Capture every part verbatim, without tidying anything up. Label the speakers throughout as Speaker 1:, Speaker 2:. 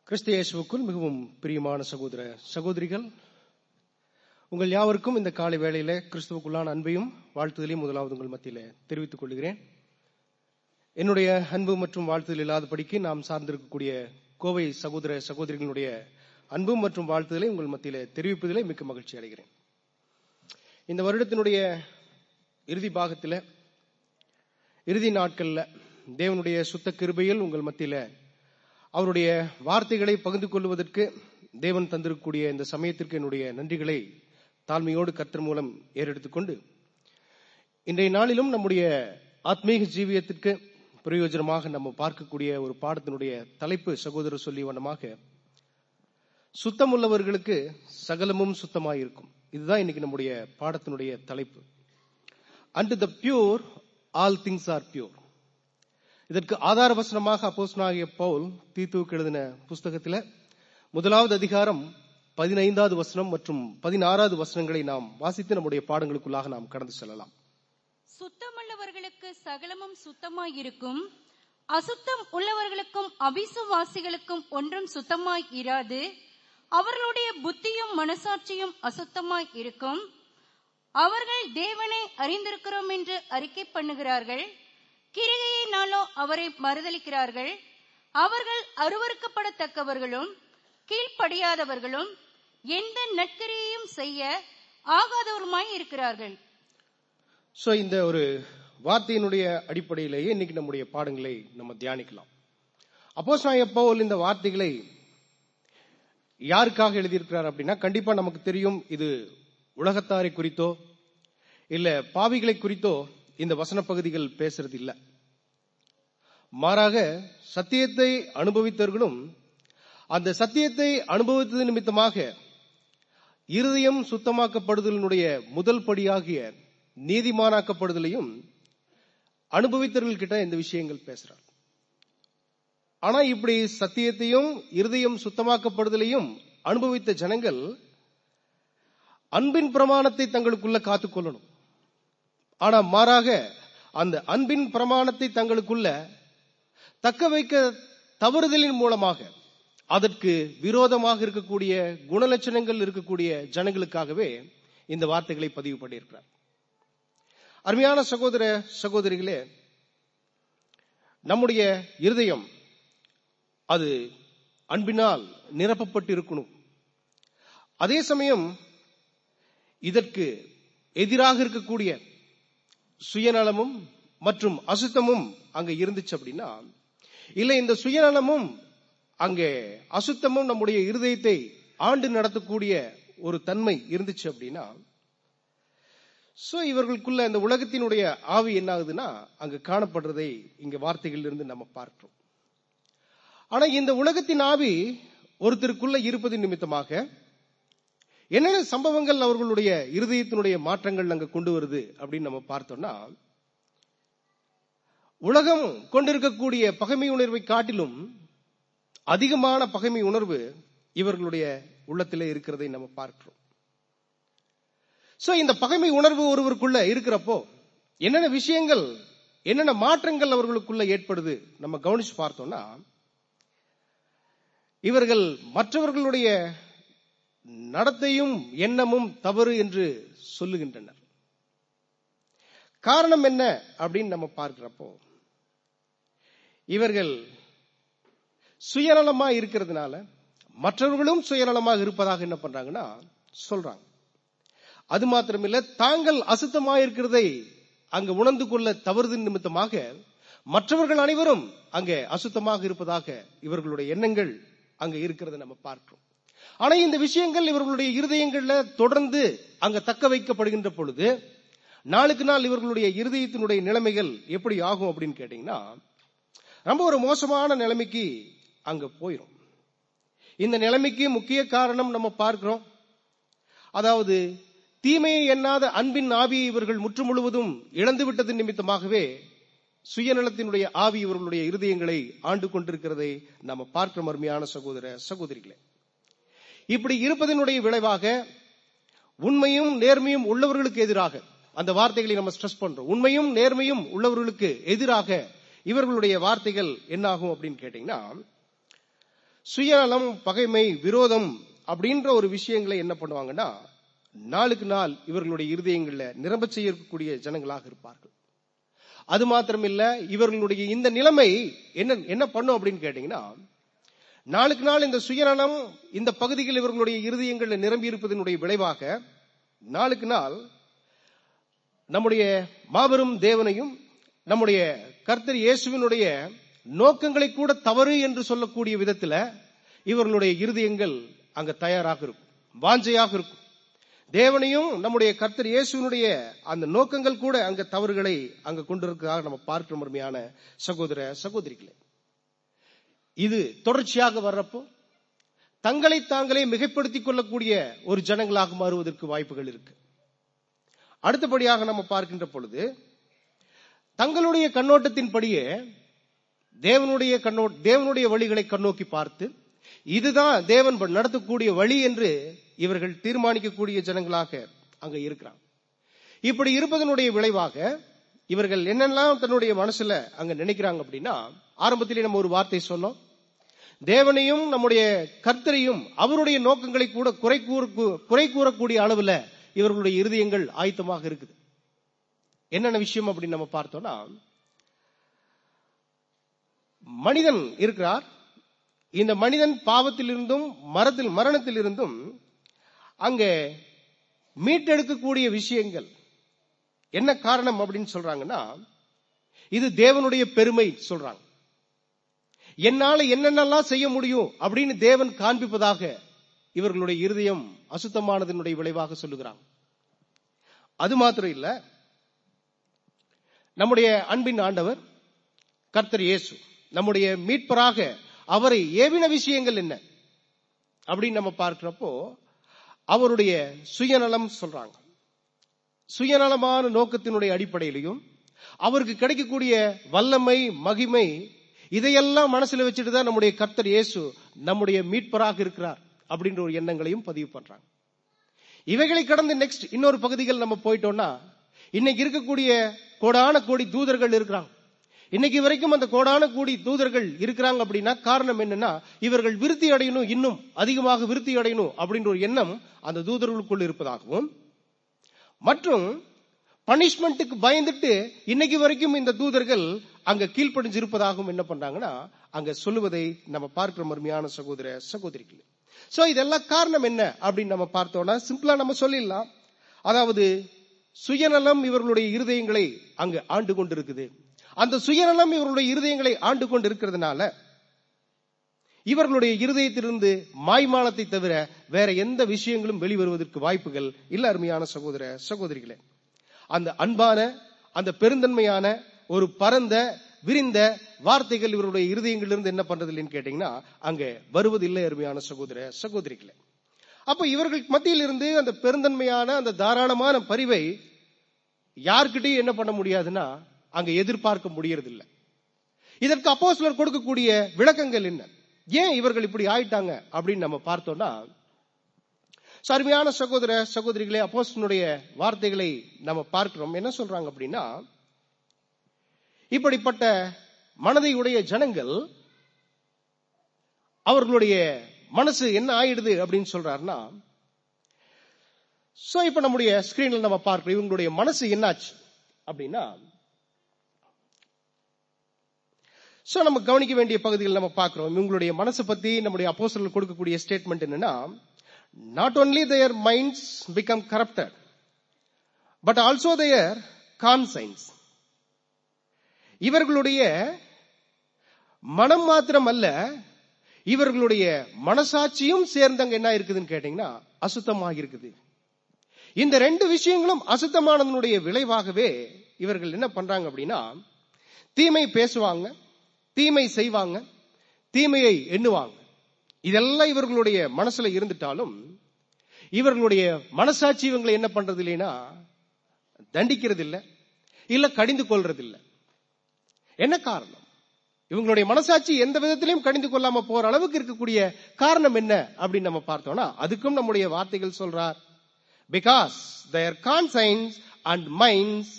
Speaker 1: கிறிஸ்து இயேசுவுக்குள் மிகவும் பிரியமான சகோதர சகோதரிகள், உங்கள் யாவருக்கும் இந்த காலை வேளையில கிறிஸ்துவுக்குள்ளான அன்பையும் வாழ்த்துதலையும் முதலாவது உங்கள் மத்தியில தெரிவித்துக் கொள்கிறேன். என்னுடைய அன்பு மற்றும் வாழ்த்துதல் இல்லாதபடிக்கு நாம் சார்ந்திருக்கக்கூடிய கோவை சகோதர சகோதரிகளுடைய அன்பு மற்றும் வாழ்த்துதலை உங்கள் மத்தியில தெரிவிப்பதிலே மிக்க மகிழ்ச்சி அடைகிறேன். இந்த வருடத்தினுடைய இறுதி பாகத்தில், இறுதி நாட்கள்ல தேவனுடைய சுத்த கிருபையில் உங்கள் மத்தியில அவருடைய வார்த்தைகளை பகிர்ந்து கொள்வதற்கு தேவன் தந்திருக்கக்கூடிய இந்த சமயத்திற்கு என்னுடைய நன்றிகளை தாழ்மையோடு கர்த்தர் மூலம் ஏறெடுத்துக்கொண்டு, இன்றைய நாளிலும் நம்முடைய ஆத்மீக ஜீவியத்திற்கு பிரயோஜனமாக நம்ம பார்க்கக்கூடிய ஒரு பாடத்தினுடைய தலைப்பு சகோதரர் சொல்லி வண்ணமாக, சுத்தமுள்ளவர்களுக்கு சகலமும் சுத்தமாயிருக்கும். இதுதான் இன்னைக்கு நம்முடைய பாடத்தினுடைய தலைப்பு. Unto the pure all things are pure. இதற்கு ஆதார வசனமாக அப்போஸ்தலனாகிய பவுல் தீத்துவுக்கு எழுதின புஸ்தகத்தில் முதலாவது அதிகாரம் பதினைந்தாவது வசனம் மற்றும் பதினாறாவது வசனங்களை நாம் வாசித்து நம்முடைய பாடங்களுக்குள்ளாக நாம் கடந்து செல்லலாம்.
Speaker 2: சுத்தமுள்ளவர்களுக்கு சகலமும் சுத்தமாயிருக்கும், அசுத்தம் உள்ளவர்களுக்கும் அவிசுவாசிகளுக்கும் ஒன்றும் சுத்தமாய் இராது. அவர்களுடைய புத்தியும் மனசாட்சியும் அசுத்தமாய் இருக்கும். அவர்கள் தேவனை அறிந்திருக்கிறோம் என்று அறிக்கை பண்ணுகிறார்கள், கிரியையினாலோ அவரை மறுதலிக்கிறார்கள். அவர்கள் அருவருக்கப்படத்தக்கவர்களும் கீழ்ப்படியாதவர்களும் எந்த நற்கிரியையும் செய்ய ஆகாதவருமாய் இருக்கிறார்கள்.
Speaker 1: சோ இந்த ஒரு வார்த்தையினுடைய அடிப்படையிலேயே இன்னைக்கு நம்முடைய பாடங்களை நம்ம தியானிக்கலாம். அப்போஸ்தலனாகிய பவுல் இந்த வார்த்தைகளை யாருக்காக எழுதியிருக்கிறார் அப்படின்னா, கண்டிப்பா நமக்கு தெரியும், இது உலகத்தாரை குறித்தோ இல்ல பாவிகளை குறித்தோ இந்த வசன பகுதிகள் பேசுறது இல்ல. மாறாக சத்தியத்தை அனுபவித்தவர்களும் அந்த சத்தியத்தை அனுபவித்தது நிமித்தமாக இருதயம் சுத்தமாக்கப்படுதலினுடைய முதல் படியாகிய நீதிமானாக்கப்படுதலையும் அனுபவித்தவர்கள் கிட்ட இந்த விஷயங்கள் பேசுறார். ஆனா இப்படி சத்தியத்தையும் இருதயம் சுத்தமாக்கப்படுதலையும் அனுபவித்த ஜனங்கள் அன்பின் பிரமாணத்தை தங்களுக்குள்ள காத்துக்கொள்ளணும். ஆனா மாறாக அந்த அன்பின் பிரமாணத்தை தங்களுக்குள்ள தக்க வைக்க தவறுதலின் மூலமாக அதற்கு விரோதமாக இருக்கக்கூடிய குணலட்சணங்கள் இருக்கக்கூடிய ஜனங்களுக்காகவே இந்த வார்த்தைகளை பதிவு பண்ணியிருக்கிறார். அருமையான சகோதர சகோதரிகளே, நம்முடைய இருதயம் அது அன்பினால் நிரப்பப்பட்டு இருக்கணும். அதே சமயம் இதற்கு எதிராக இருக்கக்கூடிய சுயநலமும் மற்றும் அசுத்தமும் அங்க இருந்துச்சு அப்படின்னா, இல்ல இந்த சுயநலமும் அங்கே அசுத்தமும் நம்முடைய இருதயத்தை ஆண்டு நடத்தக்கூடிய ஒரு தன்மை இருந்துச்சு அப்படின்னா, சோ இவர்களுக்குள்ள இந்த உலகத்தினுடைய ஆவி என்ன ஆகுதுன்னா அங்க காணப்படுறதை இங்க வார்த்தைகள் இருந்து நம்ம பார்க்கிறோம். ஆனா இந்த உலகத்தின் ஆவி ஒருத்தருக்குள்ள இருப்பது நிமித்தமாக என்னென்ன சம்பவங்கள் அவர்களுடைய இருதயத்தினுடைய மாற்றங்கள் அங்க கொண்டு வருது அப்படின்னு நம்ம பார்த்தோம்னா, உலகம் கொண்டிருக்கக்கூடிய பகைமை உணர்வை காட்டிலும் அதிகமான பகைமை உணர்வு இவர்களுடைய உள்ளத்திலே இருக்கிறதை நம்ம பார்க்கிறோம். சோ இந்த பகைமை உணர்வு ஒருவருக்குள்ள இருக்கிறப்போ என்னென்ன விஷயங்கள், என்னென்ன மாற்றங்கள் அவர்களுக்குள்ள ஏற்படுது நம்ம கவனிச்சு பார்த்தோம்னா, இவர்கள் மற்றவர்களுடைய நடத்தையும் எண்ணமும் தவறு என்று சொல்லுகின்றனர். காரணம் என்ன அப்படின்னு நம்ம பார்க்கிறப்போ, இவர்கள் சுயநலமா இருக்கிறதுனால மற்றவர்களும் சுயநலமாக இருப்பதாக என்ன பண்றாங்கன்னா சொல்றாங்க. அது மாத்திரமில்ல, தாங்கள் அசுத்தமாக இருக்கிறதை அங்க உணர்ந்து கொள்ள தவறுது நிமித்தமாக மற்றவர்கள் அனைவரும் அங்கே அசுத்தமாக இருப்பதாக இவர்களுடைய எண்ணங்கள் அங்க இருக்கிறத நம்ம பார்க்கிறோம். ஆனா இந்த விஷயங்கள் இவர்களுடைய இருதயங்கள்ல தொடர்ந்து அங்க தக்க வைக்கப்படுகின்ற பொழுது நாளுக்கு நாள் இவர்களுடைய இருதயத்தினுடைய நிலைமைகள் எப்படி ஆகும் அப்படின்னு கேட்டீங்கன்னா, ரொம்ப ஒரு மோசமான நிலைமைக்கு அங்க போயிடும். இந்த நிலைமைக்கு முக்கிய காரணம் நம்ம பார்க்கிறோம். அதாவது தீமையை எண்ணாத அன்பின் ஆவியை இவர்கள் முற்று முழுவதும் இழந்து விட்டது நிமித்தமாகவே சுயநலத்தினுடைய ஆவி இவர்களுடைய இருதயங்களை ஆண்டு கொண்டிருக்கிறதை நம்ம பார்க்கிற அருமையான சகோதர சகோதரிகளே. இப்படி இருப்பதனுடைய விளைவாக உண்மையும் நேர்மையும் உள்ளவர்களுக்கு எதிராக, அந்த வார்த்தைகளை நம்ம ஸ்ட்ரெஸ் பண்றோம், உண்மையும் நேர்மையும் உள்ளவர்களுக்கு எதிராக இவர்களுடைய வார்த்தைகள் என்ன ஆகும் அப்படின்னு கேட்டீங்கன்னா, சுயநலம், பகைமை, விரோதம் அப்படின்ற ஒரு விஷயங்களை என்ன பண்ணுவாங்கன்னா நாளுக்கு நாள் இவர்களுடைய இருதயங்கள்ல நிரம்ப செய்யக்கூடிய ஜனங்களாக இருப்பார்கள். அது மாத்திரமில்ல, இவர்களுடைய இந்த நிலைமை என்ன என்ன பண்ணும் அப்படின்னு கேட்டீங்கன்னா, நாளுக்கு நாள் இந்த சுயநலம் இந்த பகுதியில் இவர்களுடைய இருதயங்கள்ல நிரம்பி இருப்பதனுடைய விளைவாக நாளுக்கு நாள் நம்முடைய மாபெரும் தேவனையும் நம்முடைய கர்த்தர் இயேசுவினுடைய நோக்கங்களை கூட தவறு என்று சொல்லக்கூடிய விதத்துல இவர்களுடைய இருதயங்கள் அங்க தயாராக இருக்கும், வாஞ்சையாக இருக்கும். தேவனையும் நம்முடைய கர்த்தர் இயேசுவினுடைய அந்த நோக்கங்கள் கூட அங்க தவறுகளை அங்க கொண்டிருக்கிறதாக நம்ம பார்க்கிற அருமையான சகோதர சகோதரிகளே, இது தொடர்ச்சியாக வர்றப்போ தங்களை தாங்களே மிகைப்படுத்திக் கொள்ளக்கூடிய ஒரு ஜனங்களாக மாறுவதற்கு வாய்ப்புகள் இருக்கு. அடுத்தபடியாக நம்ம பார்க்கின்ற பொழுது தங்களுடைய கண்ணோட்டத்தின்படியே தேவனுடைய கண்ணோ தேவனுடைய வழிகளை கண்ணோக்கி பார்த்து இதுதான் தேவன் நடத்தக்கூடிய வழி என்று இவர்கள் தீர்மானிக்கக்கூடிய ஜனங்களாக அங்க இருக்கிறாங்க. இப்படி இருப்பதனுடைய விளைவாக இவர்கள் என்னெல்லாம் தன்னுடைய மனசுல அங்க நினைக்கிறாங்க அப்படின்னா, ஆரம்பத்திலே நம்ம ஒரு வார்த்தை சொன்னோம், தேவனையும் நம்முடைய கர்த்தரையும் அவருடைய நோக்கங்களை கூட குறை கூற குறை கூறக்கூடிய அளவுல இவர்களுடைய இருதயங்கள் ஆயத்தமாக இருக்குது. என்னென்ன விஷயம் அப்படின்னு நம்ம பார்த்தோம்னா, மனிதன் இருக்கிறார். இந்த மனிதன் பாவத்திலிருந்தும் மரத்தில் மரணத்திலிருந்தும் அங்கே மீட்டெடுக்கக்கூடிய விஷயங்கள் என்ன காரணம் அப்படின்னு சொல்றாங்கன்னா, இது தேவனுடைய பெருமை சொல்றாங்க. என்னால என்னென்னலாம் செய்ய முடியும் அப்படின்னு தேவன் காண்பிப்பதாக இவர்களுடைய இருதயம் அசுத்தமானதனுடைய விளைவாக சொல்லுகிறாங்க. அது மாத்திரம் இல்ல, நம்முடைய அன்பின் ஆண்டவர் கர்த்தர் இயேசு நம்முடைய மீட்பராக அவரை ஏவின விஷயங்கள் என்ன அப்படின்னு நம்ம பார்க்கிறப்போ அவருடைய சுயநலம் சொல்றாங்க. சுயநலமான நோக்கத்தினுடைய அடிப்படையிலையும் அவருக்கு கிடைக்கக்கூடிய வல்லமை, மகிமை, இதையெல்லாம் மனசுல வச்சுட்டு தான் நம்முடைய கர்த்தர் இயேசு நம்முடைய மீட்பராக இருக்கிறார் அப்படின்ற ஒரு எண்ணங்களையும் பதிவு பண்றாங்க. இவைகளை கடந்து நெக்ஸ்ட் இன்னொரு பகுதிகள் நம்ம போயிட்டோம்னா, இன்னைக்கு இருக்கக்கூடிய கோடான கோடி தூதர்கள் இருக்கிறாங்க. இன்னைக்கு வரைக்கும் அந்த கோடான கோடி தூதர்கள் இருக்கிறாங்க அப்படின்னா காரணம் என்னன்னா, இவர்கள் விருத்தி அடையணும், இன்னும் அதிகமாக விருத்தி அடையணும் அப்படின்ற ஒரு எண்ணம் அந்த தூதர்களுக்குள் இருப்பதாகவும், மற்றும் பனிஷ்மெண்ட்டுக்கு பயந்துட்டு இன்னைக்கு வரைக்கும் இந்த தூதர்கள் அங்க கீழ்ப்படிஞ்சு இருப்பதாகவும் என்ன பண்றாங்கன்னா அங்க சொல்லுவதை நம்ம பார்க்கிற மருமையான சகோதர சகோதரிகள். சோ இதெல்லாம் காரணம் என்ன அப்படின்னு நம்ம பார்த்தோம்னா சிம்பிளா நம்ம சொல்லிடலாம். அதாவது சுயநலம் இவர்களுடைய இருதயங்களை அங்கு ஆண்டு கொண்டிருக்குது. அந்த சுயநலம் இவர்களுடைய இருதயங்களை ஆண்டு கொண்டு இருக்கிறதுனால இவர்களுடைய இருதயத்திலிருந்து மாய்மாலத்தை தவிர வேற எந்த விஷயங்களும் வெளிவருவதற்கு வாய்ப்புகள் இல்ல. அருமையான சகோதர சகோதரிகளே, அந்த அன்பான, அந்த பெருந்தன்மையான, ஒரு பரந்த விரிந்த வார்த்தைகள் இவருடைய இருதயங்களிலிருந்து என்ன பண்றது இல்லைன்னு கேட்டீங்கன்னா அங்க வருவதில்லை. அருமையான சகோதர சகோதரிகளே, அப்ப இவர்கள் மத்தியில் இருந்து அந்த பெருந்தன்மையான, அந்த தாராளமான பரிவை யார்கிட்டையும் என்ன பண்ண முடியாதுன்னா அங்க எதிர்பார்க்க முடியறதில்லை. இதற்கு அப்போஸ்தலர் கொடுக்கக்கூடிய விளக்கங்கள் என்ன, ஏன் இவர்கள் இப்படி ஆயிட்டாங்க அப்படின்னு நம்ம பார்த்தோம்னா, அருமையான சகோதர சகோதரிகளே, அப்போஸ்தலனுடைய வார்த்தைகளை நம்ம பார்க்கிறோம். என்ன சொல்றாங்க அப்படின்னா, இப்படிப்பட்ட மனதை உடைய ஜனங்கள் அவர்களுடைய மனசு என்ன ஆயிடுது அப்படின்னு சொல்றாருன்னா, சோ இப்ப நம்முடைய ஸ்கிரீன்ல நம்ம பார்க்கிறோம் இவங்களுடைய மனசு என்னாச்சு அப்படின்னா, சோ நம்ம கவனிக்க வேண்டிய பகுதிகள் நம்ம பார்க்கிறோம். இவங்களுடைய மனசு பத்தி நம்முடைய அப்போஸ்தலர் கொடுக்கக்கூடிய ஸ்டேட்மெண்ட் என்னன்னா, not only their minds become corrupted but also their conscience. இவர்களுடைய மனம் மாத்திரம் அல்ல, இவர்களுடைய மனசாட்சியும் சேர்ந்தங்க என்ன இருக்குதுன்னு கேட்டீங்கன்னா அசுத்தமாக இருக்குது. இந்த ரெண்டு விஷயங்களும் அசுத்தமானதனுடைய விளைவாகவே இவர்கள் என்ன பண்றாங்க அப்படின்னா, தீமை பேசுவாங்க, தீமை செய்வாங்க, தீமையை எண்ணுவாங்க. இதெல்லாம் இவர்களுடைய மனசுல இருந்துட்டாலும் இவர்களுடைய மனசாட்சி இவங்களை என்ன பண்றது இல்லைன்னா தண்டிக்கிறது இல்லை, இல்ல கடிந்து கொள்றது இல்லை. என்ன காரணம்? இவங்களுடைய மனசாட்சி எந்த விதத்திலையும் கடிந்து கொள்ளாம போற அளவுக்கு இருக்கக்கூடிய காரணம் என்ன அப்படின்னு நம்ம பார்த்தோம்னா, அதுக்கும் நம்முடைய வார்த்தைகள் சொல்றார், because their conscience and minds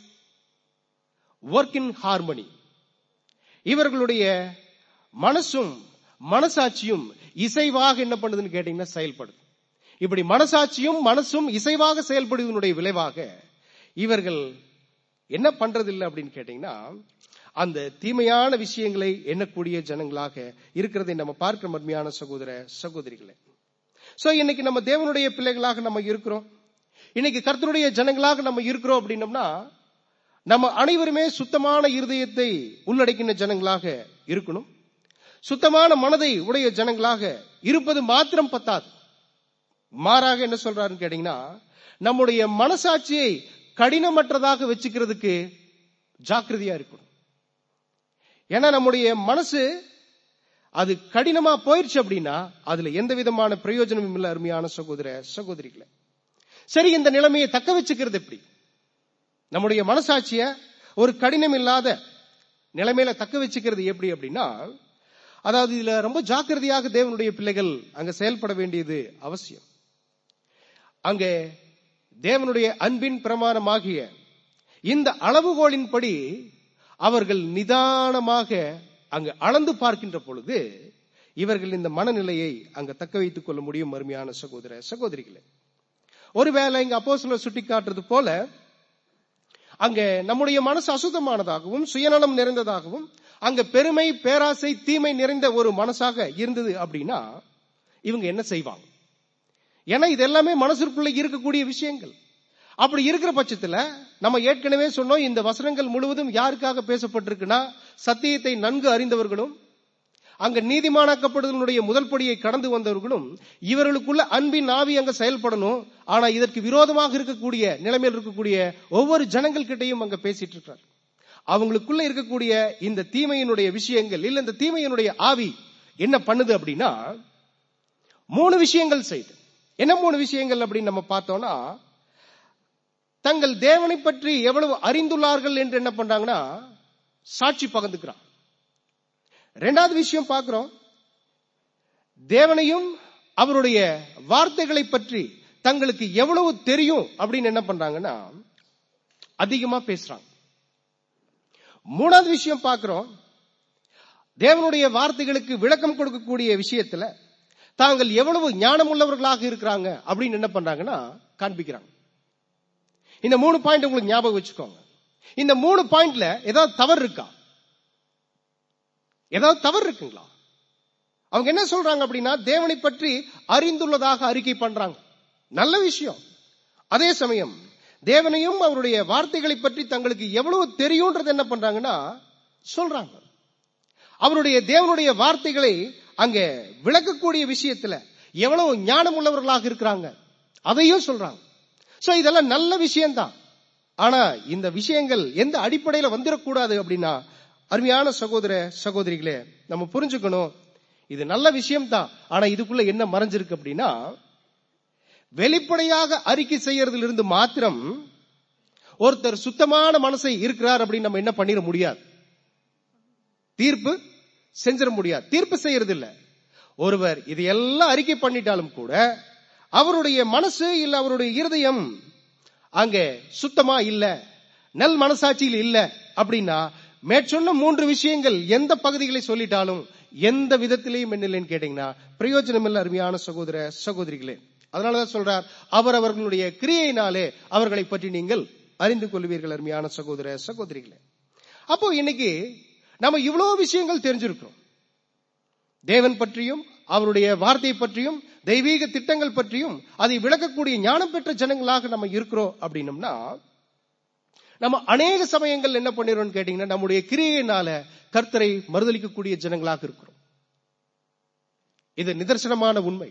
Speaker 1: work in harmony. இவர்களுடைய மனசும் மனசாட்சியும் இசைவாக என்ன பண்ணுதுன்னு கேட்டீங்கன்னா செயல்படுது. இப்படி மனசாட்சியும் மனசும் இசைவாக செயல்படுவதனுடைய விளைவாக இவர்கள் என்ன பண்றதில்லை அப்படின்னு கேட்டீங்கன்னா அந்த தீமையான விஷயங்களை எண்ணக்கூடிய ஜனங்களாக இருக்கிறதை நம்ம பார்க்கிற மர்மையான சகோதர சகோதரிகளே. சோ இன்னைக்கு நம்ம தேவனுடைய பிள்ளைகளாக நம்ம இருக்கிறோம், இன்னைக்கு கர்த்தருடைய ஜனங்களாக நம்ம இருக்கிறோம் அப்படின்னம்னா நம்ம அனைவருமே சுத்தமான இருதயத்தை உள்ளடக்கின ஜனங்களாக இருக்கணும். சுத்தமான மனதை உடைய ஜனங்களாக இருப்பது மாத்திரம் பத்தாது, மாறாக என்ன சொல்றாருன்னு கேட்டீங்கன்னா நம்முடைய மனசாட்சியை கடினமற்றதாக வச்சுக்கிறதுக்கு ஜாக்கிரதையா இருக்கணும். ஏன்னா நம்முடைய மனசு அது கடினமா போயிடுச்சு அப்படின்னா அதுல எந்த விதமான பிரயோஜனமும் இல்லை. அருமையான சகோதர சகோதரிகளை, சரி இந்த நிலைமையை தக்க வச்சுக்கிறது எப்படி? நம்முடைய மனசாட்சிய ஒரு கடினம் இல்லாத நிலைமையில தக்க வச்சுக்கிறது எப்படி அப்படின்னா, அதாவது இதுல ரொம்ப ஜாக்கிரதையாக தேவனுடைய பிள்ளைகள் அங்க செயல்பட வேண்டியது அவசியம். அங்கே தேவனுடைய அன்பின் பிரமாணமாகிய இந்த அளவுகோலின்படி அவர்கள் நிதானமாக அங்கு அளந்து பார்க்கின்ற பொழுது இவர்கள் இந்த மனநிலையை அங்க தக்க வைத்துக் கொள்ள முடியும். அருமையான சகோதர சகோதரிகளே, ஒருவேளை இங்க அப்போஸ்தலர் சுட்டி காட்டுறது போல அங்க நம்முடைய மனசு அசுத்தமானதாகவும் சுயநலம் நிறைந்ததாகவும் அங்க பெருமை பேராசை தீமை நிறைந்த ஒரு மனசாக இருந்தது அப்படின்னா இவங்க என்ன செய்வாங்க? ஏன்னா இது எல்லாமே மனசுக்குள்ள இருக்கக்கூடிய விஷயங்கள். அப்படி இருக்கிற பட்சத்துல நம்ம ஏற்கனவே சொன்னோம், இந்த வசனங்கள் முழுவதும் யாருக்காக பேசப்பட்டிருக்குன்னா சத்தியத்தை நன்கு அறிந்தவர்களும் அங்க நீதிமானாக்கப்படுதலுடைய முதல் படியை கடந்து வந்தவர்களும் இவர்களுக்குள்ள அன்பின் ஆவி அங்க செயல்படணும். ஆனா இதற்கு விரோதமாக இருக்கக்கூடிய நிலைமையில் இருக்கக்கூடிய ஒவ்வொரு ஜனங்கள் கிட்டையும் அங்க பேசிட்டு இருக்கார். அவங்களுக்குள்ள இருக்கக்கூடிய இந்த தீமையினுடைய விஷயங்கள் இல்ல இந்த தீமையினுடைய ஆவி என்ன பண்ணுது அப்படின்னா மூணு விஷயங்கள் செய்து. என்ன மூணு விஷயங்கள் அப்படின்னு நம்ம பார்த்தோம்னா, தங்கள் தேவனை பற்றி எவ்வளவு அறிந்துள்ளார்கள் என்று என்ன பண்றாங்கன்னா சாட்சி பகிர்ந்துக்கிறான். இரண்டாவது விஷயம் பார்க்கிறோம், தேவனையும் அவருடைய வார்த்தைகளை பற்றி தங்களுக்கு எவ்வளவு தெரியும் அப்படின்னு என்ன பண்றாங்கன்னா அதிகமா பேசுறாங்க. மூணாவது விஷயம் பார்க்கிறோம், தேவனுடைய வார்த்தைகளுக்கு விளக்கம் கொடுக்கக்கூடிய விஷயத்துல தாங்கள் எவ்வளவு ஞானம் உள்ளவர்களாக இருக்கிறாங்க அப்படின்னு என்ன பண்றாங்கன்னா காண்பிக்கிறாங்க. இந்த மூணு பாயிண்ட் உங்களுக்கு ஞாபகம் வச்சுக்கோங்க. இந்த மூணு பாயிண்ட்ல ஏதாவது தவறு இருக்கா? ஏதாவது தவறு இருக்குங்களா? அவங்க என்ன சொல்றாங்க அப்படின்னா தேவனை பற்றி அறிந்துள்ளதாக அறிக்கை பண்றாங்க, நல்ல விஷயம். அதே சமயம் தேவனையும் அவருடைய வார்த்தைகளை பற்றி தங்களுக்கு எவ்வளவு தெரியும்ன்றது என்ன பண்றாங்கன்னா சொல்றாங்க. அவருடைய தேவனுடைய வார்த்தைகளை அங்க விளக்கக்கூடிய விஷயத்துல எவ்வளவு ஞானம் உள்ளவர்களாக இருக்கிறாங்க அதையும் சொல்றாங்க. சோ இதெல்லாம் நல்ல விஷயம்தான். ஆனா இந்த விஷயங்கள் எந்த அடிப்படையில வந்துடக்கூடாது அப்படின்னா அருமையான சகோதர சகோதரிகளே நம்ம புரிஞ்சுக்கணும், இது நல்ல விஷயம் தான். ஆனா இதுக்குள்ள என்ன மறைஞ்சிருக்கு அப்படின்னா வெளிப்படையாக அறிக்கை செய்யறதுல இருந்து மாத்திரம் ஒருத்தர் சுத்தமான மனசை இருக்கிறார் அப்படின்னு நம்ம என்ன பண்ணிட முடியாது, தீர்ப்பு செஞ்சிட முடியாது. தீர்ப்பு செய்யறது இல்ல. ஒருவர் இது எல்லாம் அறிக்கை பண்ணிட்டாலும் கூட அவருடைய மனசு இல்ல அவருடைய இருதயம் அங்கே சுத்தமா இல்ல, நல் மனசாட்சியில் இல்ல அப்படின்னா மேற்சொன்ன மூன்று விஷயங்கள் எந்த பகுதிகளை சொல்லிட்டாலும் எந்த விதத்திலையும் என்னன்னு கேட்டீங்கன்னா பிரயோஜனம் இல்ல. அருமையான சகோதர சகோதரிகளே, அதனாலதான் சொல்றார் அவர் அவர்களுடைய கிரியையினாலே அவர்களை பற்றி நீங்கள் அறிந்து கொள்வீர்கள். அருமையான சகோதர சகோதரிகளே, அப்போ இன்னைக்கு நம்ம இவ்வளவு விஷயங்கள் தெரிஞ்சிருக்கிறோம், தேவன் பற்றியும் அவருடைய வார்த்தை பற்றியும் தெய்வீக திட்டங்கள் பற்றியும் அதை விளக்கக்கூடிய ஞானம் பெற்ற ஜனங்களாக நம்ம இருக்கிறோம் அப்படின்னம்னா நம்ம அநேக சமயங்கள் என்ன பண்ணிடுறோம் கேட்டீங்கன்னா நம்முடைய கிரியையினால கர்த்தரை மறுதலிக்கக்கூடிய ஜனங்களாக இருக்கிறோம். இது நிதர்சனமான உண்மை.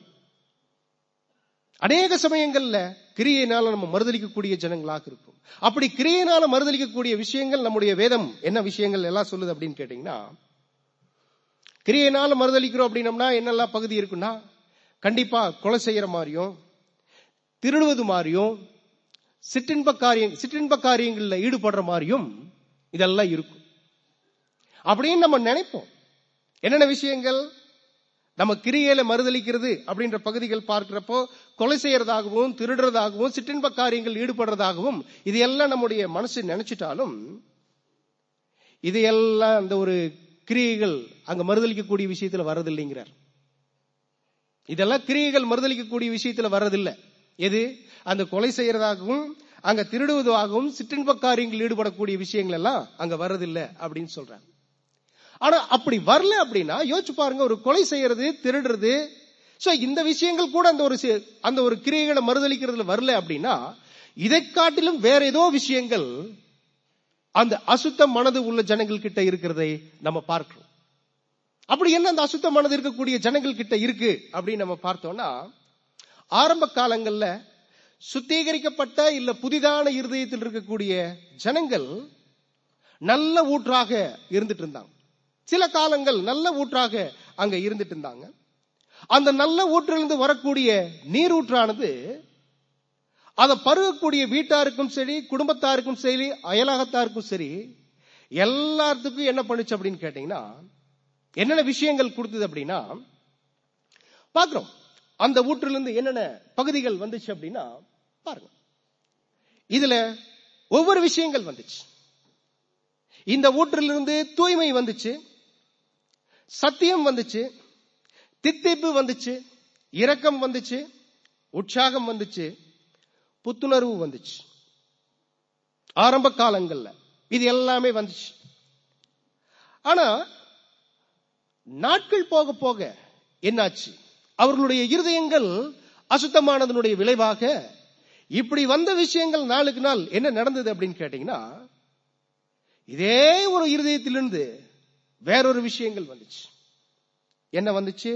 Speaker 1: அநேக சமயங்கள்ல கிரியையினால நம்ம மறுதலிக்கக்கூடிய ஜனங்களாக இருக்கும். அப்படி கிரியையினால மறுதலிக்கக்கூடிய விஷயங்கள் நம்முடைய வேதம் என்ன விஷயங்கள் எல்லாம் சொல்லுது அப்படின்னு கேட்டீங்கன்னா, கிரியையினால மறுதலிக்கிறோம் அப்படின்னம்னா என்னெல்லாம் பகுதி இருக்குன்னா கண்டிப்பா கொலை செய்யற மாதிரியும் திருடுவது மாதிரியும் சிற்றின்ப காரியம் சிற்றின்ப காரியங்கள்ல ஈடுபடுற மாதிரியும் இதெல்லாம் இருக்கும் அப்படின்னு நம்ம நினைப்போம். என்னென்ன விஷயங்கள் நம்ம கிரியையில மறுதலிக்கிறது அப்படின்ற பகுதிகள் பார்க்கிறப்போ கொலை செய்யறதாகவும் திருடுறதாகவும் சிற்றின்ப காரியங்கள் ஈடுபடுறதாகவும் இது எல்லாம் நம்முடைய மனசு நினைச்சிட்டாலும் இதையெல்லாம் அந்த ஒரு கிரியைகள் அங்க மறுதலிக்கக்கூடிய விஷயத்துல வர்றதில்லைங்கிறார். இதெல்லாம் கிரியைகள் மறுதலிக்கக்கூடிய விஷயத்துல வர்றதில்லை. எது? அந்த கொலை செய்யறதாகவும் அங்க திருடுவதாகவும் சிற்றின்ப காரியங்கள் ஈடுபடக்கூடிய விஷயங்கள் எல்லாம் அங்க வர்றதில்லை அப்படின்னு சொல்றாங்க. ஆனா அப்படி வரல அப்படின்னா யோசிச்சு பாருங்க, ஒரு கொலை செய்யறது, திருடுறது, சோ இந்த விஷயங்கள் கூட அந்த ஒரு அந்த ஒரு கிரியைகளை மறுதலிக்கிறதுல வரல அப்படின்னா, இதை காட்டிலும் வேற ஏதோ விஷயங்கள் அந்த அசுத்த மனது உள்ள ஜனங்கள் கிட்ட இருக்கிறதை நம்ம பார்க்கிறோம். அப்படி என்ன அந்த அசுத்த மனது இருக்கக்கூடிய ஜனங்கள் கிட்ட இருக்கு அப்படின்னு நம்ம பார்த்தோம்னா, ஆரம்ப காலங்கள்ல சுத்திகரிக்கப்பட்ட இல்ல புதிதான இருதயத்தில் இருக்கக்கூடிய ஜனங்கள் நல்ல ஊற்றாக இருந்துட்டு இருந்தாங்க. சில காலங்கள் நல்ல ஊற்றாக அங்க இருந்துட்டு இருந்தாங்க. அந்த நல்ல ஊற்றிலிருந்து வரக்கூடிய நீரூற்றானது அதை பருகக்கூடிய வீட்டாருக்கும் சரி, குடும்பத்தாருக்கும் சரி, அயலகத்தாருக்கும் சரி, எல்லாத்துக்கும் என்ன பண்ணுச்சு அப்படின்னு கேட்டீங்கன்னா, என்னென்ன விஷயங்கள் கொடுத்தது அப்படின்னா பாக்குறோம். அந்த ஊற்றிலிருந்து என்னென்ன பகுதிகள் வந்துச்சு அப்படின்னா பாருங்க, இதுல ஒவ்வொரு விஷயங்கள் வந்துச்சு. இந்த ஊற்றிலிருந்து தூய்மை வந்துச்சு, சத்தியம் வந்துச்சு, தித்திப்பு வந்துச்சு, இரக்கம் வந்துச்சு, உற்சாகம் வந்துச்சு, புத்துணர்வு வந்துச்சு. ஆரம்ப காலங்கள்ல இது எல்லாமே வந்துச்சு. ஆனா நாட்கள் போக போக என்னாச்சு? அவர்களுடைய இருதயங்கள் அசுத்தமானதனுடைய விளைவாக இப்படி வந்த விஷயங்கள் நாளுக்கு நாள் என்ன நடந்தது அப்படின்னு கேட்டீங்கன்னா, இதே ஒரு இருதயத்திலிருந்து வேறொரு விஷயங்கள் வந்துச்சு. என்ன வந்துச்சு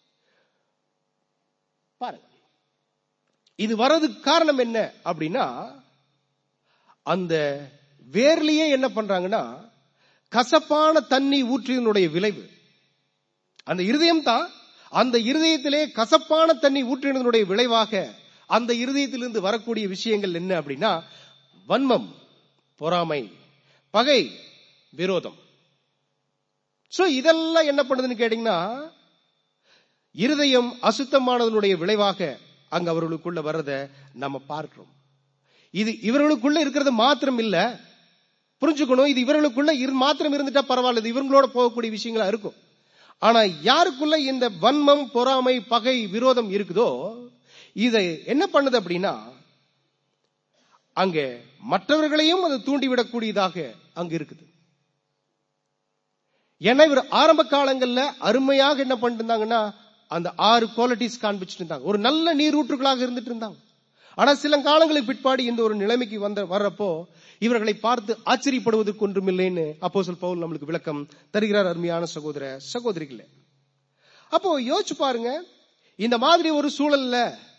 Speaker 1: பாருங்க. இது வர்றதுக்கு காரணம் என்ன அப்படின்னா, அந்த வேர்லயே என்ன பண்றாங்கன்னா கசப்பான தண்ணி ஊற்றினுடைய விளைவு. அந்த இருதயம் தான், அந்த இருதயத்திலே கசப்பான தண்ணி ஊற்றினதனுடைய விளைவாக அந்த இருதயத்திலிருந்து வரக்கூடிய விஷயங்கள் என்ன அப்படின்னா, வன்மம், பொறாமை, பகை, விரோதம். சோ இதெல்லாம் என்ன பண்ணுதுன்னு கேட்டீங்கன்னா, இருதயம் அசுத்தமானதனுடைய விளைவாக அங்க அவர்களுக்குள்ள வர்றத நம்ம பார்க்கிறோம். இது இவர்களுக்குள்ள இருக்கிறது மாத்திரம் இல்ல, புரிஞ்சுக்கணும். இது இவர்களுக்குள்ள மாத்திரம் இருந்துட்டா பரவாயில்ல, இது இவங்களோட போகக்கூடிய விஷயங்களா இருக்கும். ஆனா யாருக்குள்ள இந்த வன்மம், பொறாமை, பகை, விரோதம் இருக்குதோ, இதை என்ன பண்ணுது அப்படின்னா அங்க மற்றவர்களையும் அது தூண்டிவிடக்கூடியதாக அங்க இருக்குது. ஏன்னா இவர் ஆரம்ப காலங்கள்ல அருமையாக என்ன பண்ணிட்டு இருந்தாங்கன்னா, அந்த ஆறு குவாலிட்டிஸ் காண்பிச்சுட்டு இருந்தாங்க. ஒரு நல்ல நீரூற்றுகளாக இருந்துட்டு இருந்தாங்க. ஆனா சில காலங்களுக்கு பிற்பாடு இந்த ஒரு நிலைமைக்கு வந்த வர்றப்போ இவர்களை பார்த்து ஆச்சரியப்படுவதற்கு ஒன்றுமில்லைன்னு அப்போஸ்தலன் பவுல் நம்மளுக்கு விளக்கம் தருகிறார். அருமையான சகோதர சகோதரிகளே, அப்போ யோசிச்சு பாருங்க, இந்த மாதிரி ஒரு சூழல்ல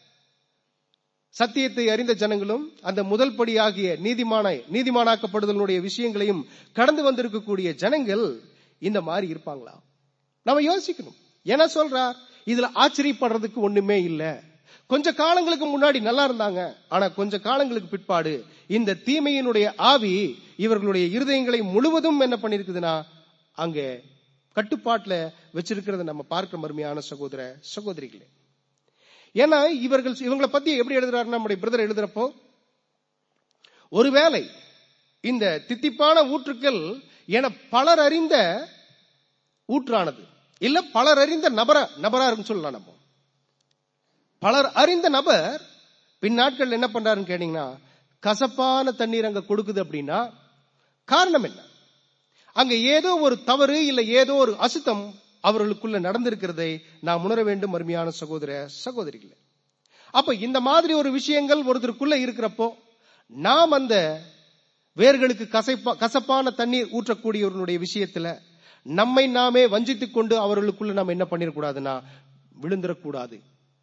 Speaker 1: சத்தியத்தை அறிந்த ஜனங்களும் அந்த முதல் படியாகிய நீதிமான நீதிமானாக்கப்படுதலுடைய விஷயங்களையும் கடந்து வந்திருக்கக்கூடிய ஜனங்கள் இந்த மாதிரி இருப்பாங்களா? நம்ம யோசிக்கணும். என்ன சொல்றார்? இதுல ஆச்சரியப்படுறதுக்கு ஒண்ணுமே இல்ல. கொஞ்ச காலங்களுக்கு முன்னாடி நல்லா இருந்தாங்க, ஆனா கொஞ்ச காலங்களுக்கு பிற்பாடு இந்த தீமையினுடைய ஆவி இவர்களுடைய இருதயங்களை முழுவதும் என்ன பண்ணிருக்குதுன்னா அங்க கட்டுப்பாட்டுல வச்சிருக்கிறத நம்ம பார்க்க அருமையான சகோதர சகோதரிகளே. ஏன்னா இவர்கள் இவங்களை பத்தி எப்படி எழுதுறாருன்னா, நம்முடைய பிரதர் எழுதுறப்போ, ஒருவேளை இந்த தித்திப்பான ஊற்றுக்கள் என பலர் அறிந்த ஊற்றானது இல்ல பலர் அறிந்த நபரா நபரா இருக்குன்னு சொல்லலாம். நம்ம பலர் அறிந்த நபர் பின் நாட்கள் என்ன பண்றாருன்னு கேட்டீங்கன்னா, கசப்பான தண்ணீர் அங்க கொடுக்குது அப்படின்னா காரணம் என்ன? அங்க ஏதோ ஒரு தவறு இல்ல ஏதோ ஒரு அசுத்தம் அவர்களுக்குள்ள நடந்திருக்கிறதை நாம் உணர வேண்டும் அருமையான சகோதர சகோதரிகளே. அப்ப இந்த மாதிரி ஒரு விஷயங்கள் ஒருத்தருக்குள்ள இருக்கிறப்போ நாம் அந்த வேர்களுக்கு கசப்பா கசப்பான தண்ணீர் ஊற்றக்கூடியவர்களுடைய விஷயத்துல நம்மை நாமே வஞ்சித்துக் கொண்டு அவர்களுக்குள்ள நாம் என்ன பண்ணிடக்கூடாதுன்னா விழுந்துடக்கூடாது.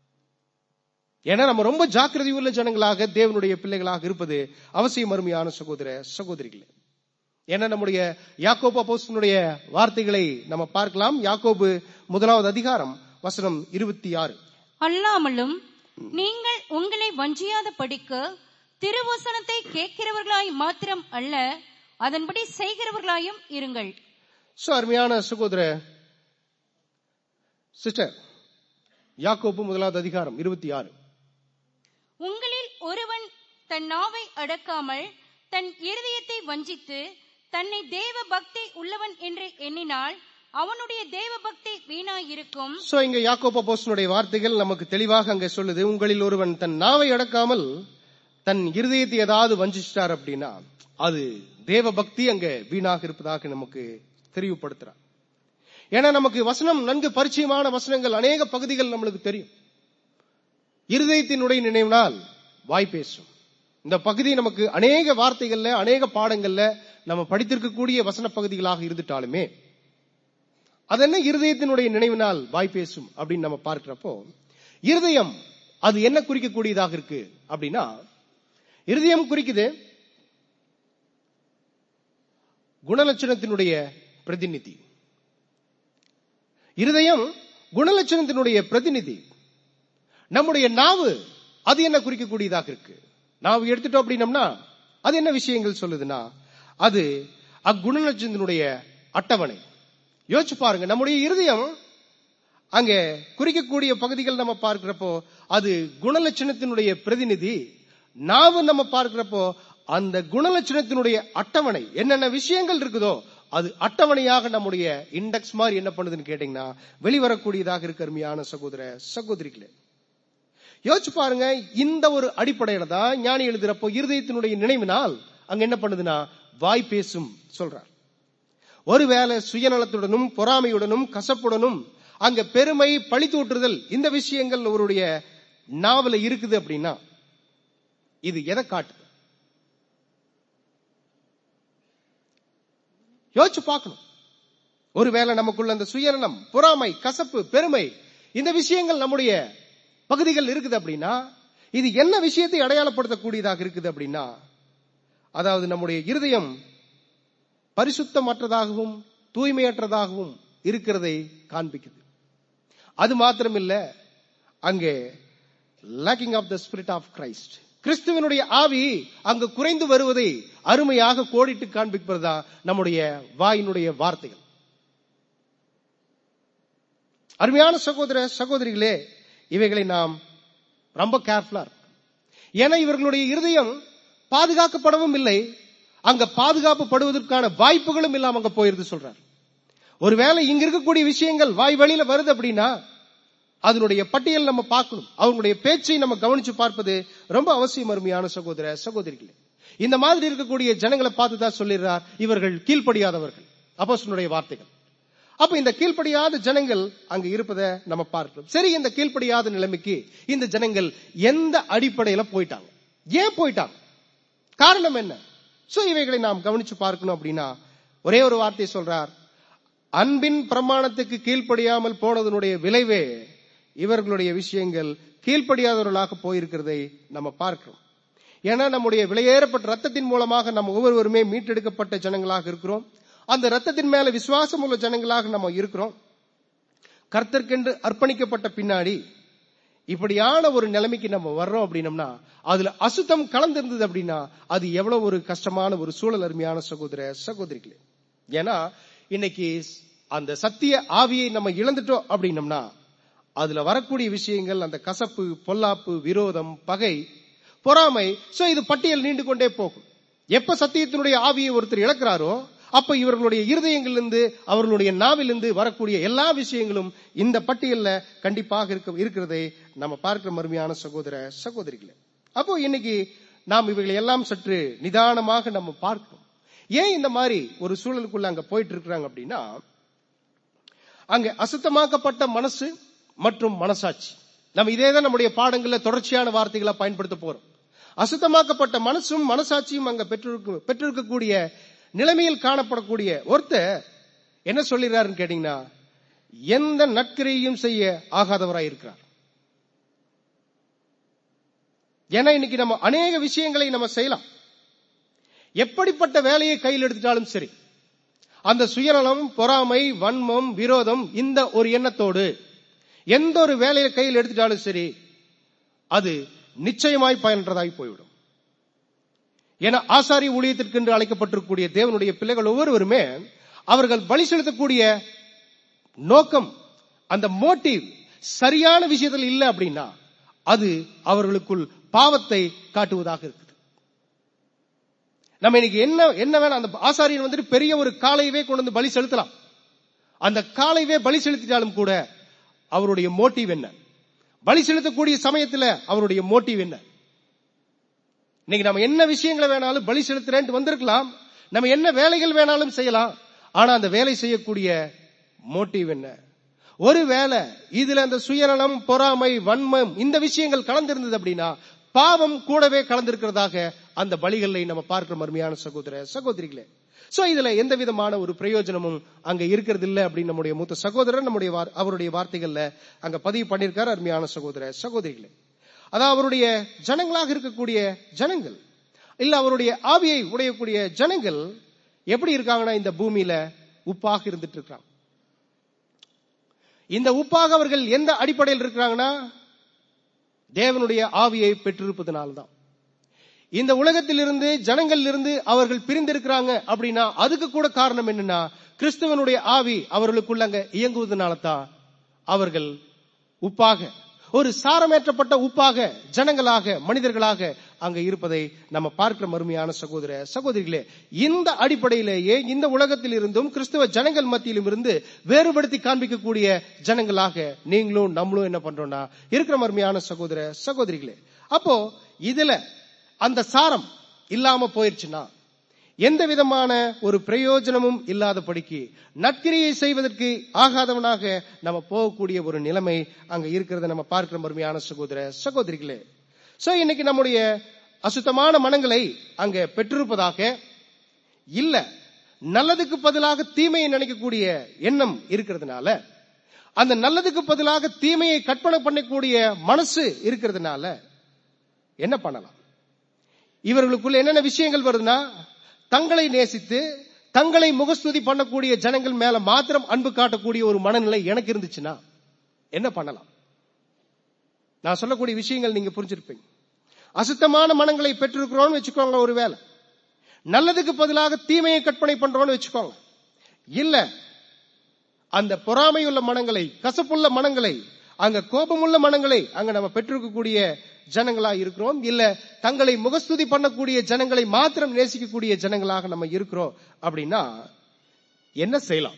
Speaker 1: ஏன்னா நம்ம ரொம்ப ஜாக்கிரதை உள்ள ஜனங்களாக தேவனுடைய பிள்ளைகளாக இருப்பது அவசியம் அருமையான சகோதர சகோதரிகளே. ஏன்னா நம்முடைய யாக்கோபு அப்போஸ்தலனுடைய வார்த்தைகளை நம்ம பார்க்கலாம். யாக்கோபு முதலாவது அதிகாரம் வசனம் இருபத்தி ஆறு.
Speaker 2: அல்லாமலும் நீங்கள் உங்களை வஞ்சியாத படிக்க திருவசனத்தை கேட்கிறவர்களாய் மாத்திரம் அல்ல, அதன்படி செய்கிறவர்களாயும் இருங்கள்.
Speaker 1: சோ அருமையான சகோதர சிஸ்டர், யாக்கோபு முதலாவது அதிகாரம் இருபத்தி ஆறு.
Speaker 2: உங்களில் ஒருவன் தன் நாவை அடக்காமல் தன் இருதயத்தை வஞ்சித்து தன்னை தேவ பக்தி உள்ளவன் என்று எண்ணினால் அவனுடைய தேவ பக்தி வீணாயிருக்கும்.
Speaker 1: சோ இங்க யாக்கோபு அப்போஸ்தலனுடைய வார்த்தைகள் நமக்கு தெளிவாக அங்க சொல்லுது, உங்களில் ஒருவன் தன் நாவை அடக்காமல் தன் இருதயத்தை ஏதாவது வஞ்சிச்சிட்டார் அப்படின்னா அது தேவ பக்தி அங்க வீணாக இருப்பதாக நமக்கு தெளிவுபடுத்துறார். ஏன்னா நமக்கு வசனம் நன்கு பரிச்சயமான வசனங்கள் அநேக பகுதிகள் நம்மளுக்கு தெரியும். இருதயத்தினுடைய நினைவினால் வாய் பேசும். இந்த பகுதி நமக்கு அநேக வார்த்தைகள்ல அநேக பாடங்கள்ல நம்ம படித்திருக்கக்கூடிய வசன பகுதிகளாக இருந்துட்டாலுமே அது என்ன இருதயத்தினுடைய நினைவினால் வாய் பேசும் அப்படின்னு நம்ம பார்க்கிறப்போ, இருதயம் அது என்ன குறிக்கக்கூடியதாக இருக்கு அப்படின்னா, இருதயம் குறிக்குது குணலட்சணத்தினுடைய பிரதிநிதி. இருதயம் குணலட்சணத்தினுடைய பிரதிநிதி. நம்முடைய நாவு அது என்ன குறிக்கக்கூடியதாக இருக்கு. நாவு எடுத்துட்டோம் அப்படின்னம்னா அது என்ன விஷயங்கள் சொல்லுதுன்னா அது அக்குணலட்சணத்தினுடைய அட்டவணை. யோசிச்சு பாருங்க, நம்முடைய இருதயம் அங்க குறிக்கக்கூடிய பகுதிகள் நம்ம பார்க்கிறப்போ அது குணலட்சணத்தினுடைய பிரதிநிதி. நாவு நம்ம பார்க்கிறப்போ அந்த குணலட்சணத்தினுடைய அட்டவணை என்னென்ன விஷயங்கள் இருக்குதோ அது அட்டவணையாக நம்முடைய இண்டெக்ஸ் மாதிரி என்ன பண்ணுதுன்னு கேட்டீங்கன்னா வெளிவரக்கூடியதாக இருக்கு. அருமையான சகோதர சகோதரிகளே, யோசிச்சு பாருங்க, இந்த ஒரு அடிப்படையில தான் ஞானி எழுதுறப்போ இருதயத்தினுடைய நினைவினால் அங்க என்ன பண்ணுதுன்னா வாய் பேசும் சொல்றார். ஒருவேளை சுயநலத்துடனும் பொறாமையுடனும் கசப்புடனும் அங்க பெருமை பழி தூற்றுதல் இந்த விஷயங்கள் அவருடைய நாவல இருக்குது அப்படின்னா இது எதை காட்டுது? யோசிச்சு பார்க்கணும். ஒருவேளை நமக்குள்ள அந்த சுயநலம், பொறாமை, கசப்பு, பெருமை இந்த விஷயங்கள் நம்முடைய பகுதிகள் இருக்குது அப்படின்னா இது என்ன விஷயத்தை அடையாளப்படுத்தக்கூடியதாக இருக்குது அப்படின்னா, அதாவது நம்முடைய இருதயம் பரிசுத்தமற்றதாகவும் தூய்மையற்றதாகவும் இருக்கிறதை காண்பிக்குது. அது மாத்திரமில்ல, அங்கே lacking of the spirit of Christ, கிறிஸ்துவனுடைய ஆவி அங்கு குறைந்து வருவதை அருமையாக கோடிட்டு காண்பிப்பதா நம்முடைய வாயினுடைய வார்த்தைகள். அருமையான சகோதர சகோதரிகளே, இவைகளை நாம் ரொம்ப கேர்ஃபுல்லா இருக்கும். ஏன்னா இவர்களுடைய இருதயம் பாதுகாக்கப்படவும் இல்லை, அங்க பாதுகாப்பு படுவதற்கான வாய்ப்புகளும் இல்லாம அங்க போயிருது சொல்றார். ஒருவேளை இங்க இருக்கக்கூடிய விஷயங்கள் வாய் வழியில வருது அப்படின்னா அதனுடைய பட்டியல் நம்ம பார்க்கணும். அவங்களுடைய பேச்சை நம்ம கவனிச்சு பார்ப்பது ரொம்ப அவசியம். அருமையான சகோதர சகோதரிகளே, இந்த மாதிரி இருக்கக்கூடிய ஜனங்களை பார்த்துதான் சொல்லிடுறார் இவர்கள் கீழ்ப்படியாதவர்கள். அப்போஸ்தலனுடைய வார்த்தைகள். அப்ப இந்த கீழ்ப்படியாத ஜனங்கள் அங்க இருப்பதை நம்ம பார்க்கிறோம். சரி, இந்த கீழ்ப்படியாத நிலைமைக்கு இந்த ஜனங்கள் எந்த அடிப்படையில போயிட்டாங்க, ஏன் போயிட்டாங்க, காரணம் என்ன? சோ இவைகளை நாம் கவனிச்சு பார்க்கணும். அப்படின்னா ஒரே ஒரு வார்த்தை சொல்றார், அன்பின் பிரமாணத்துக்கு கீழ்ப்படியாமல் போனதனுடைய விளைவே இவர்களுடைய விஷயங்கள் கீழ்ப்படியாதவர்களாக போயிருக்கிறதை நம்ம பார்க்கிறோம். ஏன்னா நம்முடைய விலையேறப்பட்ட ரத்தத்தின் மூலமாக நம்ம ஒவ்வொருவருமே மீட்டெடுக்கப்பட்ட ஜனங்களாக இருக்கிறோம். அந்த ரத்தத்தின் மேல விசுவாசம் உள்ள ஜனங்களாக நம்ம இருக்கிறோம். கர்த்தர்க்கென்று அர்ப்பணிக்கப்பட்ட பின்னாடி இப்படியான ஒரு நிலைமைக்கு நம்ம வர்றோம் அப்படின்னம்னா அதுல அசுத்தம் கலந்திருந்தது அப்படின்னா அது எவ்வளவு ஒரு கஷ்டமான ஒரு சூழல். அருமையான சகோதர சகோதரிகளே, ஏன்னா இன்னைக்கு அந்த சத்திய ஆவியை நம்ம இழந்துட்டோம் அப்படின்னம்னா அதுல வரக்கூடிய விஷயங்கள் அந்த கசப்பு, பொல்லாப்பு, விரோதம், பகை, பொறாமை, சோ இது பட்டியல் நீண்டு கொண்டே போகும். எப்ப சத்தியத்தினுடைய ஆவியை ஒருத்தர் இழக்கிறாரோ அப்ப இவர்களுடைய இருதயங்களிலிருந்து அவர்களுடைய நாவிலிருந்து வரக்கூடிய எல்லா விஷயங்களும் இந்த பட்டியல்ல கண்டிப்பாக இருக்கிறதை நம்ம பார்க்கிற மருமையான சகோதர சகோதரிகளே. அப்போ இன்னைக்கு நாம் இவைகளை எல்லாம் சற்று நிதானமாக நம்ம பார்க்கணும். ஏன் இந்த மாதிரி ஒரு சூழலுக்குள்ள அங்க போயிட்டு இருக்கிறாங்க அப்படின்னா, அங்க அசுத்தமாக்கப்பட்ட மனசு மற்றும் மனசாட்சி, நம்ம இதேதான் நம்முடைய பாடங்கள்ல தொடர்ச்சியான வார்த்தைகளை பயன்படுத்த போறோம். அசுத்தமாக்கப்பட்ட மனசும் மனசாட்சியும் அங்க பெற்றிருக்க பெற்றிருக்கக்கூடிய நிலைமையில் காணப்படக்கூடிய ஒருத்தர் என்ன சொல்லிடுறாருன்னு கேட்டீங்கன்னா, எந்த நற்கிரியையும் செய்ய ஆகாதவராய் இருக்கிறார். ஏன்னா இன்னைக்கு நம்ம அநேக விஷயங்களை நம்ம செய்யலாம். எப்படிப்பட்ட வேலையை கையில் எடுத்துட்டாலும் சரி, அந்த சுயநலம், பொறாமை, வன்மம், விரோதம் இந்த ஒரு எண்ணத்தோடு எந்த ஒரு வேலையை கையில் எடுத்துட்டாலும் சரி அது நிச்சயமாய் பயனற்றதாய் போய்விடும். ஏன்னா ஆசாரிய ஊழியத்திற்கு என்று அழைக்கப்பட்டிருக்கக்கூடிய தேவனுடைய பிள்ளைகள் ஒவ்வொருவருமே அவர்கள் பலி செலுத்தக்கூடிய நோக்கம், அந்த மோட்டிவ் சரியான விஷயத்தில் இல்லை அப்படின்னா அது அவர்களுக்குள் பாவத்தை காட்டுவதாக இருக்குது. நம்ம இன்னைக்கு என்ன என்ன வேணா, அந்த ஆசாரியன் வந்துட்டு பெரிய ஒரு காளையவே கொண்டு வந்து பலி செலுத்தலாம். அந்த காளைவே பலி செலுத்திட்டாலும் கூட அவருடைய மோட்டிவ் என்ன? பலி செலுத்தக்கூடிய சமயத்துல அவருடைய மோட்டிவ் என்ன? இன்னைக்கு நம்ம என்ன விஷயங்களை வேணாலும் பலி செலுத்துறேன் வந்திருக்கலாம், நம்ம என்ன வேலைகள் வேணாலும் செய்யலாம். ஆனா அந்த வேலை செய்யக்கூடிய மோட்டிவ் என்ன? ஒருவேளை இதுல அந்த சுயநலம், பொறாமை, வன்மம் இந்த விஷயங்கள் கலந்திருந்தது அப்படின்னா பாவம் கூடவே கலந்திருக்கிறதாக அந்த பலிகளை நம்ம பார்க்கிற அருமையான சகோதர சகோதரிகளே. சோ இதுல எந்த விதமான ஒரு பிரயோஜனமும் அங்க இருக்கிறது இல்ல அப்படின்னு நம்முடைய மூத்த சகோதரர் நம்முடைய அவருடைய வார்த்தைகள்ல அங்க பதிவு பண்ணிருக்காரு. அருமையான சகோதர சகோதரிகளே, அதான் அவருடைய ஜனங்களாக இருக்கக்கூடிய ஜனங்கள் இல்ல அவருடைய ஆவியை உடையக்கூடிய ஜனங்கள் எப்படி இருக்காங்கன்னா இந்த பூமியில உப்பாக இருந்துட்டு இருக்காங்க. இந்த உப்பாக அவர்கள் எந்த அடிப்படையில் இருக்கிறாங்கன்னா தேவனுடைய ஆவியை பெற்றிருப்பதனால்தான். இந்த உலகத்திலிருந்து ஜனங்கள் இருந்து அவர்கள் பிரிந்திருக்கிறாங்க அப்படின்னா அதுக்கு கூட காரணம் என்னன்னா கிறிஸ்துவனுடைய ஆவி அவர்களுக்குள்ள அங்க இயங்குவதனால தான் அவர்கள் உப்பாக, ஒரு சாரமேற்றப்பட்ட உப்பாக ஜனங்களாக மனிதர்களாக அங்க இருப்பதை நம்ம பார்க்கிற அருமையான சகோதர சகோதரிகளே. இந்த அடிப்படையிலேயே இந்த உலகத்தில் இருந்தும் கிறிஸ்துவ ஜனங்கள் மத்தியிலும் இருந்து வேறுபடுத்தி காண்பிக்கக்கூடிய ஜனங்களாக நீங்களும் நம்மளும் என்ன பண்றோம்னா இருக்கிற அருமையான சகோதர சகோதரிகளே. அப்போ இதுல அந்த சாரம் இல்லாம போயிருச்சுன்னா எந்த விதமான ஒரு பிரயோஜனமும் இல்லாதபடிக்கு நற்கிரியை செய்வதற்கு ஆகாதவனாக நம்ம போகக்கூடிய ஒரு நிலைமை அங்க இருக்கிறத நம்ம பார்க்கிற அருமையான சகோதர சகோதரிகளே. சோ இன்னைக்கு நம்முடைய அசுத்தமான மனங்களை அங்க பெற்றிருப்பதாக இல்ல, நல்லதுக்கு பதிலாக தீமையை நினைக்கக்கூடிய எண்ணம் இருக்கிறதுனால, அந்த நல்லதுக்கு பதிலாக தீமையை கற்பனை பண்ணக்கூடிய மனசு இருக்கிறதுனால என்ன பண்ணலாம்? இவர்களுக்குள்ள என்னென்ன விஷயங்கள் வருதுன்னா தங்களை நேசித்து தங்களை முகஸ்துதி பண்ணக்கூடிய ஜனங்கள் மேல மாத்திரம் அன்பு காட்டக்கூடிய ஒரு மனநிலை எனக்கு இருந்துச்சுன்னா என்ன பண்ணலாம்? நான் சொல்லக்கூடிய விஷயங்கள் நீங்க புரிஞ்சிருப்பீங்க. அசுத்தமான மனங்களை பெற்றிருக்கிறோம்னு வச்சுக்கோங்க, ஒரு வேலை நல்லதுக்கு பதிலாக தீமையை கற்பனை பண்றோம்னு வச்சுக்கோங்க. இல்ல அந்த பொறாமையுள்ள மனங்களை, கசப்புள்ள மனங்களை, அங்க கோபமுள்ள மனங்களை அங்க நம்ம பெற்றிருக்கக்கூடிய ஜனங்களா இருக்கிறோம். இல்ல தங்களை முகஸ்துதி பண்ணக்கூடிய ஜனங்களை மாத்திரம் நேசிக்கக்கூடிய ஜனங்களாக நம்ம இருக்கிறோம் அப்படின்னா என்ன செய்யலாம்?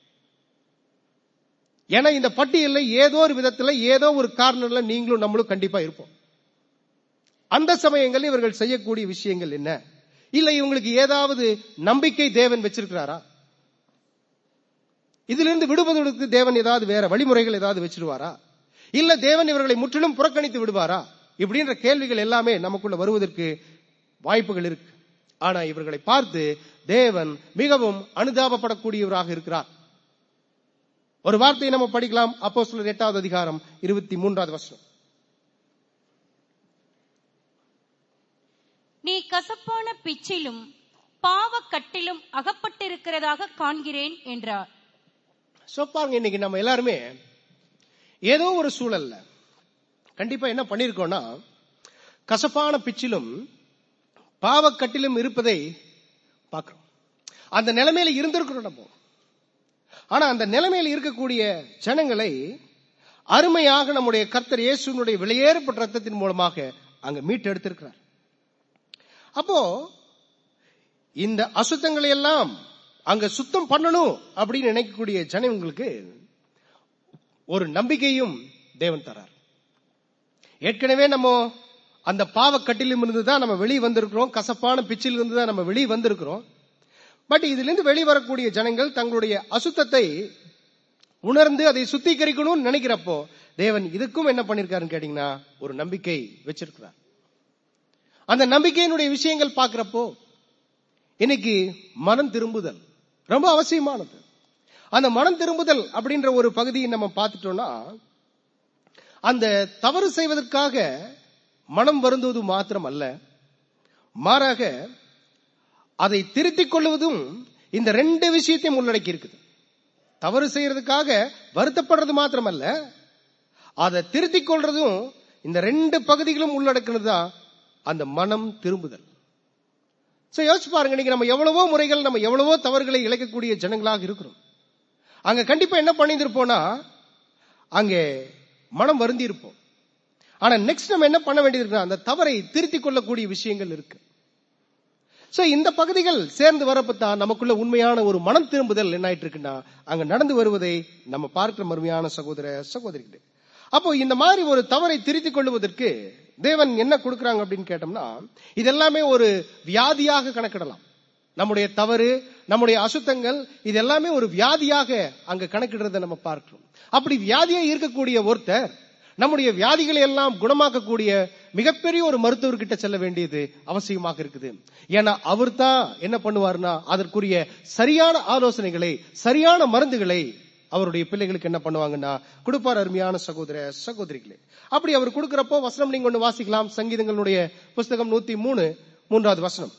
Speaker 1: ஏன்னா இந்த பட்டியல்ல ஏதோ ஒரு விதத்துல ஏதோ ஒரு காரணத்துல நீங்களும் நம்மளும் கண்டிப்பா இருப்போம். அந்த சமயங்களில் இவர்கள் செய்யக்கூடிய விஷயங்கள் என்ன? இல்ல இவங்களுக்கு ஏதாவது நம்பிக்கை தேவன் வச்சிருக்கிறாரா? இதிலிருந்து விடுவதற்கு தேவன் ஏதாவது வேற வழிமுறைகள் ஏதாவது வச்சிருவாரா? இல்ல தேவன் இவர்களை முற்றிலும் புறக்கணித்து விடுவாரா? இப்படின்ற கேள்விகள் எல்லாமே நமக்குள்ள வருவதற்கு வாய்ப்புகள் இருக்கு. ஆனா இவர்களை பார்த்து தேவன் மிகவும் அனுதாபப்படக்கூடியவராக இருக்கிறார். ஒரு வார்த்தையை நம்ம படிக்கலாம். அப்போஸ்தலர் எட்டாவது அதிகாரம் இருபத்தி மூன்றாவது வசனம்.
Speaker 2: நீ கசப்பான பிச்சிலும் பாவக்கட்டிலும் அகப்பட்டிருக்கிறதாக காண்கிறேன் என்றார்.
Speaker 1: சொப்பாங்க இன்னைக்கு நம்ம எல்லாருமே ஏதோ ஒரு சூழல்ல கண்டிப்பா என்ன பண்ணிருக்கோம்னா கசப்பான பிச்சிலும் பாவக்கட்டிலும் இருப்பதை பார்க்கிறோம். அந்த நிலைமையில இருந்திருக்கிறோம் நம்ம. ஆனா அந்த நிலைமையில இருக்கக்கூடிய ஜனங்களை அருமையாக நம்முடைய கர்த்தர் இயேசுவினுடைய வெளியேறப்பட்ட ரத்தத்தின் மூலமாக அங்க மீட்டு எடுத்திருக்கிறார். அப்போ இந்த அசுத்தங்களை எல்லாம் அங்க சுத்தம் பண்ணணும் அப்படின்னு நினைக்கக்கூடிய ஜனங்களுக்கு ஒரு நம்பிக்கையும் தேவன் தரார். ஏற்கனவே நம்ம அந்த பாவக்கட்டிலும் இருந்துதான் நம்ம வெளியே வந்திருக்கிறோம், கசப்பான பிச்சில் இருந்து தான் நம்ம வெளியே வந்திருக்கிறோம். பட் இதுல இருந்து வெளிவரக்கூடிய ஜனங்கள் தங்களுடைய அசுத்தத்தை உணர்ந்து அதை சுத்திகரிக்கணும்னு நினைக்கிறப்போ தேவன் இதுக்கும் என்ன பண்ணிருக்காருன்னு கேட்டீங்கன்னா ஒரு நம்பிக்கை வச்சிருக்கிறார். அந்த நம்பிக்கையினுடைய விஷயங்கள் பார்க்கிறப்போ இன்னைக்கு மனம் திரும்புதல் ரொம்ப அவசியமானது. அந்த மனம் திரும்புதல் அப்படின்ற ஒரு பகுதியை நம்ம பார்த்துட்டோம்னா அந்த தவறு செய்வதற்காக மனம் வருந்துவது மாத்திரம் அல்ல, மாறாக அதை திருத்திக் கொள்வதும் இந்த ரெண்டு விஷயத்தையும் உள்ளடக்கி இருக்குது. தவறு செய்யறதுக்காக வருத்தப்படுறது மாத்திரமல்ல, அதை திருத்திக் கொள்றதும் இந்த ரெண்டு பகுதிகளும் உள்ளடக்குனது தான் அந்த மனம் திரும்புதல். சோ யோசிச்சு பாருங்க, இன்னைக்கு நம்ம எவ்வளவோ முறைகள் நம்ம எவ்வளவோ தவறுகளை இழைக்கக்கூடிய ஜனங்களாக இருக்கிறோம். அங்க கண்டிப்பா என்ன பண்ணியிருப்போம்னா அங்கே மனம் வருந்தி இருப்போம். ஆனா நெக்ஸ்ட் நம்ம என்ன பண்ண வேண்டியது இருக்கு, அந்த தவறை திருத்திக் கொள்ளக்கூடிய விஷயங்கள் இருக்கு. சோ இந்த பகுதிகள் சேர்ந்து வரப்பத்தான் நமக்குள்ள உண்மையான ஒரு மனம் திரும்புதல் என்ன ஆயிட்டு இருக்குன்னா அங்க நடந்து வருவதை நம்ம பார்க்கிற மறுமையான சகோதர சகோதரிகளே. அப்போ இந்த மாதிரி ஒரு தவறை திருத்திக் கொள்வதற்கு தேவன் என்ன கொடுக்கறாங்க அப்படின்னு கேட்டோம்னா, இதெல்லாமே ஒரு வியாதியாக கணக்கிடலாம். நம்முடைய தவறு, நம்முடைய அசுத்தங்கள், இது எல்லாமே ஒரு வியாதியாக அங்க கணக்கிடுறதை நம்ம பார்க்கிறோம். அப்படி வியாதியா இருக்கக்கூடிய ஒருத்தர் நம்முடைய வியாதிகளை எல்லாம் குணமாக்கக்கூடிய மிகப்பெரிய ஒரு மருத்துவர்கிட்ட செல்ல வேண்டியது அவசியமாக இருக்குது. ஏன்னா அவர் தான் என்ன பண்ணுவார்னா அதற்குரிய சரியான ஆலோசனைகளை, சரியான மருந்துகளை அவருடைய பிள்ளைகளுக்கு என்ன பண்ணுவாங்கன்னா கொடுப்பார். அருமையான சகோதர சகோதரிகளே, அப்படி அவர் கொடுக்கிறப்போ வசனம் நீங்க ஒன்று வாசிக்கலாம். சங்கீதங்களுடைய புஸ்தகம் நூத்தி மூணு மூன்றாவது வசனம்.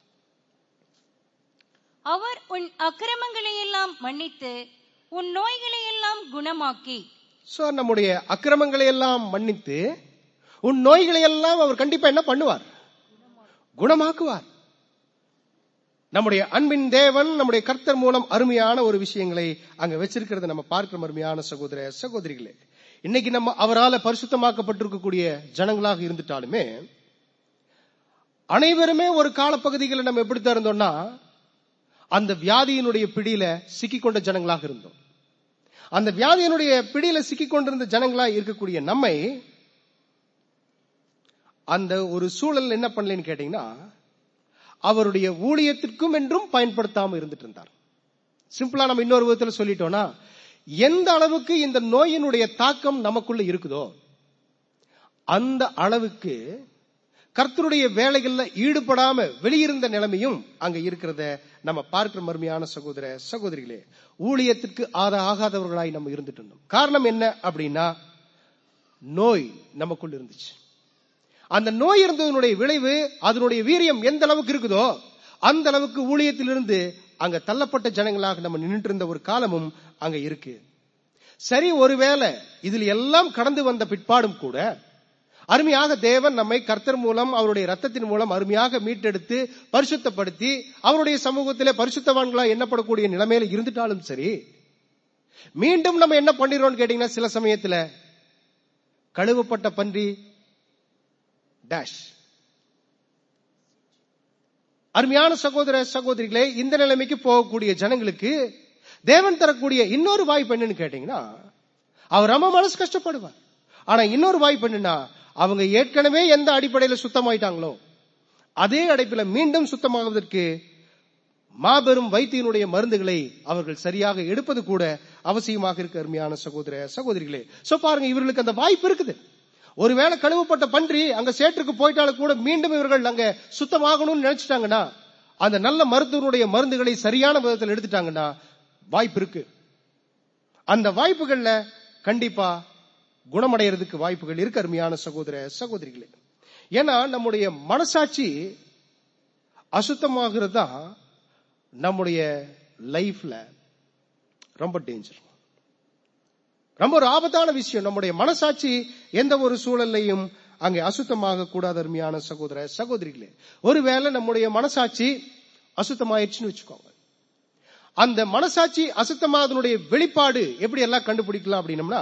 Speaker 2: அவர் உன் அக்கிரமங்களை எல்லாம் மன்னித்து உன் நோய்களை எல்லாம் குணமாக்கி.
Speaker 1: சோ நம்முடைய அக்கிரமங்களை எல்லாம் மன்னித்து உன் நோய்களை எல்லாம் அவர் கண்டிப்பா என்ன பண்ணுவார்? குணமாக்குவார். நம்முடைய அன்பின் தேவன் நம்முடைய கர்த்தர் மூலம் அருமையான ஒரு விஷயங்களை அங்க வச்சிருக்கிறது நம்ம பார்க்கிற அருமையான சகோதர சகோதரிகளே. இன்னைக்கு நம்ம அவரால் பரிசுத்தமாக்கப்பட்டிருக்கக்கூடிய ஜனங்களாக இருந்துட்டாலுமே அனைவருமே ஒரு காலப்பகுதிகளில் நம்ம எப்படித்தான் இருந்தோம்னா அந்த வியாதியினுடைய பிடியில சிக்கிக்கொண்ட ஜனங்களாக இருந்தோம். அந்த வியாதியினுடைய பிடியில சிக்கிக் கொண்டிருந்த ஜனங்களா இருக்கக்கூடிய நம்மை அந்த ஒரு சூழல் என்ன பண்ணலன்னு கேட்டீங்கன்னா அவருடைய ஊழியத்திற்கும் என்றும் பயன்படுத்தாம இருந்துட்டு இருந்தார். சிம்பிளா நம்ம இன்னொரு விதத்துல சொல்லிட்டோம்னா, எந்த அளவுக்கு இந்த நோயினுடைய தாக்கம் நமக்குள்ள இருக்குதோ அந்த அளவுக்கு கர்த்தருடைய வேலைகள்ல ஈடுபடாம வெளியிருந்த நிலைமையும் அங்க இருக்கிறத நம்ம பார்க்கிற மர்மையான சகோதர சகோதரிகளே. ஊழியத்திற்கு ஆத ஆகாதவர்களாய் நம்ம இருந்துட்டு இருந்தோம். காரணம் என்ன அப்படின்னா நோய் நமக்குள்ள இருந்துச்சு. அந்த நோய் இருந்ததனுடைய விளைவு, அதனுடைய வீரியம் எந்த அளவுக்கு இருக்குதோ அந்த அளவுக்கு ஊழியத்திலிருந்து அங்க தள்ளப்பட்ட ஜனங்களாக நம்ம நின்றுட்டு இருந்த ஒரு காலமும் அங்க இருக்கு. சரி, ஒருவேளை இதில் எல்லாம் கடந்து வந்த பிற்பாடும் கூட அருமையாக தேவன் நம்மை கர்த்தர் மூலம் அவருடைய ரத்தத்தின் மூலம் அருமையாக மீட்டெடுத்து பரிசுத்தப்படுத்தி அவருடைய சமூகத்திலே பரிசுத்தவான்களா எண்ணப்படக்கூடிய நிலைமையில இருந்துட்டாலும் சரி, மீண்டும் நம்ம என்ன பண்ணிடுறோம்னு கேட்டீங்கன்னா சில சமயத்துல கழுவப்பட்ட பன்றி டேஷ். அருமையான சகோதர சகோதரிகளே, இந்த நிலைமைக்கு போகக்கூடிய ஜனங்களுக்கு தேவன் தரக்கூடிய இன்னொரு வாய்ப்பு என்னன்னு கேட்டீங்கன்னா, அவர் ரொம்ப மனசு கஷ்டப்படுவார். ஆனா இன்னொரு வாய்ப்பு என்னன்னா, அவங்க ஏற்கனவே எந்த அடிப்படையில சுத்தமாயிட்டாங்களோ அதே அடிப்படையில மீண்டும் சுத்தமாகுவதற்கு மாபெரும் வைத்தியனுடைய மருந்துகளை அவர்கள் சரியாக எடுப்பது கூட அவசியமாக இருக்கு. அருமையான சகோதர சகோதரிகளே, சோ பாருங்க, இவர்களுக்கு அந்த வாய்ப்பு இருக்குது. ஒருவேளை கழுவப்பட்ட பன்றி அங்க சேற்றுக்கு போயிட்டாலும் கூட மீண்டும் இவர்கள் அங்க சுத்தமாகணும்னு நினைச்சிட்டாங்கன்னா, அந்த நல்ல மருத்துவனுடைய மருந்துகளை சரியான விதத்தில் எடுத்துட்டாங்கன்னா வாய்ப்பு இருக்கு. அந்த வாய்ப்புகள்ல கண்டிப்பா குணமடைகிறதுக்கு வாய்ப்புகள் இருக்கு. அருமையான சகோதர சகோதரிகளே, ஏன்னா நம்முடைய மனசாட்சி அசுத்தமாகிறது தான் நம்முடைய லைஃப்ல ரொம்ப டேஞ்சர், ரொம்ப ஒரு ஆபத்தான விஷயம். நம்முடைய மனசாட்சி எந்த ஒரு சூழலையும் அங்கே அசுத்தமாக கூடாது. அருமையான சகோதர சகோதரிகளே, ஒருவேளை நம்முடைய மனசாட்சி அசுத்தமாயிடுச்சுன்னு வச்சுக்கோங்க, அந்த மனசாட்சி அசுத்தமானதனுடைய வெளிப்பாடு எப்படி எல்லாம் கண்டுபிடிக்கலாம் அப்படின்னம்னா,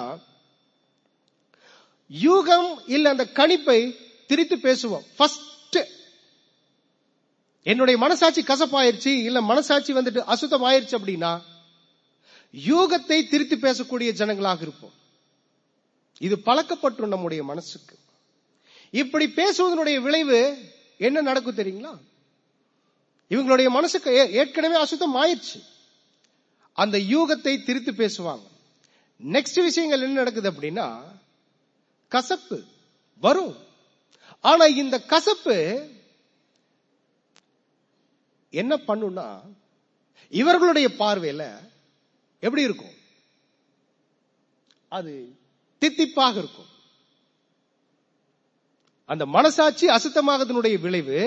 Speaker 1: யூகம் இல்ல அந்த கணிப்பை திரித்து பேசுவோம். ஃபர்ஸ்ட் என்னுடைய மனசாட்சி கசப்பாயிருச்சு இல்ல மனசாட்சி வந்துட்டு அசுத்தம் ஆயிருச்சு அப்படின்னா யூகத்தை திரித்து பேசக்கூடிய ஜனங்களாக இருப்போம். இது பழக்கப்பட்டு நம்முடைய மனசுக்கு. இப்படி பேசுவதனுடைய விளைவு என்ன நடக்கும் தெரியுங்களா? இவங்களுடைய மனசுக்கு ஏற்கனவே அசுத்தம் ஆயிடுச்சு, அந்த யூகத்தை திரித்து பேசுவாங்க. நெக்ஸ்ட் விஷயங்கள் என்ன நடக்குது அப்படின்னா, கசப்பு வரும். ஆனா இந்த கசப்பு என்ன பண்ணுனா இவர்களுடைய பார்வையில எப்படி இருக்கும்? அது தித்திப்பாக இருக்கும். அந்த மனசாட்சி அசுத்தமாகதனுடைய விளைவு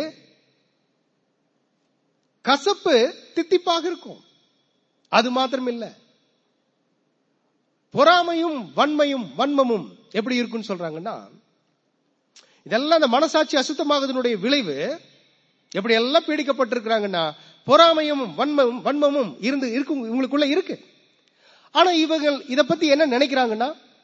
Speaker 1: கசப்பு தித்திப்பாக இருக்கும். அது மாத்திரம் இல்ல, பொறாமையும் வன்மையும் வன்மமும் எப்படி இருக்குன்னு சொல்றாங்கன்னா, இதெல்லாம் அந்த மனசாட்சி அசுத்தமாகதனுடைய விளைவு. எப்படி எல்லாம் பீடிக்கப்பட்டிருக்கிறாங்கன்னா பொறாமையும் வன்மமும் வன்மமும் இருந்து இருக்கும், இவங்களுக்குள்ள இருக்கு. ஆனா இவங்க இத பத்தி என்ன நினைக்கிறாங்கன்னா,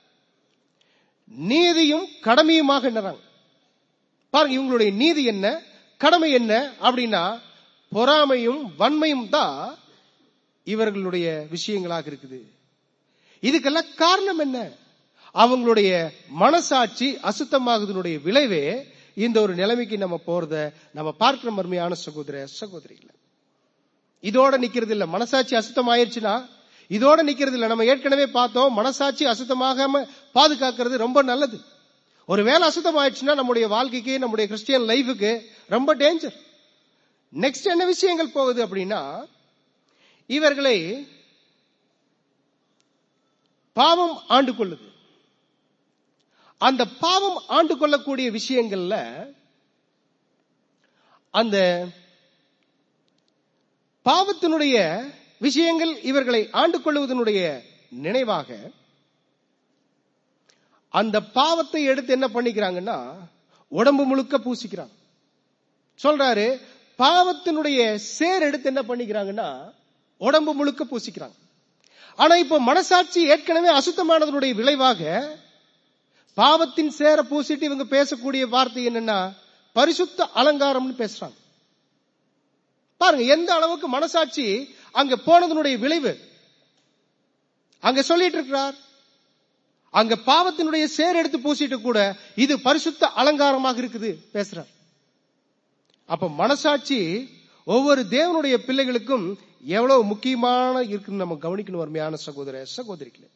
Speaker 1: நீதியும் கடமையுமாக எண்ணுறாங்க. பாருங்க, இவங்களுடைய நீதி என்ன கடமை என்ன அப்படின்னா, பொறாமையும் வன்மையும் தான் இவர்களுடைய விஷயங்களாக இருக்குது. இதுக்கெல்லாம் காரணம் என்ன? அவங்களுடைய மனசாட்சி அசுத்தமாகுதனுடைய விளைவே இந்த ஒரு நிலைமைக்கு நம்ம போறத நம்ம பார்க்கிற மர்மையான சகோதர சகோதரிகள். இதோட நிக்கிறது இல்ல. மனசாட்சி அசுத்தம் ஆயிடுச்சுன்னா இதோட நிக்கிறது இல்ல. நம்ம ஏற்கனவே பார்த்தோம், மனசாட்சி அசுத்தமாகாம பாதுகாக்கிறது ரொம்ப நல்லது. ஒரு வேலை அசுத்தம் ஆயிடுச்சுன்னா நம்முடைய வாழ்க்கைக்கு, நம்முடைய கிறிஸ்டியன் லைஃபுக்கு ரொம்ப டேஞ்சர். நெக்ஸ்ட் என்ன விஷயங்கள் போகுது அப்படின்னா, இவர்களை பாவம் ஆண்டு கொள்ளுது. அந்த பாவம் ஆண்டு கொள்ளக்கூடிய விஷயங்கள்ல அந்த பாவத்தினுடைய விஷயங்கள் இவர்களை ஆண்டு கொள்வதனுடைய நினைவாக அந்த பாவத்தை எடுத்து என்ன பண்ணிக்கிறாங்கன்னா உடம்பு முழுக்க பூசிக்கிறாங்க. சொல்றாரு, பாவத்தினுடைய சேர் எடுத்து என்ன பண்ணிக்கிறாங்கன்னா உடம்பு முழுக்க பூசிக்கிறாங்க. ஆனா இப்போ மனசாட்சி ஏற்கனவே அசுத்தமானதனுடைய விளைவாக பாவத்தின் சேர பூசிட்டு இவங்க பேசக்கூடிய வார்த்தை என்னன்னா பரிசுத்த அலங்காரம்னு பேசுறாங்க. பாருங்க எந்த அளவுக்கு மனசாட்சி அங்க போனதனுடைய விளைவு. அங்க சொல்லிட்டு இருக்கிறார், அங்க பாவத்தினுடைய சேர் எடுத்து பூசிட்டு கூட இது பரிசுத்த அலங்காரமாக இருக்குது பேசுறார். அப்ப மனசாட்சி ஒவ்வொரு தேவனுடைய பிள்ளைகளுக்கும் எவ்வளவு முக்கியமான இருக்குன்னு நம்ம கவனிக்கணும் அருமையான சகோதர சகோதரிகளே.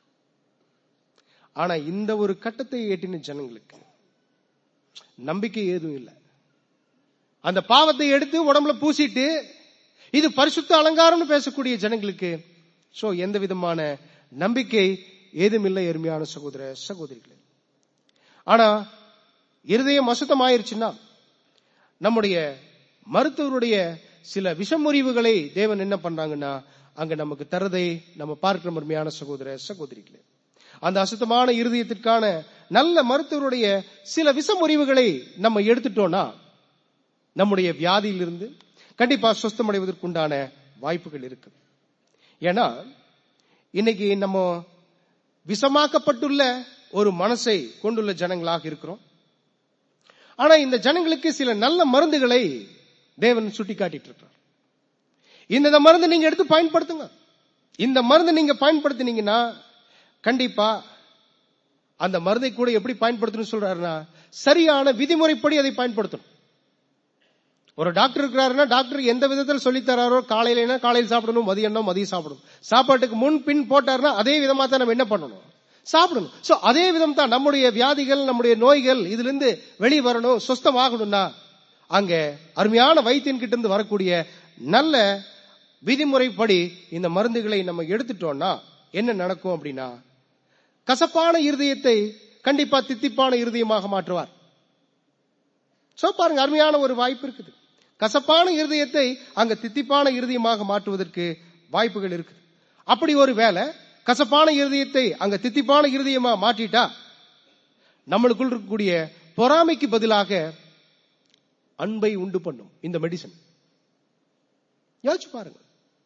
Speaker 1: ஆனா இந்த ஒரு கட்டத்தை ஏற்றின ஜனங்களுக்கு நம்பிக்கை ஏதும் இல்லை. அந்த பாவத்தை எடுத்து உடம்புல பூசிட்டு இது பரிசுத்த அலங்காரம்னு பேசக்கூடிய ஜனங்களுக்கு சோ எந்த விதமான நம்பிக்கை ஏதும் இல்லை அருமையான சகோதர சகோதரிகளே. ஆனா இருதயம் அசுத்தமாயிருச்சுன்னா நம்முடைய மருத்துவருடைய சில விஷமுறிவுகளை தேவன் என்ன பண்றாங்கன்னா அங்க நமக்கு தரதை நம்ம பார்க்கிற அருமையான சகோதர சகோதரிகளே. அந்த அசுத்தமான இருதயத்திற்கான நல்ல மருத்துவருடைய சில விஷமுறிவுகளை நம்ம எடுத்துட்டோம்னா நம்முடைய வியாதியிலிருந்து கண்டிப்பா சுஸ்தமடைவதற்குண்டான வாய்ப்புகள் இருக்கு. ஏன்னா இன்னைக்கு நம்ம விஷமாக்கப்பட்டுள்ள ஒரு மனசை கொண்டுள்ள ஜனங்களாக இருக்கிறோம். ஆனா இந்த ஜனங்களுக்கு சில நல்ல மருந்துகளை தேவன் சுட்டி காட்டிட்டு இருக்கிறார். இந்த மருந்து நீங்க எடுத்து பயன்படுத்துங்க. இந்த மருந்து நீங்க பயன்படுத்தினீங்கன்னா கண்டிப்பா அந்த மருந்தை கூட எப்படி பயன்படுத்தணும் சொல்றாருன்னா சரியான விதிமுறைப்படி அதை பயன்படுத்தணும். ஒரு டாக்டர் இருக்கிறாருன்னா டாக்டர் எந்த விதத்தில் சொல்லி தராரோ, காலையில காலையில் சாப்பிடணும், மதியம் மதியம் சாப்பிடணும், சாப்பாட்டுக்கு முன் பின் போட்டாருன்னா அதே விதமா தான் நம்ம என்ன பண்ணணும், சாப்பிடணும். சோ அதே விதம் தான் நம்முடைய வியாதிகள், நம்முடைய நோய்கள் இதுல இருந்து வெளியே வரணும், சுஸ்தமாகணும்னா அங்க அருமையான வைத்தியன் கிட்ட இருந்து வரக்கூடிய நல்ல விதிமுறைப்படி இந்த மருந்துகளை நம்ம எடுத்துட்டோம்னா என்ன நடக்கும் அப்படின்னா கசப்பான இருதயத்தை கண்டிப்பா தித்திப்பான இருதயமாக மாற்றுவார். சோ பாருங்க, அருமையான ஒரு வாய்ப்பு இருக்குது. கசப்பான இருதயத்தை அங்க தித்திப்பான இருதயமாக மாற்றுவதற்கு வாய்ப்புகள் இருக்குது. அப்படி ஒரு வேளை கசப்பான இருதயத்தை அங்க தித்திப்பான இருதயமா மாற்றிட்டா நம்மளுக்குள் இருக்கக்கூடிய பொறாமைக்கு பதிலாக அன்பை உண்டு பண்ணும் இந்த மெடிசன். யோசிச்சு பாருங்க,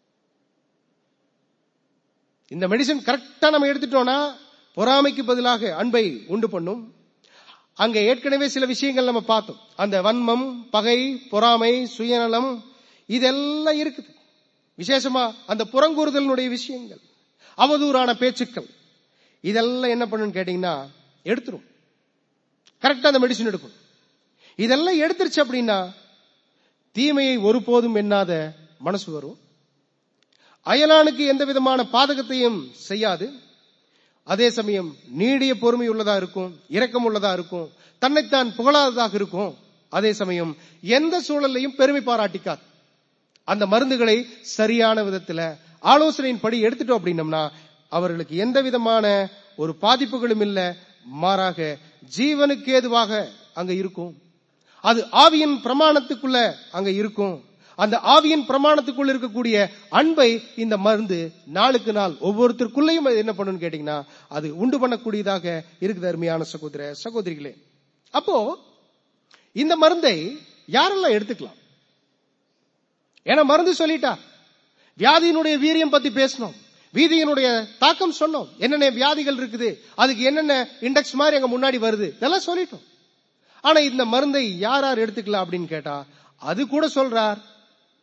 Speaker 1: இந்த மெடிசன் கரெக்டா நம்ம எடுத்துட்டோம்னா பொறாமைக்கு பதிலாக அன்பை உண்டு பண்ணும். அங்க ஏற்கனவே சில விஷயங்கள் நம்ம பார்த்தோம். அந்த வன்மம், பகை, பொறாமை, சுயநலம் இதெல்லாம் இருக்குது. விசேஷமா அந்த புறங்கூறுதலுடைய விஷயங்கள், அவதூறான பேச்சுக்கள் இதெல்லாம் என்ன பண்ணுன்னு கேட்டீங்கன்னா எடுத்துரும். கரெக்டா அந்த மெடிசன் எடுக்கும். இதெல்லாம் எடுத்துருச்சு அப்படின்னா தீமையை ஒருபோதும் எண்ணாத மனசு வரும். அயலானுக்கு எந்த விதமான பாதகத்தையும் செய்யாது. அதே சமயம் நீடிய பொறுமை உள்ளதா இருக்கும், இரக்கம் உள்ளதா இருக்கும், தன்னைத்தான் புகழாததாக இருக்கும். அதே சமயம் எந்த சூழலையும் பெருமை பாராட்டிக்காது. அந்த மருந்துகளை சரியான விதத்துல ஆலோசனையின்படி எடுத்துட்டோம் அப்படின்னம்னா அவர்களுக்கு எந்த விதமான ஒரு பாதிப்புகளும் இல்ல, மாறாக ஜீவனுக்கு ஏதுவாக அங்க இருக்கும். அது ஆவியின் பிரமாணத்துக்குள்ள அங்க இருக்கும். அந்த ஆவியின் பிரமாணத்துக்குள் இருக்கக்கூடிய அன்பை இந்த மருந்து நாளுக்கு நாள் ஒவ்வொருத்தருக்குள்ளேயும் என்ன பண்ணணும்னு கேட்டீங்கன்னா அது உண்டு பண்ணக்கூடியதாக இருக்குது அருமையான சகோதர சகோதரிகளே. அப்போ இந்த மருந்தை யாரெல்லாம் எடுத்துக்கலாம்? ஏன்னா மருந்து சொல்லிட்டா வியாதியினுடைய வீரியம் பத்தி பேசணும், வீதியினுடைய தாக்கம் சொன்னோம், என்னென்ன வியாதிகள் இருக்குது, அதுக்கு என்னென்ன இண்டெக்ஸ் மாதிரி அங்க முன்னாடி வருது, இதெல்லாம் சொல்லிட்டோம். ஆனா இந்த மருந்தை யார் யார் எடுத்துக்கலாம் அப்படின்னு கேட்டா அது கூட சொல்றார்,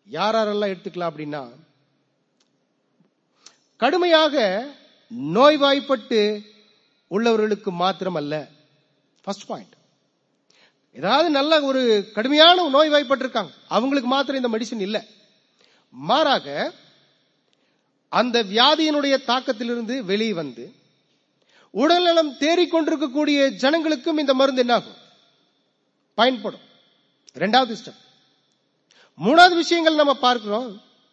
Speaker 1: யார் யாரெல்லாம் எடுத்துக்கலாம் அப்படின்னா, கடுமையாக நோய்வாய்ப்பட்டு உள்ளவர்களுக்கு மாத்திரம் அல்ல. ஃபர்ஸ்ட் பாயிண்ட், ஏதாவது நல்ல ஒரு கடுமையான நோய்வாய்ப்பட்டிருக்காங்க, அவங்களுக்கு மாத்திரம் இந்த மெடிசன் இல்லை. மாறாக அந்த வியாதியினுடைய தாக்கத்திலிருந்து வெளியே வந்து உடல்நலம் தேறிக்கொண்டிருக்கக்கூடிய ஜனங்களுக்கும் இந்த மருந்து என்னாகும், பயன்படும். இரண்டாவது ஸ்டெப். மூணாவது விஷயங்கள் நம்ம பார்க்கிறோம்,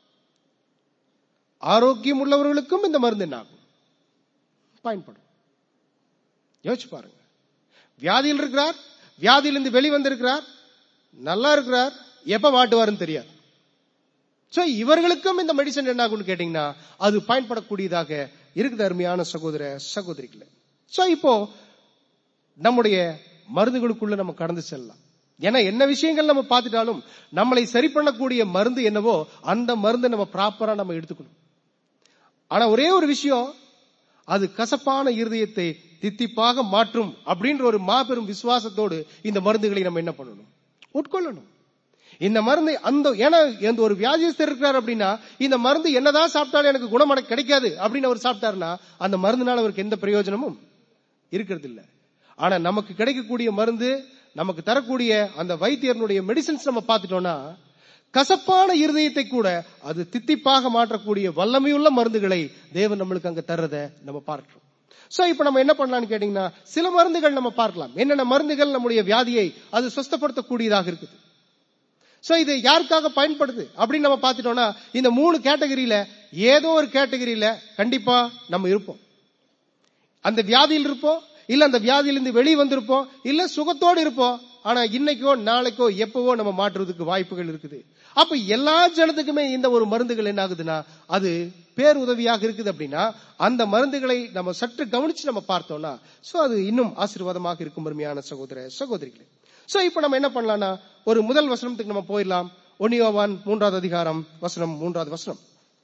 Speaker 1: ஆரோக்கியம் உள்ளவர்களுக்கும் இந்த மருந்து என்னாகும், பயன்படும். யோசிச்சு பாருங்க, வியாதியில் இருக்கிறார், வியாதியிலிருந்து வெளிவந்திருக்கிறார், நல்லா இருக்கிறார், எப்ப மாட்டுவாருன்னு தெரியாது. சோ இவர்களுக்கும் இந்த மெடிசன் என்ன ஆகும்னு கேட்டீங்கன்னா அது பயன்படக்கூடியதாக இருக்குது. அருமையான சகோதர சகோதரிகளே, சோ இப்போ நம்முடைய மருந்துகளுக்குள்ள நம்ம கடந்து செல்லலாம். ஏன்னா என்ன விஷயங்கள் நம்ம பார்த்துட்டாலும் நம்மளை சரி பண்ணக்கூடிய மருந்து என்னவோ அந்த மருந்தை நம்ம ப்ராப்பரா நம்ம எடுத்துக்கணும். ஆனா ஒரே ஒரு விஷயம், அது கசப்பான இருதயத்தை தித்திப்பாக மாற்றும் அப்படின்ற ஒரு மாபெரும் விசுவாசத்தோடு இந்த மருந்துகளை நம்ம என்ன பண்ணணும், உட்கொள்ளணும். இந்த மருந்து அந்த ஏன்னா எந்த ஒரு வியாதியஸ்தர் இருக்கிறார் அப்படின்னா இந்த மருந்து என்னதான் சாப்பிட்டாலும் எனக்கு குணம் கிடைக்காது அப்படின்னு அவர் சாப்பிட்டாருன்னா அந்த மருந்துனால அவருக்கு எந்த பிரயோஜனமும் இருக்கிறது இல்லை. ஆனா நமக்கு கிடைக்கக்கூடிய மருந்து, நமக்கு தரக்கூடிய அந்த வைத்தியர்களுடைய மெடிசின்ஸ் நம்ம பார்த்துட்டோம்னா கசப்பான இருதயத்தை கூட அது தித்திப்பாக மாற்றக்கூடிய வல்லமையுள்ள மருந்துகளை தேவன் நம்மளுக்கு அங்க தர்றத நம்ம பார்க்கிறோம். சோ இப்ப நம்ம என்ன பண்ணலாம்னு கேட்டீங்கன்னா சில மருந்துகள் நம்ம பார்க்கலாம். என்னென்ன மருந்துகள் நம்முடைய வியாதியை அது சுஸ்தப்படுத்தக்கூடியதாக இருக்குது. சோ இது யாருக்காக பயன்படுது அப்படின்னு நம்ம பார்த்துட்டோம்னா இந்த மூணு கேட்டகரியில ஏதோ ஒரு கேட்டகரியில கண்டிப்பா நம்ம இருப்போம். அந்த வியாதியில் இருப்போம், இல்ல அந்த வியாதியிலிருந்து வெளியே வந்திருப்போம், இல்ல சுகத்தோடு இருப்போம். ஆனா இன்னைக்கோ நாளைக்கோ எப்பவோ நம்ம மாற்றுறதுக்கு வாய்ப்புகள் இருக்குது. அப்ப எல்லா ஜனத்துக்குமே இந்த ஒரு மருந்துகள் என்ன ஆகுதுன்னா அது பேருதவியாக இருக்குது. அப்படின்னா அந்த மருந்துகளை நம்ம சற்று கவனிச்சு நம்ம பார்த்தோம்னா சோ அது இன்னும் ஆசீர்வாதமாக இருக்கும் அருமையான சகோதர சகோதரிகளே. சோ இப்ப நம்ம என்ன பண்ணலாம்னா ஒரு முதல் வசனத்துக்கு நம்ம போயிடலாம். ஒன்று யோவான் மூன்றாவது அதிகாரம் வசனம் மூன்றாவது வசனம்.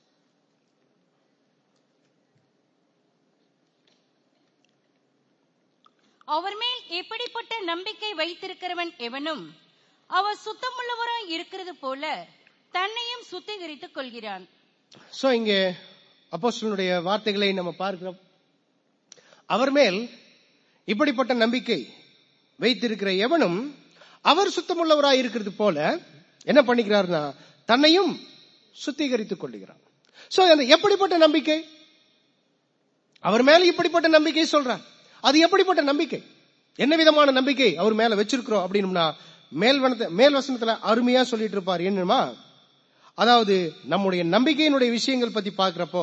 Speaker 2: அவர் மேல் எப்படிப்பட்ட நம்பிக்கை வைத்திருக்கிறவன் எவனும் அவர் சுத்தமுள்ளவராய் இருக்கிறது போல தன்னையும் சுத்திகரித்துக் கொள்கிறான்.
Speaker 1: சோ இங்க அப்போஸ்தலனுடைய வார்த்தைகளை நம்ம பார்க்கிறோம். அவர் மேல் இப்படிப்பட்ட நம்பிக்கை வைத்திருக்கிற எவனும் அவர் சுத்தமுள்ளவராய் இருக்கிறது போல என்ன பண்ணிக்கிறார்னா தன்னையும் சுத்திகரித்துக் கொள்கிறார். சோ அந்த எப்படிப்பட்ட நம்பிக்கை, அவர் மேல இப்படிப்பட்ட நம்பிக்கை சொல்றார். அது எப்படிப்பட்ட நம்பிக்கை, என்ன விதமான நம்பிக்கை அவர் மேல வச்சிருக்கிறோம் அப்படின்னா மேல் மேல் வசனத்துல அருமையா சொல்லிட்டு இருப்பார். என்னமா, அதாவது நம்முடைய நம்பிக்கையினுடைய விஷயங்கள் பத்தி பாக்குறப்போ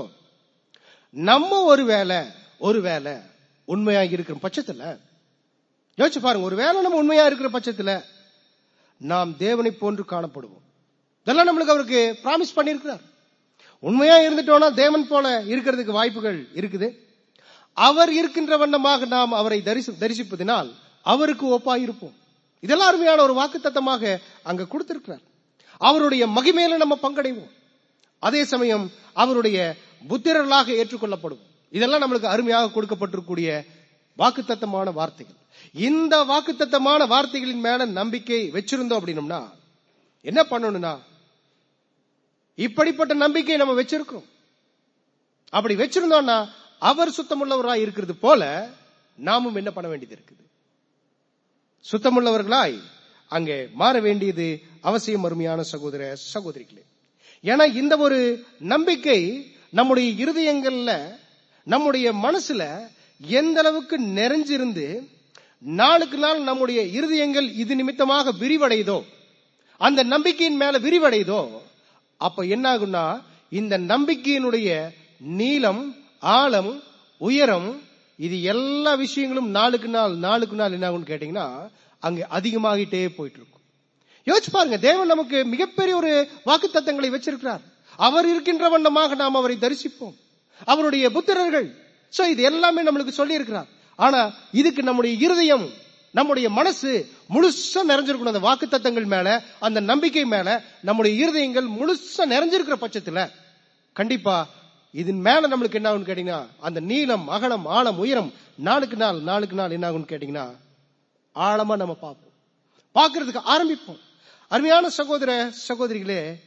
Speaker 1: நம்ம ஒருவேளை ஒருவேளை உண்மையாக இருக்கிற பட்சத்துல யோசிச்சு பாருங்க, ஒருவேளை நம்ம உண்மையா இருக்கிற பட்சத்துல நாம் தேவனை போன்று காணப்படுவோம். இதெல்லாம் நம்மளுக்கு அவருக்கு பிராமிஸ் பண்ணியிருக்கிறார். உண்மையா இருந்துட்டோம்னா தேவன் போல இருக்கிறதுக்கு வாய்ப்புகள் இருக்குது. அவர் இருக்கின்ற வண்ணமாக நாம் அவரை தரிசிப்பதினால் அவருக்கு ஒப்பாயிருப்போம். இதெல்லாம் அருமையான ஒரு வாக்குத்தத்தமாக அங்க கொடுத்திருக்கிறார். அவருடைய மகிமையில நம்ம பங்கடைவோம், அதே சமயம் அவருடைய புத்திரர்களாக ஏற்றுக்கொள்ளப்படுவோம். இதெல்லாம் நம்மளுக்கு அருமையாக கொடுக்கப்பட்டிருக்கூடிய வாக்குத்தத்தமான வார்த்தைகள். இந்த வாக்குத்தத்தமான வார்த்தைகளின் மேல நம்பிக்கை வச்சிருந்தோம் அப்படின்னோம்னா என்ன பண்ணணும்னா இப்படிப்பட்ட நம்பிக்கை நம்ம வச்சிருக்கிறோம். அப்படி வச்சிருந்தோம்னா அவர் சுத்தமுள்ளவராய் இருக்கிறது போல நாமும் என்ன பண்ண வேண்டியது இருக்குது, சுத்தமுள்ளவர்களாய் அங்கே மாற வேண்டியது அவசியம் அருமையான சகோதர சகோதரிகளே. ஏன்னா இந்த ஒரு நம்பிக்கை நம்முடைய இருதயங்கள்ல நம்முடைய மனசுல எந்த அளவுக்கு நிறைஞ்சிருந்து நாளுக்கு நாள் நம்முடைய இருதயங்கள் இது நிமித்தமாக விரிவடைதோ, அந்த நம்பிக்கையின் மேல விரிவடைதோ, அப்ப என்ன ஆகும்னா இந்த நம்பிக்கையினுடைய நீளம், ஆழம், உயரம், இது எல்லா விஷயங்களும் நாளுக்கு நாள் நாளுக்கு நாள் என்ன ஆகும்னு கேட்டீங்கன்னா அங்க அதிகமாகிட்டே போயிட்டு இருக்கும். யோசிச்சு பாருங்க, தேவன் நமக்கு மிகப்பெரிய ஒரு வாக்குத்தத்தங்களை வச்சிருக்கிறார். அவர் இருக்கின்ற வண்ணமாக நாம் அவரை தரிசிப்போம், அவருடைய புத்திரர்கள். சோ இது எல்லாமே நம்மளுக்கு சொல்லி இருக்கிறார். ஆனா இதுக்கு நம்முடைய இருதயம், நம்முடைய மனசு முழுசா நிறைஞ்சிருக்கணும். அந்த வாக்குத்தத்தங்கள் மேல, அந்த நம்பிக்கை மேல நம்முடைய இருதயங்கள் முழுசா நிறைஞ்சிருக்கிற பட்சத்துல கண்டிப்பா இதன் மேல நம்மளுக்கு என்ன ஆகும்னு கேட்டீங்கன்னா அந்த நீளம், அகலம், ஆழம், உயரம் நாளுக்கு நாள் நாளுக்கு நாள் என்ன ஆகும்னு கேட்டீங்கன்னா ஆழமா நம்ம பார்ப்போம், பார்க்கறதுக்கு ஆரம்பிப்போம். அருமையான சகோதர சகோதரிகளே,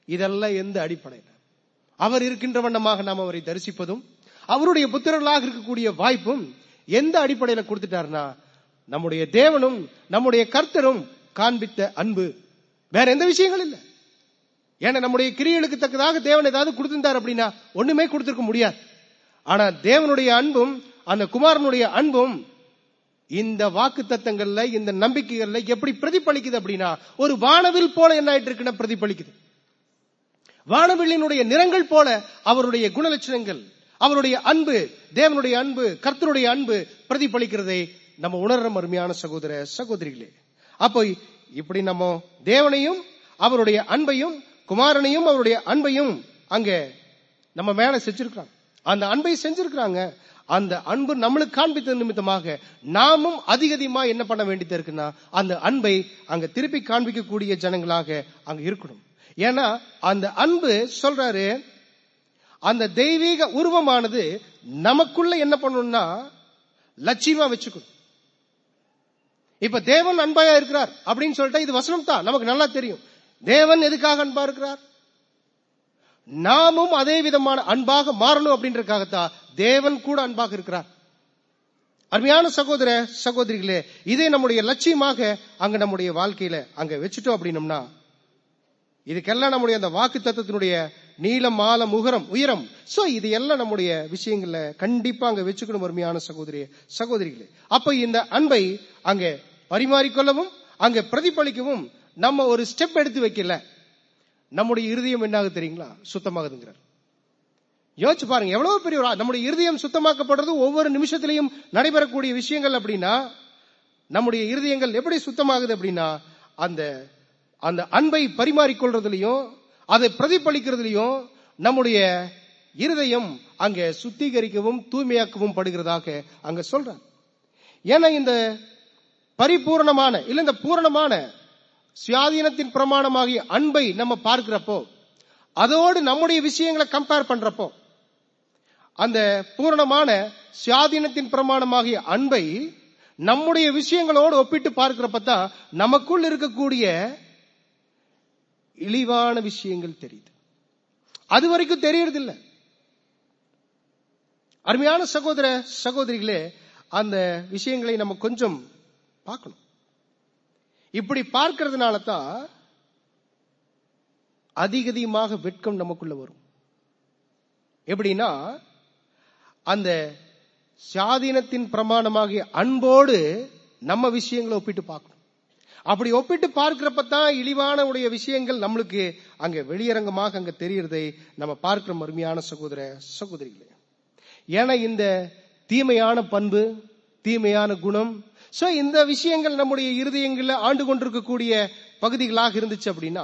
Speaker 1: இதெல்லாம் எந்த அடிப்படையில்? அவர் இருக்கின்ற வண்ணமாக நாம் அவரை தரிசிப்பதும் அவருடைய புத்திரர்களாக இருக்கக்கூடிய வாய்ப்பும் எந்த அடிப்படையில் கொடுத்துட்டாருன்னா, நம்முடைய தேவனும் நம்முடைய கர்த்தரும் காண்பித்த அன்பு, வேற எந்த விஷயங்கள் இல்லை. ஏன்னா நம்முடைய கிரியைகளுக்கு தக்கதாக தேவன் ஏதாவது கொடுத்திருந்தார் அப்படின்னா ஒண்ணுமே கொடுத்திருக்க முடியாது. ஆனா தேவனுடைய அன்பும் அந்த குமாரனுடைய அன்பும் இந்த வாக்கு தத்தங்கள்ல, இந்த நம்பிக்கைகள்ல எப்படி பிரதிபலிக்குது அப்படின்னா, ஒரு வானவில் போல என்ன ஆயிட்டு இருக்குன்னா பிரதிபலிக்குது. வானவில்லினுடைய நிறங்கள் போல அவருடைய குணலட்சணங்கள், அவருடைய அன்பு, தேவனுடைய அன்பு, கர்த்தருடைய அன்பு பிரதிபலிக்கிறதை நம்ம உணர்ற அருமையான சகோதர சகோதரிகளே. அப்போ இப்படி நம்ம தேவனையும் அவருடைய அன்பையும் குமாரனையும் அவருடைய அன்பையும் அங்க நம்ம மேல செஞ்சிருக்காங்க. அந்த அன்பை செஞ்சிருக்கிறாங்க. அந்த அன்பு நம்மளுக்கு காண்பித்த நிமித்தமாக நாமும் அதிக அதிகமா என்ன பண்ண வேண்டியது இருக்குன்னா, அந்த அன்பை அங்க திருப்பி காண்பிக்கக்கூடிய ஜனங்களாக அங்க இருக்கணும். ஏன்னா அந்த அன்பு சொல்றாரு, அந்த தெய்வீக உருவமானது நமக்குள்ள என்ன பண்ணணும்னா லட்சியமா வச்சுக்கணும். இப்ப தேவன் அன்பாயா இருக்கிறார் அப்படின்னு சொல்லிட்டா இது வசனம் தான், நமக்கு நல்லா தெரியும். தேவன் எதுக்காக அன்பா இருக்கிறார்? நாமும் அதே விதமான அன்பாக மாறணும் அப்படின்றதுக்காகத்தான் தேவன் கூட அன்பாக இருக்கிறார். அருமையான சகோதர சகோதரிகளே, இதே நம்முடைய லட்சியமாக அங்க நம்முடைய வாழ்க்கையில அங்க வச்சுட்டோம் அப்படின்னம்னா, இதுக்கெல்லாம் நம்முடைய அந்த வாக்கு தத்துவத்தினுடைய நீளம், ஆழம், உகரம், உயரம், சோ இது எல்லாம் நம்முடைய விஷயங்கள்ல கண்டிப்பா அங்க வச்சுக்கணும் அருமையான சகோதரிய சகோதரிகளே. அப்ப இந்த அன்பை அங்க பரிமாறிக்கொள்ளவும் அங்க பிரதிபலிக்கவும் நம்ம ஒரு ஸ்டெப் எடுத்து வைக்கல. நம்முடைய இருதயம் என்ன ஆகுது தெரியுங்களா? சுத்தமாகுதுங்கிறார். யோசிச்சு பாருங்க, எவ்வளவு பெரிய ஒரு நம்முடைய இருதயம் சுத்தமாக்கப்படுறது ஒவ்வொரு நிமிஷத்திலையும் நடைபெறக்கூடிய விஷயங்கள். அப்படின்னா நம்முடைய இருதயங்கள் எப்படி சுத்தமாகுது அப்படின்னா, அந்த அந்த அன்பை பரிமாறிக்கொள்றதுலயும் அதை பிரதிபலிக்கிறதுலயும் நம்முடைய இருதயம் அங்க சுத்திகரிக்கவும் தூய்மையாக்கவும் படுகிறதாக அங்க சொல்றாங்க. ஏன்னா இந்த பரிபூர்ணமான இல்ல இந்த பூரணமான சுயாதீனத்தின் பிரமாணமாகிய அன்பை நம்ம பார்க்கிறப்போ, அதோடு நம்முடைய விஷயங்களை கம்பேர் பண்றப்போ, அந்த பூரணமான சுயாதீனத்தின் பிரமாணமாகிய அன்பை நம்முடைய விஷயங்களோடு ஒப்பிட்டு பார்க்கிறப்பதான் நமக்குள் இருக்கக்கூடிய இழிவான விஷயங்கள் தெரியுது. அது வரைக்கும் தெரியறதில்லை. அருமையான சகோதர சகோதரிகளே, அந்த விஷயங்களை நம்ம கொஞ்சம் பார்க்கணும். இப்படி பார்க்கிறதுனால தான் அதிக அதிகமாக வெட்கம் நமக்குள்ள வரும். எப்படின்னா, அந்த சுயாதீனத்தின் பிரமாணமாகிய அன்போடு நம்ம விஷயங்களை ஒப்பிட்டு பார்க்கணும். அப்படி ஒப்பிட்டு பார்க்கிறப்பதான் இழிவான உடைய விஷயங்கள் நம்மளுக்கு அங்க வெளியரங்கமாக அங்க தெரியறதை நம்ம பார்க்கிற அருமையான சகோதர சகோதரிகளே. ஏன்னா இந்த தீமையான பண்பு, தீமையான குணம், சோ இந்த விஷயங்கள் நம்முடைய இருதயங்கள்ல ஆண்டு கொண்டிருக்கக்கூடிய பகுதிகளாக இருந்துச்சு அப்படின்னா,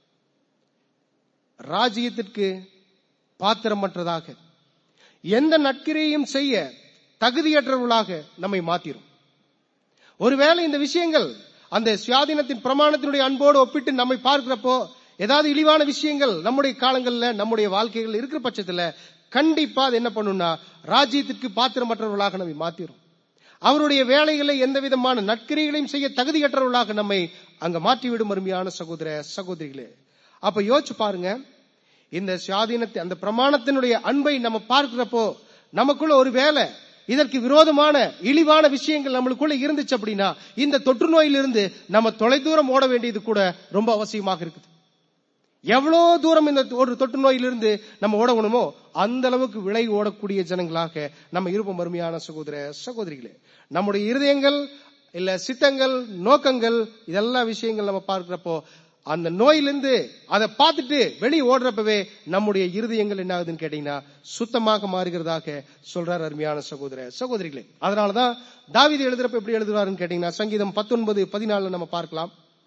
Speaker 1: ராஜ்யத்திற்கு பாத்திரமற்றதாக எந்த நற்கிரையும் செய்ய தகுதியற்றவர்களாக நம்மை மாத்திரும். ஒருவேளை இந்த விஷயங்கள் அந்த சுயாதீனத்தின் பிரமாணத்தினுடைய அன்போடு ஒப்பிட்டு நம்மை பார்க்கிறப்போ ஏதாவது இழிவான விஷயங்கள் நம்முடைய காலங்கள்ல நம்முடைய வாழ்க்கைகள் இருக்கிற பட்சத்துல கண்டிப்பா அது என்ன பண்ணும்னா ராஜ்யத்திற்கு பாத்திரமற்றவர்களாக நம்மை மாத்திரும். அவருடைய வேலைகளை எந்த விதமான நற்கிரைகளையும் செய்ய தகுதியற்றவர்களாக நம்மை அங்க மாற்றிவிடும் அருமையான சகோதர சகோதரிகளே. அப்ப யோசிச்சு பாருங்க, இந்த சுயாதீனத்தை அந்த பிரமாணத்தினுடைய அன்பை நம்ம பார்க்கிறப்போ நமக்குள்ள ஒரு வேலை இதற்கு விரோதமான இழிவான விஷயங்கள் நம்மளுக்குள்ள இருந்துச்சு அப்படின்னா இந்த தொற்று நோயிலிருந்து நம்ம தொலைதூரம் ஓட வேண்டியது கூட ரொம்ப அவசியமாக இருக்குது. எவ்வளவு தூரம் இந்த ஒரு தொற்று நோயிலிருந்து நம்ம ஓடணுமோ அந்த அளவுக்கு விலை ஓடக்கூடிய ஜனங்களாக நம்ம இருப்போம் அருமையான சகோதர சகோதரிகளே. நம்முடைய இருதயங்கள் இல்ல சித்தங்கள், நோக்கங்கள், இதெல்லாம் விஷயங்கள் நம்ம பார்க்கிறப்போ அந்த நோயிலிருந்து அதை பார்த்துட்டு வெளியே ஓடுறப்பவே நம்முடைய இருதயங்கள் என்ன ஆகுதுன்னு கேட்டீங்கன்னா சுத்தமாக மாறுகிறதாக சொல்றார் அருமையான சகோதர சகோதரிகளே. அதனாலதான் தாவீது எழுதுறப்ப எப்படி எழுதுவாருன்னு கேட்டீங்கன்னா சங்கீதம் பத்தொன்பது பதினாலுல நம்ம பார்க்கலாம்.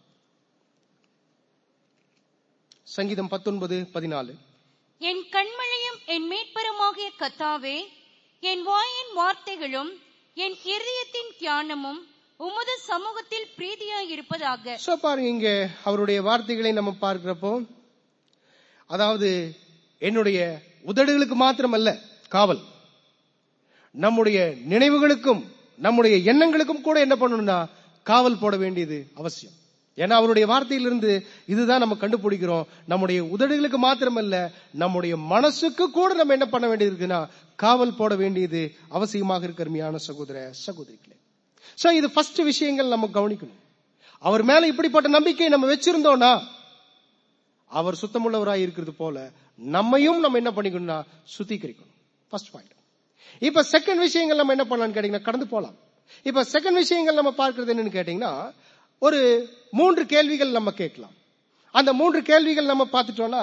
Speaker 1: சங்கீதம் பத்தொன்பது பதினாலு.
Speaker 2: என் கண்மழையும் என் மீட்பருமாகிய கர்த்தாவே, என் வாயின் வார்த்தைகளும் என் இருதயத்தின் தியானமும் உமது சமூகத்தில் பிரீதியாய் இருப்பதாக.
Speaker 1: சோ பாருங்க, இங்க அவருடைய வார்த்தைகளை நம்ம பார்க்கிறப்போ, அதாவது என்னுடைய உதடுகளுக்கு மாத்திரமல்ல காவல், நம்முடைய நினைவுகளுக்கும் நம்முடைய எண்ணங்களுக்கும் கூட என்ன பண்ணணும்னா காவல் போட வேண்டியது அவசியம். ஏன்னா அவருடைய வார்த்தையிலிருந்து இதுதான் நம்ம கண்டுபிடிக்கிறோம். நம்முடைய உதடுகளுக்கு மாத்திரமல்ல, நம்முடைய மனசுக்கு கூட நம்ம என்ன பண்ண வேண்டியது இருக்குன்னா காவல் போட வேண்டியது அவசியமாக இருக்கு அருமையான சகோதர சகோதரிகளே. சோ இது ஃபர்ஸ்ட் விஷயங்கள் நம்ம கவனிக்கணும். அவர் மேல இப்படிப்பட்ட நம்பிக்கை நம்ம வச்சிருந்தோம்னா அவர் சுத்தமுள்ளவராய் இருக்கிறது போல நம்மையும் நம்ம என்ன பண்ணிக்கணும்னா சுத்திகரிக்கணும். First point. இப்ப செகண்ட் விஷயங்கள் நம்ம என்ன பண்ணலாம்னு கேட்டீங்கன்னா கடந்து போலாம். இப்ப செகண்ட் விஷயங்கள் நம்ம பார்க்கிறது என்னன்னு கேட்டீங்கன்னா ஒரு மூன்று கேள்விகள் நம்ம கேட்கலாம். அந்த மூன்று கேள்விகள் நம்ம பார்த்துட்டோம்னா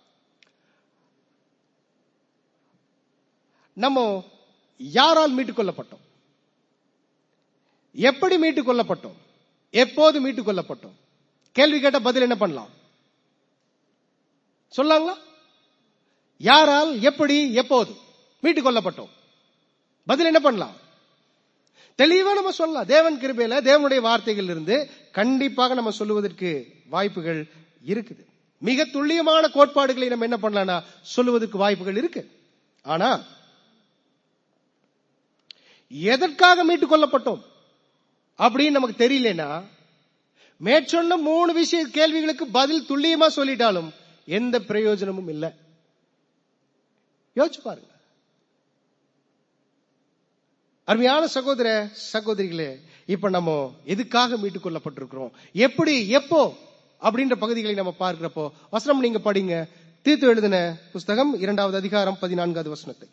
Speaker 1: நம்ம யாரால் மீட்டுக் கொள்ளப்பட்டோம், எப்படி மீட்டுக் கொள்ளப்பட்டோம், எப்போது மீட்டுக் கொள்ளப்பட்டோம்? கேள்வி கேட்ட பதில் என்ன பண்ணலாம் சொல்லாங்களா? யாரால், எப்படி, எப்போது மீட்டுக் கொள்ளப்பட்டோம்? பதில் என்ன பண்ணலாம்? தெளிவா நம்ம சொல்லலாம். தேவன் கிருபையில தேவனுடைய வார்த்தைகள் இருந்து கண்டிப்பாக நம்ம சொல்லுவதற்கு வாய்ப்புகள் இருக்குது. மிக துல்லியமான கோட்பாடுகளை நம்ம என்ன பண்ணலாம்னா சொல்லுவதற்கு வாய்ப்புகள் இருக்கு. ஆனா எதற்காக மீட்டுக் கொள்ளப்பட்டோம் அப்படின்னு நமக்கு தெரியலனா மேற்சொன்ன மூணு விஷய கேள்விகளுக்கு பதில் துல்லியமா சொல்லிட்டாலும் எந்த பிரயோஜனமும் இல்லை. யோசிச்சு பாருங்க அருமையான சகோதர சகோதரிகளே. இப்ப நம்ம எதுக்காக மீட்டுக் கொள்ளப்பட்டிருக்கிறோம், எப்படி, எப்போ அப்படின்ற பகுதிகளை நம்ம பார்க்கிறப்போ வசனம் நீங்க படிங்க. தீத்து எழுதின புஸ்தகம் இரண்டாவது அதிகாரம் பதினான்காவது வசனத்தை.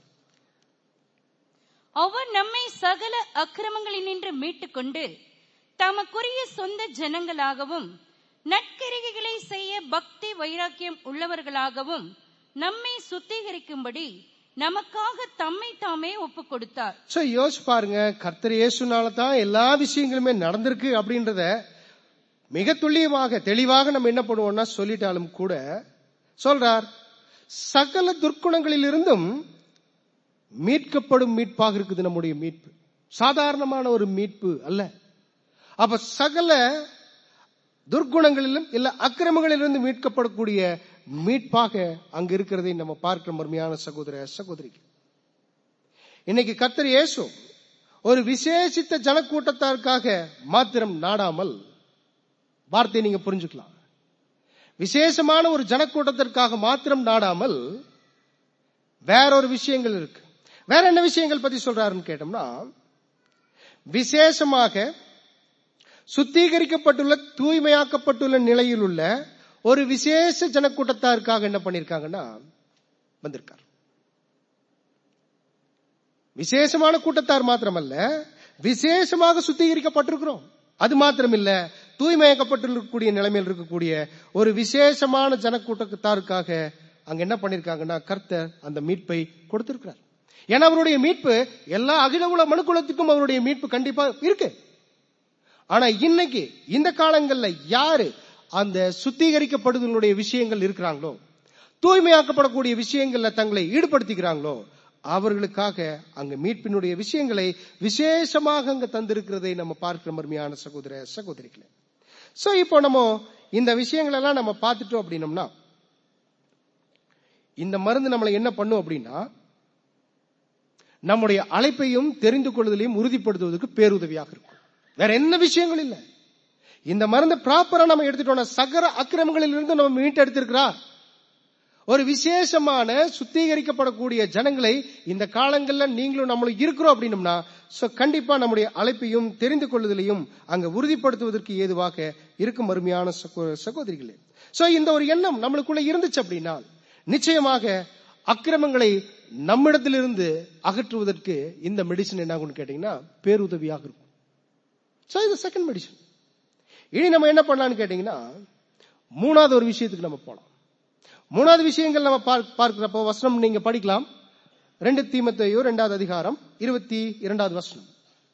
Speaker 2: அவர் நம்மை சகல அக்கிரமங்களினின்று மீட்டுக் கொண்டு தமக்குரிய சொந்த ஜனங்களாகவும் நற்கிரிகைகளை செய்ய பக்தி வைராக்கியம் உள்ளவர்களாகவும் நம்மை சுத்திகரிக்கும்படி நமக்காக தம்மை தாமே ஒப்பு கொடுத்தார்.
Speaker 1: சோ யோசிச்சு பாருங்க, கர்த்தர் இயேசுனால தான் எல்லா விஷயங்களுமே நடந்திருக்கு அப்படின்றத மிக துல்லியமாக தெளிவாக நம்ம என்ன பண்ணுவோம்னா சொல்லிட்டாலும் கூட சொல்றார் சகல துர்க்குணங்களில் இருந்தும் மீட்கப்படும் மீட்பாக இருக்குது நம்முடைய மீட்பு. சாதாரணமான ஒரு மீட்பு அல்ல. அப்ப சகல துர்க்குணங்களிலும் இல்ல அக்கிரமங்களிலிருந்து மீட்கப்படக்கூடிய மீட்பாக அங்க இருக்கிறதை நம்ம பார்க்கிற மர்மையான சகோதர சகோதரிகள். இன்னைக்கு கர்த்தர் இயேசு ஒரு விசேஷித்த ஜனக்கூட்டத்தாருக்காக மாத்திரம் நாடாமல், வார்த்தை நீங்க புரிஞ்சுக்கலாம், விசேஷமான ஒரு ஜனக்கூட்டத்திற்காக மாத்திரம் நாடாமல் வேறொரு விஷயங்கள் இருக்கு. வேற என்ன விஷயங்கள் பத்தி சொல்றாருன்னு கேட்டோம்னா விசேஷமாக சுத்திகரிக்கப்பட்டுள்ள தூய்மையாக்கப்பட்டுள்ள நிலையில் உள்ள ஒரு விசேஷ ஜனக்கூட்டத்தாருக்காக என்ன பண்ணிருக்காங்கன்னா வந்திருக்கார். விசேஷமான கூட்டத்தார் மாத்திரமல்ல, விசேஷமாக சுத்திகரிக்கப்பட்டிருக்கிறோம். அது மாத்திரமில்ல, தூய்மையாக்கப்பட்டிருக்கக்கூடிய நிலைமையில் இருக்கக்கூடிய ஒரு விசேஷமான ஜனக்கூட்டத்தாருக்காக அங்க என்ன பண்ணிருக்காங்கன்னா கர்த்தர் அந்த மீட்பை கொடுத்திருக்கிறார். ஏன்னா அவருடைய மீட்பு எல்லா அகிலகுல மனுக்குலத்துக்கும் அவருடைய மீட்பு கண்டிப்பா இருக்கு. ஆனா இன்னைக்கு இந்த காலங்கள்ல யாரு அந்த சுத்திகரிக்கப்படுதலுடைய விஷயங்கள் இருக்கிறாங்களோ, தூய்மையாக்கப்படக்கூடிய விஷயங்கள்ல தங்களை ஈடுபடுத்திக்கிறாங்களோ அவர்களுக்காக அங்க மீட்பினுடைய விஷயங்களை விசேஷமாக அங்க தந்திருக்கிறதை நம்ம பார்க்கிற மர்மையான சகோதர சகோதரிகளே. சோ இப்போ நம்ம இந்த விஷயங்கள் எல்லாம் நம்ம பார்த்துட்டோம் அப்படின்னம்னா இந்த மருந்து நம்மளை என்ன பண்ணும் அப்படின்னா நம்முடைய அழைப்பையும் தெரிந்து கொள்வதையும் உறுதிப்படுத்துவதற்கு பேருதவியாக இருக்கும். வேற என்ன விஷயங்கள் இல்ல. இந்த மருந்து ப்ராப்பரா நம்ம எடுத்துட்டோம்னா சகல அக்கிரமங்களில் இருந்து நம்ம மீட்டு எடுத்திருக்கிறார். ஒரு விசேஷமான சுத்திகரிக்கப்படக்கூடிய ஜனங்களை இந்த காலங்கள்ல நீங்களும் நம்மளும் இருக்கிறோம் அப்படின்னம்னா கண்டிப்பா நம்முடைய அழைப்பையும் தெரிந்து கொள்வதிலையும் அங்க உறுதிப்படுத்துவதற்கு ஏதுவாக இருக்கும் அருமையான சகோதரிகளே. சோ இந்த ஒரு எண்ணம் நம்மளுக்குள்ள இருந்துச்சு அப்படின்னா நிச்சயமாக அக்கிரமங்களை நம்மிடத்திலிருந்து அகற்றுவதற்கு இந்த மெடிசன் என்ன ஆகும்னு கேட்டீங்கன்னா பேருதவியாக இருக்கும். சோ இது செகண்ட் மெடிசன். இனி நம்ம என்ன பண்ணலாம்னு கேட்டீங்கன்னா மூணாவது ஒரு விஷயத்துக்கு நம்ம போலாம். மூணாவது விஷயங்கள் நம்ம பார்க்கிறப்போ வசனம் நீங்க படிக்கலாம். ரெண்டு தீமோத்தேயு இரண்டாவது அதிகாரம் இருபத்தி இரண்டாவது வசனம்.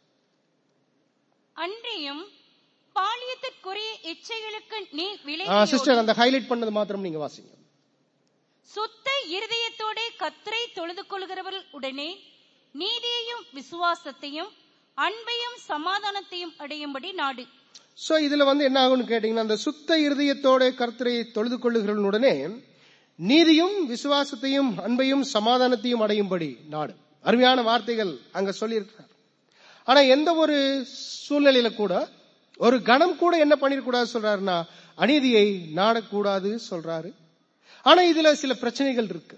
Speaker 2: அன்றியும் பாலியத்திற்குரிய இச்சைகளுக்கு நீ விலை
Speaker 1: சிஸ்டர் அந்த ஹைலைட் பண்ணது மாத்திரம் நீங்க வாசிங்க.
Speaker 2: சுத்த இருதயத்தோட கர்த்தரை தொழுது கொள்கிறவர்கள் உடனே நீதியையும் விசுவாசத்தையும் அன்பையும் சமாதானத்தையும் அடையும்படி நாடு.
Speaker 1: சோ இதுல வந்து என்ன ஆகும்னு கேட்டீங்கன்னா அந்த சுத்த இருதயத்தோட கர்த்தரை தொழுது கொள்ளுகிறவர்களுடனே நீதியும் விசுவாசத்தையும் அன்பையும் சமாதானத்தையும் அடையும்படி நாடு. அருமையான வார்த்தைகள் அங்க சொல்லி இருக்கிறார். ஆனா எந்த ஒரு சூழ்நிலையில கூட ஒரு கணம் கூட என்ன பண்ணிடக்கூடாது சொல்றாருன்னா அநீதியை நாடக்கூடாது சொல்றாரு. ஆனா இதுல சில பிரச்சனைகள் இருக்கு.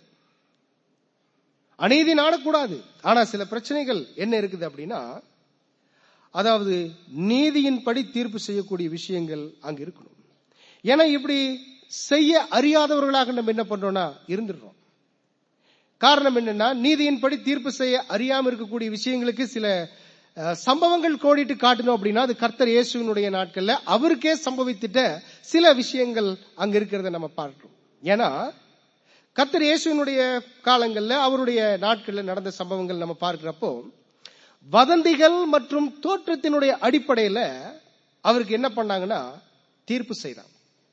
Speaker 1: அநீதி நாடக்கூடாது, ஆனா சில பிரச்சனைகள் என்ன இருக்குது அப்படின்னா, அதாவது நீதியின்படி தீர்ப்பு செய்யக்கூடிய விஷயங்கள் அங்க இருக்கணும். ஏன்னா இப்படி செய்ய அறியாதவர்களாக நம்ம என்ன பண்றோம்னா இருந்துடுறோம். காரணம் என்னன்னா, நீதியின்படி தீர்ப்பு செய்ய அறியாம இருக்கக்கூடிய விஷயங்களுக்கு சில சம்பவங்கள் கோடிட்டு காட்டணும் அப்படின்னா அது கர்த்தர் இயேசுவினுடைய நாட்கள்ல அவருக்கே சம்பவித்துட்ட சில விஷயங்கள் அங்க இருக்கிறத நம்ம பார்க்கிறோம். ஏன்னா கர்த்தர் இயேசுவினுடைய காலங்கள்ல அவருடைய நாட்கள்ல நடந்த சம்பவங்கள் நம்ம பார்க்கிறப்போ வதந்திகள் மற்றும் தோற்றத்தினுடைய அடிப்படையில அவருக்கு என்ன பண்ணாங்கன்னா தீர்ப்பு செய்தாங்க.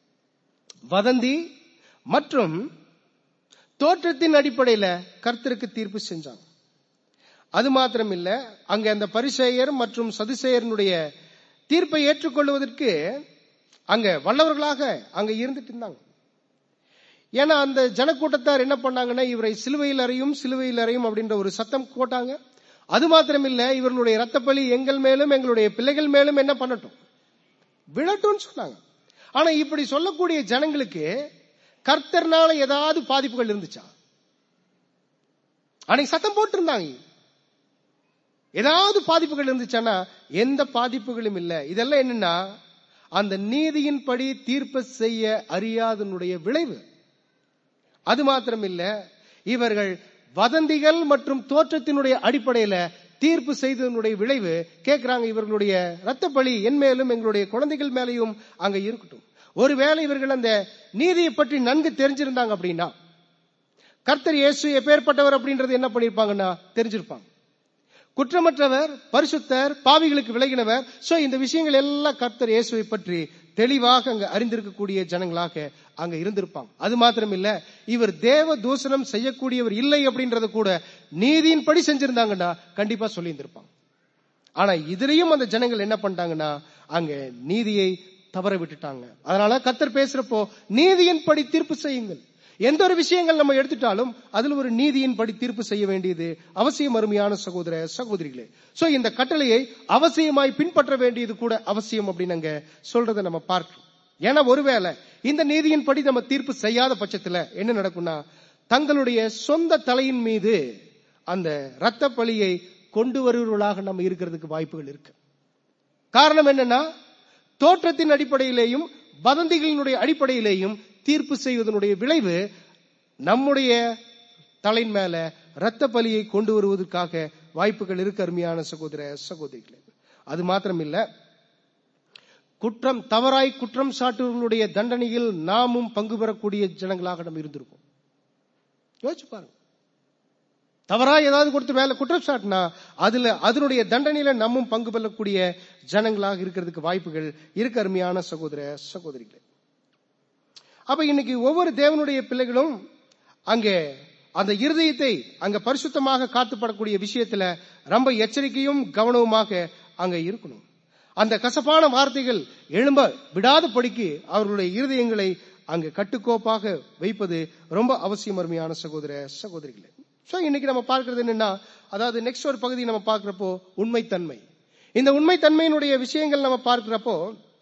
Speaker 1: வதந்தி மற்றும் தோற்றத்தின் அடிப்படையில கர்த்தருக்கு தீர்ப்பு செஞ்சாங்க. அது மாத்திரம் இல்ல, அங்க அந்த பரிசேயர் மற்றும் சதுசேயருடைய தீர்ப்பை ஏற்றுக்கொள்வதற்கு அங்க வல்லவர்களாக அங்க இருந்துட்டு இருந்தாங்க. ஏன்னா அந்த ஜனக்கூட்டத்தார் என்ன பண்ணாங்கன்னா இவரை சிலுவையில் அறையும் சிலுவையில் அறையும் அப்படின்ற ஒரு சத்தம் போட்டாங்க. அது மாத்திரம் இல்ல, இவர்களுடைய ரத்தப்பலி எங்கள் மேலும் எங்களுடைய பிள்ளைகள் மேலும் என்ன பண்ணட்டும், விழட்டும் சொன்னாங்க. ஆனா இப்படி சொல்லக்கூடிய ஜனங்களுக்கு கர்த்தர்னால ஏதாவது பாதிப்புகள் இருந்துச்சா? அன்னைக்கு சத்தம் போட்டு இருந்தாங்க, ஏதாவது பாதிப்புகள் இருந்துச்சானா எந்த பாதிப்புகளும் இல்ல. இதெல்லாம் என்னன்னா அந்த நீதியின்படி தீர்ப்பு செய்ய அறியாதனுடைய விளைவு. அது மாத்திரம் இல்ல, இவர்கள் வதந்திகள் மற்றும் தோற்றத்தினுடைய அடிப்படையில தீர்ப்பு செய்ததனுடைய விளைவு கேட்கிறாங்க, இவர்களுடைய ரத்த பலி என் மேலும் எங்களுடைய குழந்தைகள் மேலையும் அங்க இருக்கட்டும். ஒருவேளை இவர்கள் அந்த நீதியை பற்றி நன்கு தெரிஞ்சிருந்தாங்க அப்படின்னா கர்த்தர் இயேசு எப்பேற்பட்டவர் அப்படின்றது என்ன பண்ணிருப்பாங்கன்னா தெரிஞ்சிருப்பாங்க. குற்றமற்றவர், பரிசுத்தர், பாவிகளுக்கு விலகினவர். சோ இந்த விஷயங்கள் எல்லாம் கர்த்தர் இயேசுவை பற்றி தெளிவாக அங்க அறிந்திருக்கக்கூடிய ஜனங்களாக அங்க இருந்திருப்பாங்க. அது மாத்திரம் இல்ல, இவர் தேவ தூஷணம் செய்யக்கூடியவர் இல்லை அப்படின்றத கூட நீதியின்படி செஞ்சிருந்தாங்கன்னா கண்டிப்பா சொல்லி இருந்திருப்பாங்க. ஆனா இதுலயும் அந்த ஜனங்கள் என்ன பண்ணிட்டாங்கன்னா அங்க நீதியை தவற விட்டுட்டாங்க. அதனால கர்த்தர் பேசுறப்போ நீதியின்படி தீர்ப்பு செய்யுங்கள். எந்த ஒரு விஷயங்கள் நம்ம எடுத்துட்டாலும் அதுல ஒரு நீதியின்படி தீர்ப்பு செய்ய வேண்டியது அவசியம், அருமையான சகோதர சகோதரிகளே. சோ இந்த கட்டளையை அவசியமாய் பின்பற்ற வேண்டியது கூட அவசியம் அப்படின்னு அங்க சொல்றதை நம்ம பார்க்கிறோம். ஏன்னா ஒருவேளை இந்த நீதியின்படி நம்ம தீர்ப்பு செய்யாத பட்சத்துல என்ன நடக்கும்னா தங்களுடைய சொந்த தலையின் மீது அந்த இரத்த பலியை கொண்டு வருவர்களாக நம்ம இருக்கிறதுக்கு வாய்ப்புகள் இருக்கு. காரணம் என்னன்னா தோற்றத்தின் அடிப்படையிலேயும் வதந்திகளினுடைய அடிப்படையிலேயும் தீர்ப்பு செய்வதனுடைய விளைவு நம்முடைய தலையின் மேல இரத்த பலியை கொண்டு வருவதற்காக வாய்ப்புகள் இருக்கு, அருமையான சகோதர சகோதரிகளே. அது மாத்திரம் இல்ல, குற்றம் தவறாய் குற்றம் சாட்டுவர்களுடைய தண்டனையில் நாமும் பங்கு பெறக்கூடிய ஜனங்களாக நம்ம இருந்திருக்கோம். யோசிச்சு பாருங்க, தவறாய் ஏதாவது கொடுத்து மேல குற்றம் சாட்டினா அதுல அதனுடைய தண்டனையில நம்மும் பங்கு பெறக்கூடிய ஜனங்களாக இருக்கிறதுக்கு வாய்ப்புகள் இருக்கு, அருமையான சகோதர சகோதரிகளே. அப்ப இன்னைக்கு ஒவ்வொரு தேவனுடைய பிள்ளைகளும் அங்கே அந்த இருதயத்தை அங்க பரிசுத்தமாக காத்துப்படக்கூடிய விஷயத்துல ரொம்ப எச்சரிக்கையும் கவனவுமாக அங்க இருக்கணும். அந்த கசப்பான வார்த்தைகள் எழும்ப விடாதபடிக்கு அவர்களுடைய இருதயங்களை அங்க கட்டுக்கோப்பாக வைப்பது ரொம்ப அவசியம், அருமையான சகோதர சகோதரிகளே. சோ இன்னைக்கு நம்ம பார்க்கிறது என்னன்னா, அதாவது நெக்ஸ்ட் ஒரு பகுதி நம்ம பார்க்கிறப்போ உண்மைத்தன்மை. இந்த உண்மைத்தன்மையினுடைய விஷயங்கள் நம்ம பார்க்கிறப்போ,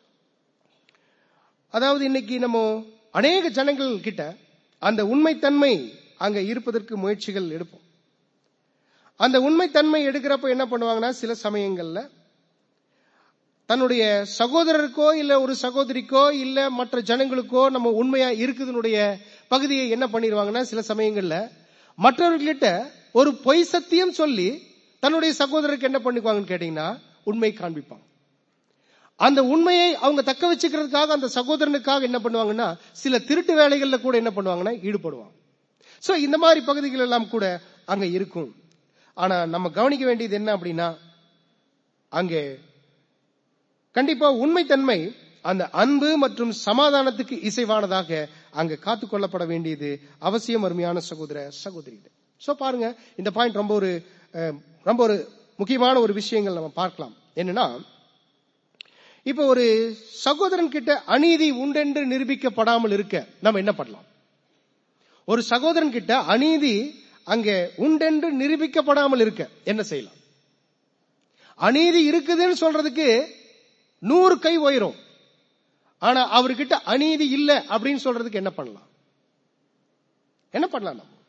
Speaker 1: அதாவது இன்னைக்கு நம்ம அநேக ஜனங்கள் கிட்ட அந்த உண்மைத்தன்மை அங்க இருப்பதற்கு முயற்சிகள் எடுப்போம். அந்த உண்மைத்தன்மை எடுக்கிறப்ப என்ன பண்ணுவாங்கன்னா சில சமயங்கள்ல தன்னுடைய சகோதரருக்கோ இல்ல ஒரு சகோதரிக்கோ இல்ல மற்ற ஜனங்களுக்கோ நம்ம உண்மையா இருக்குதுனுடைய பகுதியை என்ன பண்ணிடுவாங்கன்னா சில சமயங்கள்ல மற்றவர்கிட்ட ஒரு பொய் சத்தியம் சொல்லி தன்னுடைய சகோதரருக்கு என்ன பண்ணிக்குவாங்கன்னு கேட்டீங்கன்னா உண்மை காண்பிப்பாங்க. அந்த உண்மையை அவங்க தக்க வச்சுக்கிறதுக்காக அந்த சகோதரனுக்காக என்ன பண்ணுவாங்கன்னா சில திருட்டு வேலைகள்ல கூட என்ன பண்ணுவாங்கன்னா ஈடுபடுவாங்க. சோ இந்த மாதிரி பகுதிகள் எல்லாம் கூட அங்க இருக்கும். ஆனா நம்ம கவனிக்க வேண்டியது என்ன அப்படின்னா அங்கே கண்டிப்பா உண்மைத்தன்மை அந்த அன்பு மற்றும் சமாதானத்துக்கு இசைவானதாக அங்க காத்துக்கொள்ளப்பட வேண்டியது அவசியம், அருமையான சகோதர சகோதரிகள். சோ பாருங்க, இந்த பாயிண்ட் ரொம்ப ஒரு ரொம்ப ஒரு முக்கியமான ஒரு விஷயங்கள் நம்ம பார்க்கலாம். என்னன்னா, இப்ப ஒரு சகோதரன் கிட்ட அநீதி உண்டென்று நிரூபிக்கப்படாமல் இருக்க நம்ம என்ன பண்ணலாம்? ஒரு சகோதரன் கிட்ட அநீதி அங்கே உண்டென்று நிரூபிக்கப்படாமல் இருக்க என்ன செய்யலாம்? அநீதி இருக்குதுன்னு சொல்றதுக்கு நூறு கை உயரும். ஆனா அவர்கிட்ட அநீதி இல்ல அப்படின்னு சொல்றதுக்கு என்ன பண்ணலாம்? என்ன பண்ணலாம்? நம்ம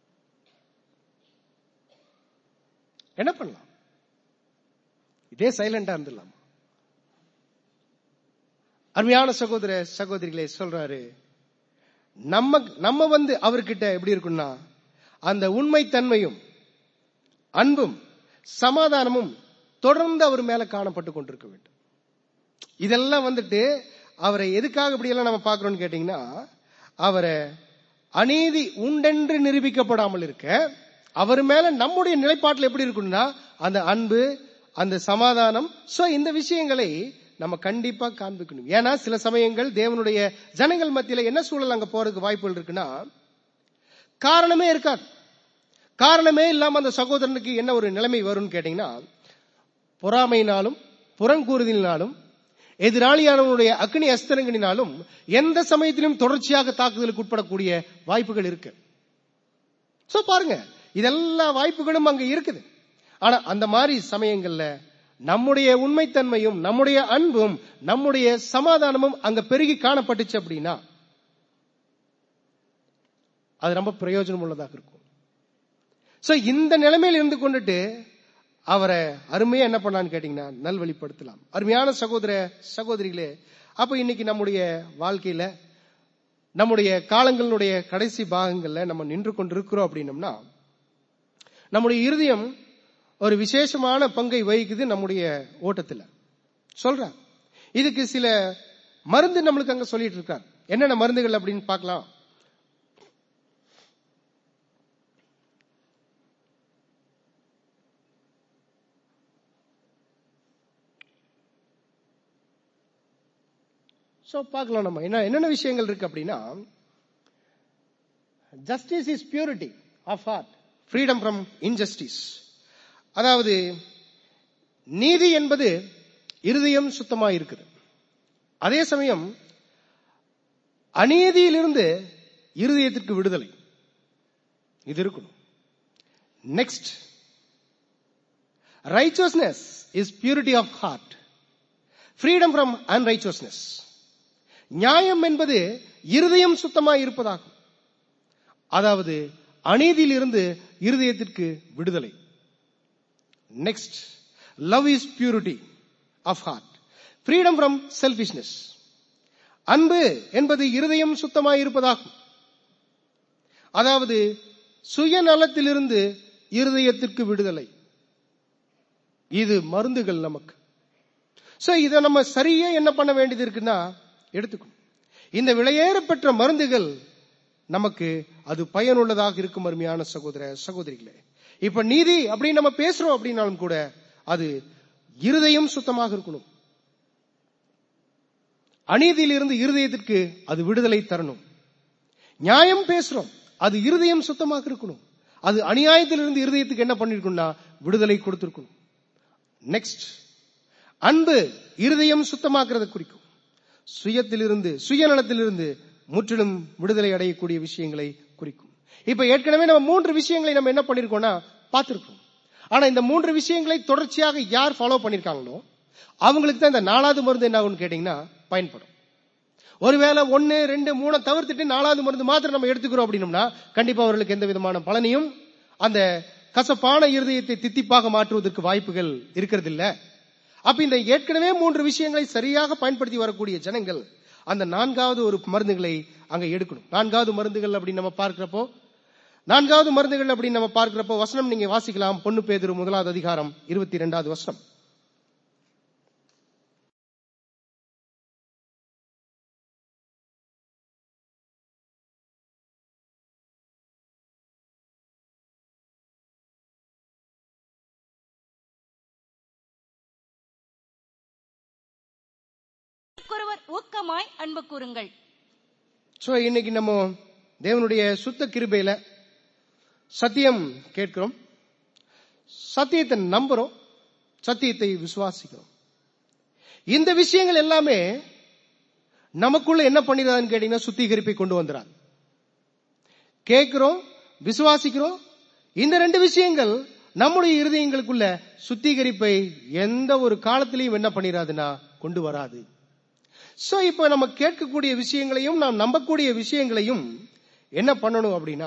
Speaker 1: என்ன பண்ணலாம்? இதே சைலண்டா இருந்துடலாம். அருமையான சகோதர சகோதரிகளே, சொல்றாரு, நம்ம நம்ம வந்து அவர்கிட்ட எப்படி இருக்குன்னா, அந்த உண்மை தன்மையும் அன்பும் சமாதானமும் தொடர்ந்து அவர் மேல காணப்பட்டு கொண்டிருக்க வேண்டும். இதெல்லாம் வந்துட்டு அவரை எதுக்காக இப்படி எல்லாம் நம்ம பார்க்கிறோம்னு கேட்டீங்கன்னா, அவரை அநீதி உண்டென்று நிரூபிக்கப்படாமல் இருக்க அவர் மேல நம்முடைய நிலைப்பாட்டில் எப்படி இருக்குன்னா, அந்த அன்பு, அந்த சமாதானம். சோ இந்த விஷயங்களை நம்ம கண்டிப்பா காண்பிக்கணும். ஏன்னா சில சமயங்கள் தேவனுடைய ஜனங்கள் மத்தியில என்ன சூழல் அங்க போறதுக்கு வாய்ப்புகள் இருக்குன்னா, காரணமே இருக்காது. காரணமே இல்லாம அந்த சகோதரனுக்கு என்ன ஒரு நிலைமை வரும்னு கேட்டீங்கன்னா, பொறாமையினாலும் புறங்கூறுதலினாலும் எதிராளியானவனுடைய அக்னி அஸ்திரங்களினாலும் எந்த சமயத்திலும் தொடர்ச்சியாக தாக்குதலுக்கு உட்படக்கூடிய வாய்ப்புகள் இருக்கு. சோ பாருங்க, இதெல்லா வாய்ப்புகளும் அங்க இருக்குது. ஆனா அந்த மாதிரி சமயங்கள்ல நம்முடைய உண்மைத்தன்மையும் நம்முடைய அன்பும் நம்முடைய சமாதானமும் அங்க பெருகி காணப்பட்டுச்சு அப்படின்னா அது ரொம்ப பிரயோஜனம் உள்ளதாக இருக்கும். சோ இந்த நிலைமையில் இருந்து கொண்டுட்டு அவரை அருமையா என்ன பண்ணலான்னு கேட்டீங்கன்னா, நல்வழிப்படுத்தலாம். அருமையான சகோதர சகோதரிகளே, அப்ப இன்னைக்கு நம்முடைய வாழ்க்கையில நம்முடைய காலங்களுடைய கடைசி பாகங்கள்ல நம்ம நின்று கொண்டிருக்கிறோம் அப்படின்னம்னா, நம்முடைய இருதயம் ஒரு விசேஷமான பங்கை வகிக்குது நம்முடைய ஓட்டத்துல. சொல்ற இதுக்கு சில மருந்து நம்மளுக்கு அங்க சொல்லிட்டு இருக்கார். என்னென்ன மருந்துகள் அப்படின்னு பார்க்கலாம். சோ பார்க்கலாம் நம்ம என்ன என்னென்ன விஷயங்கள் இருக்கு அப்படின்னா, justice is purity of heart, freedom from injustice. அதாவது நீதி என்பது இருதயம் சுத்தமா இருக்குது. அதே சமயம் அநீதியிலிருந்து இருதயத்திற்கு விடுதலை இது இருக்கணும். Next, righteousness is purity of heart, freedom from unrighteousness. நியாயம் என்பது இருதயம் சுத்தமா இருப்பதாகும். அதாவது அநீதியிலிருந்து இருதயத்திற்கு விடுதலை. Next, love is purity of heart, freedom from selfishness. அன்பு என்பது இருதயம் சுத்தமா இருப்பதாகும். அதாவது சுயநலத்திலிருந்து இருதயத்திற்கு விடுதலை. இது மருந்துகள் நமக்கு. சோ இதை நம்ம சரியா என்ன பண்ண வேண்டியது இருக்குன்னா எடுத்துக்கணும். இந்த விலையேற பெற்ற மருந்துகள் நமக்கு அது பயனுள்ளதாக இருக்கும். அருமையான சகோதர சகோதரிகளே, இப்ப நீதி அப்படின்னு நம்ம பேசுறோம் அப்படின்னாலும் கூட அது இருதயம் சுத்தமாக இருக்கணும். அநீதியிலிருந்து இருதயத்திற்கு அது விடுதலை தரணும். நியாயம் பேசுறோம், அது இருதயம் சுத்தமாக இருக்கணும். அது அநியாயத்திலிருந்து இருதயத்துக்கு என்ன பண்ணிருக்கணும்னா விடுதலை கொடுத்திருக்கணும். நெக்ஸ்ட், அன்பு இருதயம் சுத்தமாக்குறத குறிக்கும். சுயத்திலிருந்து சுயநலத்திலிருந்து முற்றிலும் விடுதலை அடையக்கூடிய விஷயங்களை குறிக்கும். இப்ப ஏற்கனவே நம்ம மூன்று விஷயங்களை நம்ம என்ன பண்ணிருக்கோம்னா பார்த்திருக்கோம். ஆனா இந்த மூன்று விஷயங்களை தொடர்ச்சியாக யார் ஃபாலோ பண்ணிருக்காங்களோ அவங்களுக்கு தான் இந்த நாலாவது மருந்து என்ன ஆகும்னு கேட்டீங்கன்னா பயன்படும். ஒருவேளை ஒன்னு ரெண்டு மூணு தவிர்த்துட்டு நாலாவது மருந்து மாத்திரம் நம்ம எடுத்துக்கிறோம் அப்படின்னம்னா கண்டிப்பா அவர்களுக்கு எந்த விதமான பலனையும் அந்த கசப்பான இருதயத்தை தித்திப்பாக மாற்றுவதற்கு வாய்ப்புகள் இருக்கிறது இல்ல. அப்ப இந்த ஏற்கனவே மூன்று விஷயங்களை சரியாக பயன்படுத்தி வரக்கூடிய ஜனங்கள் அந்த நான்காவது ஒரு மருந்துகளை அங்க எடுக்கணும். நான்காவது மருந்துகள் அப்படின்னு நம்ம பார்க்கிறப்போ நான்காவது மருந்துகள் அப்படின்னு நம்ம பார்க்கிறப்போ வசனம் நீங்க வாசிக்கலாம். பொன்னு பேதுரு முதலாவது அதிகாரம் இருபத்தி இரண்டாவது வசனம்.
Speaker 2: ஊக்கமாய் அன்பு கூறுங்கள்.
Speaker 1: சோ இன்னைக்கு நம்ம தேவனுடைய சுத்த கிருபையில சத்தியம் கேட்கிறோம், சத்தியத்தை நம்புறோம், சத்தியத்தை விசுவாசிக்கிறோம். இந்த விஷயங்கள் எல்லாமே நமக்குள்ள என்ன பண்ணிடாதுன்னு கேட்டீங்கன்னா சுத்திகரிப்பை கொண்டு வந்துறாங்க. கேட்கிறோம், விசுவாசிக்கிறோம். இந்த ரெண்டு விஷயங்கள் நம்முடைய இருதயங்களுக்குள்ள சுத்திகரிப்பை எந்த ஒரு காலத்திலையும் என்ன பண்ணிடாதுன்னா கொண்டு வராது. சோ இப்ப நம்ம கேட்கக்கூடிய விஷயங்களையும் நாம் நம்பக்கூடிய விஷயங்களையும் என்ன பண்ணணும் அப்படின்னா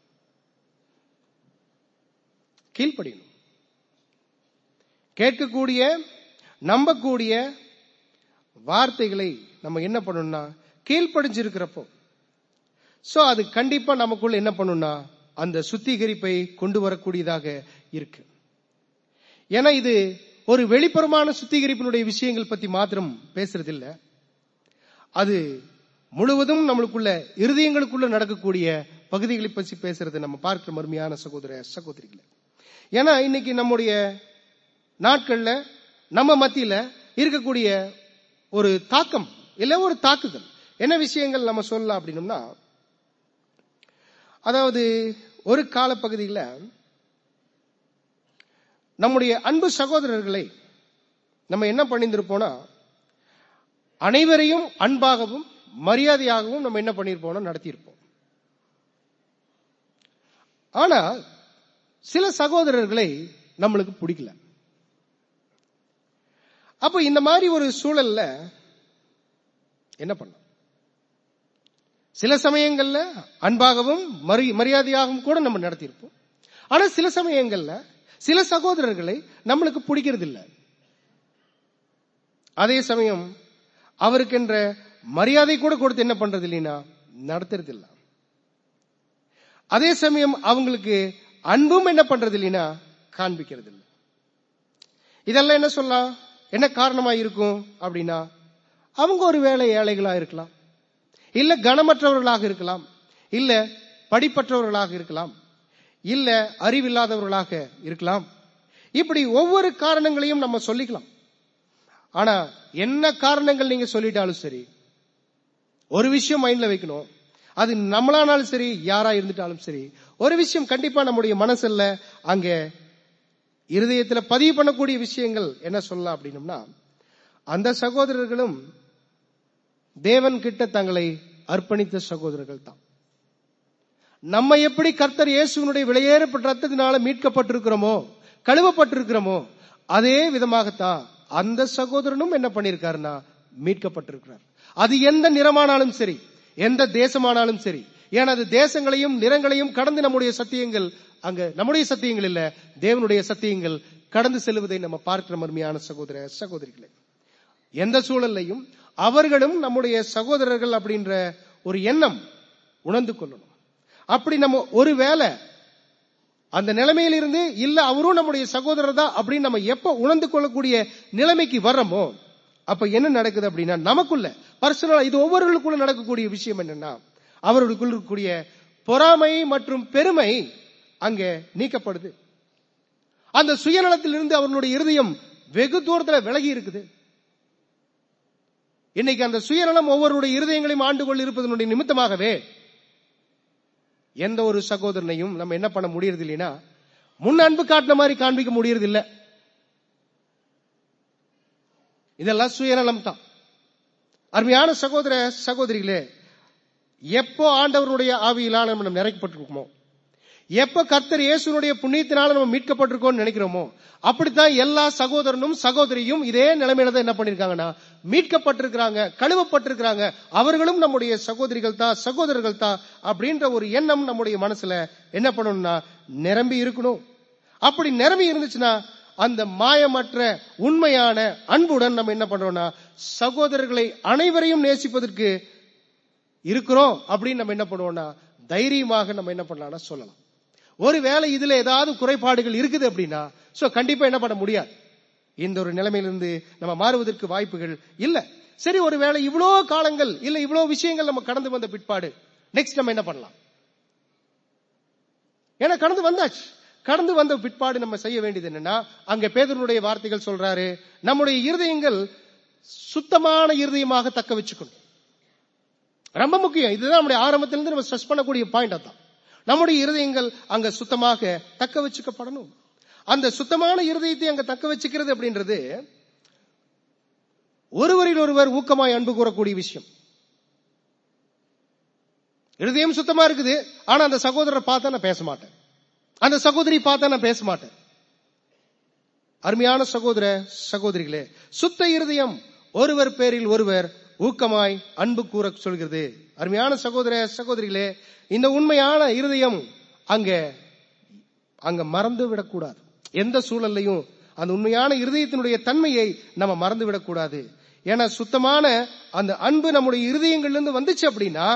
Speaker 1: கீழ்ப்படியணும். கேட்கக்கூடிய நம்பக்கூடிய வார்த்தைகளை நம்ம என்ன பண்ணணும்னா கீழ்ப்படிஞ்சிருக்கிறப்போ சோ அது கண்டிப்பா நமக்குள்ள என்ன பண்ணணும்னா அந்த சுத்திகரிப்பை கொண்டு வரக்கூடியதாக இருக்கு. ஏன்னா இது ஒரு வெளிப்புறமான சுத்திகரிப்பினுடைய விஷயங்கள் பத்தி மாத்திரம் பேசுறது இல்ல, அது முழுவதும் நம்மளுக்குள்ள இருதயங்களுக்குள்ள நடக்கக்கூடிய பகுதிகளை பற்றி பேசுறது நம்ம பார்க்கிற மருமையான சகோதர சகோதரிகளை. ஏன்னா இன்னைக்கு நம்முடைய நாட்கள்ல நம்ம மத்தியில இருக்கக்கூடிய ஒரு தாக்கம் இல்ல ஒரு தாக்குதல் என்ன விஷயங்கள் நம்ம சொல்லலாம் அப்படின்னம்னா, அதாவது ஒரு காலப்பகுதியில் நம்முடைய அன்பு சகோதரர்களை நம்ம என்ன பண்ணியிருப்போம்னா அனைவரையும் அன்பாகவும் மரியாதையாகவும் நம்ம என்ன பண்ணியிருப்போம் நடத்தியிருப்போம். ஆனா சில சகோதரர்களை நம்மளுக்கு பிடிக்கல. அப்ப இந்த மாதிரி ஒரு சூழல்ல என்ன பண்ண, சில சமயங்கள்ல அன்பாகவும் மரியாதையாகவும் கூட நம்ம நடத்தியிருப்போம். ஆனா சில சமயங்கள்ல சில சகோதரர்களை நம்மளுக்கு பிடிக்கிறது இல்லை. அதே சமயம் அவருக்கென்ற மரியாதை கூட கொடுத்து என்ன பண்றது இல்லைன்னா நடத்துறது இல்லை. அதே சமயம் அவங்களுக்கு அன்பும் என்ன பண்றது இல்லைன்னா காண்பிக்கிறது இல்லை. இதெல்லாம் என்ன சொல்லலாம், என்ன காரணமா இருக்கும் அப்படின்னா, அவங்க ஒரு வேளை ஏழைகளா இருக்கலாம், இல்ல கனமற்றவர்களாக இருக்கலாம், இல்ல படிப்பற்றவர்களாக இருக்கலாம், இல்ல அறிவில்லாதவர்களாக இருக்கலாம். இப்படி ஒவ்வொரு காரணங்களையும் நம்ம சொல்லிக்கலாம். ஆனா என்ன காரணங்கள் நீங்க சொல்லிட்டாலும் சரி, ஒரு விஷயம் மைண்ட்ல வைக்கணும், அது நம்மளானாலும் சரி யாரா இருந்துட்டாலும் சரி, ஒரு விஷயம் கண்டிப்பா நம்முடைய மனசுல அங்க இருதயத்துல பதிவு பண்ணக்கூடிய விஷயங்கள் என்ன சொல்லலாம் அப்படின்னம்னா, அந்த சகோதரர்களும் தேவன் கிட்ட தங்களை அர்ப்பணித்த சகோதரர்கள் தான். நம்ம எப்படி கர்த்தர் இயேசுவினுடைய விலையேறப்பட்ட ரத்தத்தினால மீட்கப்பட்டிருக்கிறோமோ, கழுவப்பட்டிருக்கிறோமோ, அதே விதமாகத்தான் அந்த சகோதரனும் என்ன பண்ணிருக்காருன்னா மீட்கப்பட்டிருக்கிறார். அது எந்த நிறமானாலும் சரி, எந்த தேசமானாலும் சரி. ஏன்னா அது தேசங்களையும் நிறங்களையும் கடந்து நம்முடைய சத்தியங்கள், அங்க நம்முடைய சத்தியங்கள் இல்ல, தேவனுடைய சத்தியங்கள் கடந்து செல்வதை நம்ம பார்க்கிற மர்மையான சகோதர சகோதரிகளை. எந்த சூழல்லையும் அவர்களும் நம்முடைய சகோதரர்கள் அப்படின்ற ஒரு எண்ணம் உணர்ந்து கொள்ளணும். அப்படி நம்ம ஒருவேளை அந்த நிலைமையிலிருந்து இல்ல அவரும் நம்முடைய சகோதரர் தான் அப்படின்னு நம்ம எப்ப உணர்ந்து கொள்ளக்கூடிய நிலைமைக்கு வர்றோமோ, அப்ப என்ன நடக்குது அப்படின்னா, நமக்குள்ள பர்சனலா இது ஒவ்வொருவர்களுக்குள்ள நடக்கக்கூடிய விஷயம் என்னன்னா, அவர்களுக்குள்ள இருக்கக்கூடிய பொறாமை மற்றும் பெருமை அங்க நீக்கப்படுது. அந்த சுயநலத்திலிருந்து அவர்களுடைய இருதயம் வெகு தூரத்துல விலகி இருக்குது. இன்னைக்கு அந்த சுயநலம் ஒவ்வொருடைய இருதயங்களையும் ஆண்டு கொண்டு இருப்பதனுடைய நிமித்தமாகவே எந்த ஒரு சகோதரனையும் நம்ம என்ன பண்ண முடியறது இல்லைன்னா, முன் அன்பு காட்டின மாதிரி காண்பிக்க முடியறது இல்ல. இதெல்லாம் சுயநலம் தான். அருமையான சகோதர சகோதரிகளே, எப்போ ஆண்டவருடைய ஆவியிலான நம்ம நிறைக்கப்பட்டிருக்கோமோ, எப்ப கர்த்தர் இயேசுனுடைய புண்ணியத்தினால நம்ம மீட்கப்பட்டிருக்கோம்னு நினைக்கிறோமோ, அப்படித்தான் எல்லா சகோதரனும் சகோதரியும் இதே நிலைமையில தான் என்ன பண்ணிருக்காங்கன்னா மீட்கப்பட்டிருக்கிறாங்க, கழுவப்பட்டிருக்கிறாங்க. அவர்களும் நம்முடைய சகோதரிகள் தான், சகோதரர்கள் தான் அப்படின்ற ஒரு எண்ணம் நம்முடைய மனசுல என்ன பண்ணணும்னா நிரம்பி இருக்கணும். அப்படி நிரம்பி இருந்துச்சுன்னா அந்த மாயமற்ற உண்மையான அன்புடன் நம்ம என்ன பண்றோம்னா சகோதரர்களை அனைவரையும் நேசிப்பதற்கு இருக்கிறோம் அப்படின்னு நம்ம என்ன பண்ணுவோம்னா தைரியமாக நம்ம என்ன பண்ணலாம்னா சொல்லலாம். ஒருவேளை இதுல ஏதாவது குறைபாடுகள் இருக்குது அப்படின்னா சோ கண்டிப்பா என்ன பண்ண முடியாது, இந்த ஒரு நிலைமையிலிருந்து நம்ம மாறுவதற்கு வாய்ப்புகள் இல்ல. சரி, ஒருவேளை இவ்வளோ காலங்கள் இல்ல இவ்வளோ விஷயங்கள் நம்ம கடந்து வந்த பிற்பாடு நெக்ஸ்ட் நம்ம என்ன பண்ணலாம்? ஏன்னா கடந்து வந்தாச்சு. கடந்து வந்த பிற்பாடு நம்ம செய்ய வேண்டியது என்னன்னா, அங்க பேதுருவுடைய வார்த்தைகள் சொல்றாரு, நம்முடைய இருதயங்கள் சுத்தமான இருதயமாக தக்க வச்சுக்கணும். ரொம்ப முக்கியம். இதுதான் நம்முடைய ஆரம்பத்திலிருந்து நம்ம ஸ்ட்ரெஸ் பண்ணக்கூடிய பாயிண்ட். அதான் நம்முடைய இருதயங்கள் அங்க சுத்தமாக தக்க வச்சுக்கப்படணும். அந்த சுத்தமான இருதயத்தை அங்க தக்க வச்சுக்கிறது அப்படின்றது ஒருவரில் ஒருவர் ஊக்கமாய் அன்பு கூறக்கூடிய விஷயம். இருதயம் சுத்தமா இருக்குது, ஆனா அந்த சகோதரரை பார்த்தா நான் பேச மாட்டேன், அந்த சகோதரி பார்த்தா நான் பேச மாட்டேன். அருமையான சகோதர சகோதரிகளே, சுத்த இருதயம் ஒருவர் பேரில் ஒருவர் ஊக்கமாய் அன்பு கூற சொல்கிறது. அருமையான சகோதர சகோதரிகளே, இந்த உண்மையான இருதயம் அங்க அங்க மறந்து விடக்கூடாது. எந்த சூழல்லையும் அந்த உண்மையான இருதயத்தினுடைய தன்மையை நம்ம மறந்து விடக்கூடாது. ஏன்னா சுத்தமான அந்த அன்பு நம்முடைய இருதயங்கள்ல வந்துச்சு அப்படின்னா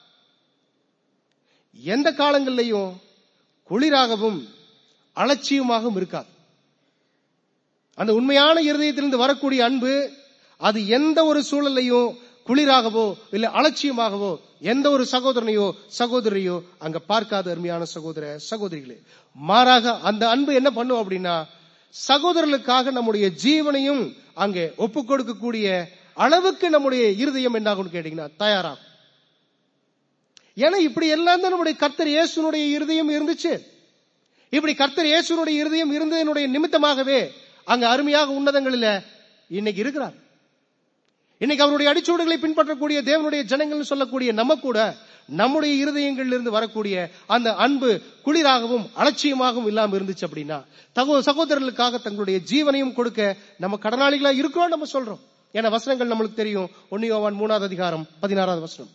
Speaker 1: எந்த காலங்களிலையும் குளிராகவும் அலட்சியமாகவும் இருக்காது. அந்த உண்மையான இருதயத்திலிருந்து வரக்கூடிய அன்பு அது எந்த ஒரு சூழலையும் குளிராகவோ இல்ல அலட்சியமாகவோ எந்த ஒரு சகோதரனையோ சகோதரியோ அங்க பார்க்காது. அருமையான சகோதர சகோதரிகளே, மாறாக அந்த அன்பு என்ன பண்ணும் அப்படின்னா சகோதரர்களுக்காக நம்முடைய ஜீவனையும் அங்கே ஒப்பு கொடுக்கக்கூடிய அளவுக்கு நம்முடைய இருதயம் என்னாகும் கேட்டீங்கன்னா தயாராகும். ஏன்னா இப்படி எல்லாம் தான் நம்முடைய கர்த்தர் இயேசுனுடைய இருதயம் இருந்துச்சு. இப்படி கர்த்தர் இயேசுனுடைய இருதயம் இருந்ததனுடைய நிமித்தமாகவே அங்க அருமையாக உன்னதங்களில இன்னைக்கு இருக்கிறார். இன்னைக்கு அவருடைய அடிச்சூடுகளை பின்பற்றக்கூடிய தேவனுடைய ஜனங்கள் சொல்லக்கூடிய நம்ம கூட நம்முடைய இருதயங்களிலிருந்து வரக்கூடிய அந்த அன்பு குளிராகவும் அலட்சியமாகவும் இல்லாம இருந்துச்சு அப்படின்னா தகோ சகோதரர்களுக்காக தங்களுடைய ஜீவனையும் கொடுக்க நம்ம கடனாளிகளா இருக்கிறோம் நம்ம சொல்றோம். ஏன்னா வசனங்கள் நம்மளுக்கு தெரியும். ஒன்னு யோவான் மூணாவது அதிகாரம் பதினாறாவது வசனம்.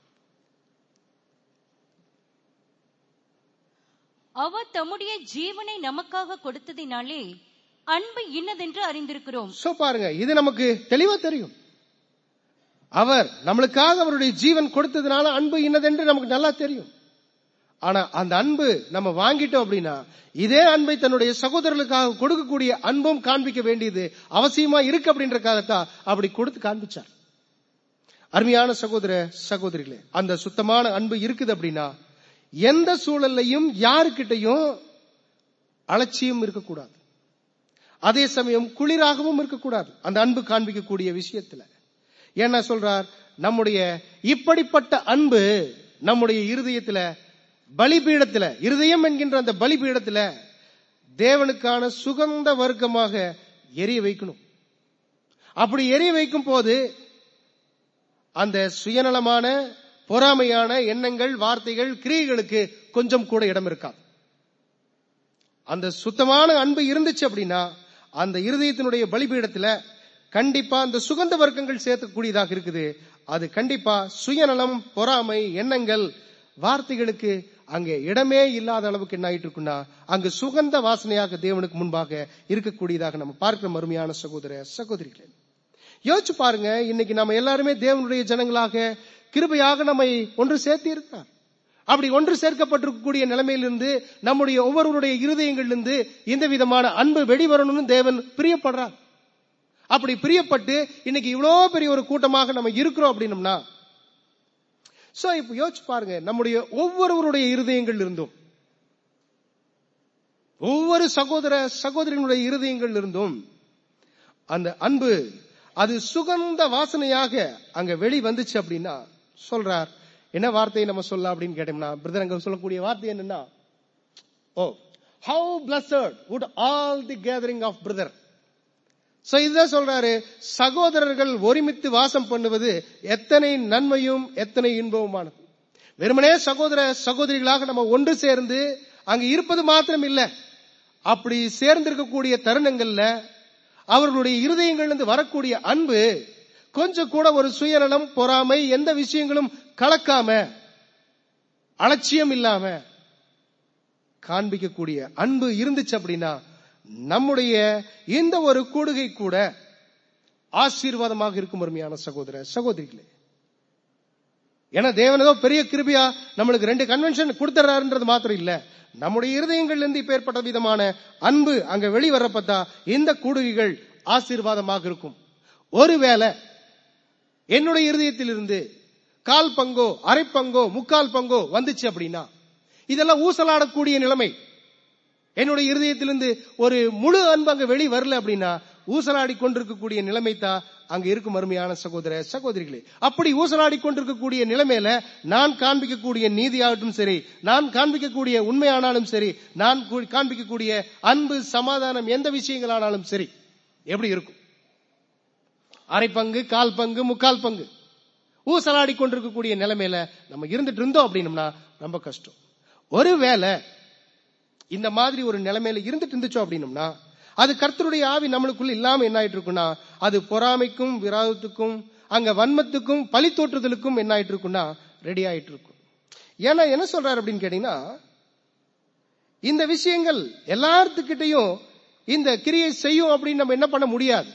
Speaker 2: அவர் தம்முடைய ஜீவனை நமக்காக கொடுத்ததினாலே அன்பு இன்னதென்று அறிந்திருக்கிறோம். சோ
Speaker 1: பாருங்க, இது நமக்கு தெளிவா தெரியும். அவர் நம்மளுக்காக அவருடைய ஜீவன் கொடுத்ததுனால அன்பு இன்னதென்று நமக்கு நல்லா தெரியும். ஆனா அந்த அன்பு நம்ம வாங்கிட்டோம் அப்படின்னா இதே அன்பை தன்னுடைய சகோதரர்களுக்காக கொடுக்கக்கூடிய அன்பும் காண்பிக்க வேண்டியது அவசியமா இருக்கு அப்படின்றக்காகத்தான் அப்படி கொடுத்து காண்பிச்சார். அருமையான சகோதர சகோதரிகளே, அந்த சுத்தமான அன்பு இருக்குது அப்படின்னா எந்த சூழல்லையும் யாருக்கிட்டையும் அலட்சியம் இருக்கக்கூடாது, அதே சமயம் குளிராகவும் இருக்கக்கூடாது அந்த அன்பு காண்பிக்கக்கூடிய விஷயத்துல. என்ன சொல்றார்? நம்முடைய இப்படிப்பட்ட அன்பு நம்முடைய இருதயத்துல பலிபீடத்துல, இருதயம் என்கின்ற அந்த பலிபீடத்துல தேவனுக்கான சுகந்த வர்க்கமாக எரிய வைக்கணும். அப்படி எரிய வைக்கும் போது அந்த சுயநலமான பொறாமையான எண்ணங்கள், வார்த்தைகள், கிரியைகளுக்கு கொஞ்சம் கூட இடம் இருக்காது. அந்த சுத்தமான அன்பு இருந்துச்சு அப்படின்னா அந்த இருதயத்தினுடைய பலிபீடத்துல கண்டிப்பா அந்த சுகந்த வர்க்கங்கள் சேர்க்கக்கூடியதாக இருக்குது. அது கண்டிப்பா சுயநலம், பொறாமை, எண்ணங்கள், வார்த்தைகளுக்கு அங்கே இடமே இல்லாத அளவுக்கு என்ன ஆயிட்டு இருக்குன்னா அங்கு சுகந்த வாசனையாக தேவனுக்கு முன்பாக இருக்கக்கூடியதாக நம்ம பார்க்கிறோம். அருமையான சகோதர சகோதரிகளே, யோசிச்சு பாருங்க. இன்னைக்கு நம்ம எல்லாருமே தேவனுடைய ஜனங்களாக கிருபையாக நம்மை ஒன்று சேர்த்து இருக்கிறார். அப்படி ஒன்று சேர்க்கப்பட்டிருக்கக்கூடிய நிலைமையிலிருந்து நம்முடைய ஒவ்வொருவருடைய இருதயங்களிலிருந்து இந்த விதமான அன்பு வெளிவரணும்னு தேவன் பிரியப்படுறார். அப்படி பிரியப்பட்டு இன்னைக்கு இவ்வளவு பெரிய ஒரு கூட்டமாக நம்ம இருக்கிறோம் அப்படின்னம்னா சோ இப்ப யோசிச்சு பாருங்க, நம்முடைய ஒவ்வொருவருடைய இருதயங்கள் இருந்தும் ஒவ்வொரு சகோதர சகோதரிகளுடைய இருதயங்கள் இருந்தும் அந்த அன்பு அது சுகந்த வாசனையாக அங்க வெளி வந்துச்சு அப்படின்னா சொல்றார். என்ன வார்த்தையை நம்ம சொல்லலாம் அப்படின்னு கேட்டோம்னா, பிரதர் அங்க சொல்லக்கூடிய வார்த்தை என்னன்னா, oh how blessed would all the gathering of brother. So இதுதான் சொல்றாரு, சகோதரர்கள் ஒருமித்து வாசம் பண்ணுவது எத்தனை நன்மையும் எத்தனை இன்பவுமானது. வெறுமனே சகோதர சகோதரிகளாக நம்ம ஒன்று சேர்ந்து அங்க இருப்பது மாத்திரம் இல்ல, அப்படி சேர்ந்திருக்கக்கூடிய தருணங்கள்ல அவர்களுடைய இருதயங்களிலிருந்து வரக்கூடிய அன்பு கொஞ்சம் கூட ஒரு சுயநலம், பொறாமை, எந்த விஷயங்களும் கலக்காம அலட்சியம் இல்லாம காண்பிக்கக்கூடிய அன்பு இருந்துச்சு அப்படின்னா நம்முடைய இந்த ஒரு கூடுகை கூட ஆசீர்வாதமாக இருக்கும். அருமையான சகோதர சகோதரிகளே, ஏன்னா தேவன் ஏதோ பெரிய கிருபையா நம்மளுக்கு ரெண்டு கன்வென்ஷன் கொடுத்துறாருன்றது மாத்திரம் இல்ல, நம்முடைய இருதயங்கள்ல இருந்து இப்ப ஏற்பட்ட விதமான அன்பு அங்க வெளிவரப்பட்டா இந்த கூடுகைகள் ஆசீர்வாதமாக இருக்கும். ஒருவேளை என்னுடைய இருதயத்தில் இருந்து கால் பங்கோ அரை பங்கோ முக்கால் பங்கோ வந்துச்சு அப்படின்னா இதெல்லாம் ஊசலாடக்கூடிய நிலைமை. என்னுடைய இருதயத்திலிருந்து ஒரு முழு அன்பு அங்க வெளி வரல அப்படின்னா ஊசலாடி கொண்டிருக்கக்கூடிய நிலைமை தான் அங்க இருக்கும். அருமையான சகோதர சகோதரிகளே, அப்படி ஊசலாடி கொண்டிருக்கக்கூடிய நிலைமையில நான் காண்பிக்கக்கூடிய நீதியாகட்டும் சரி, நான் காண்பிக்கக்கூடிய உண்மையானாலும் சரி, நான் காண்பிக்கக்கூடிய அன்பு, சமாதானம், எந்த விஷயங்களானாலும் சரி எப்படி இருக்கும்? அரை பங்கு, கால் பங்கு, முக்கால் பங்கு ஊசலாடி கொண்டிருக்கக்கூடிய நிலைமையில நம்ம இருந்துட்டு இருந்தோம் அப்படின்னம்னா ரொம்ப கஷ்டம். ஒருவேளை இந்த மாதிரி ஒரு நிலைமையில இருந்துட்டு இருந்துச்சோம் அப்படின்னம்னா அது கர்த்தருடைய ஆவி நம்மளுக்குள்ள இல்லாம என்ன ஆயிட்டு இருக்குன்னா அது பொறாமைக்கும் விரோதத்துக்கும் அங்க வன்மத்துக்கும் பழி தோற்றுதலுக்கும் என்ன ஆயிட்டு இருக்குன்னா ரெடி ஆயிட்டு இருக்கும். ஏன்னா என்ன சொல்றாரு அப்படின்னு கேட்டீங்கன்னா, இந்த விஷயங்கள் எல்லாத்துக்கிட்டையும் இந்த கிரியை செய்யும் அப்படின்னு நம்ம என்ன பண்ண முடியாது,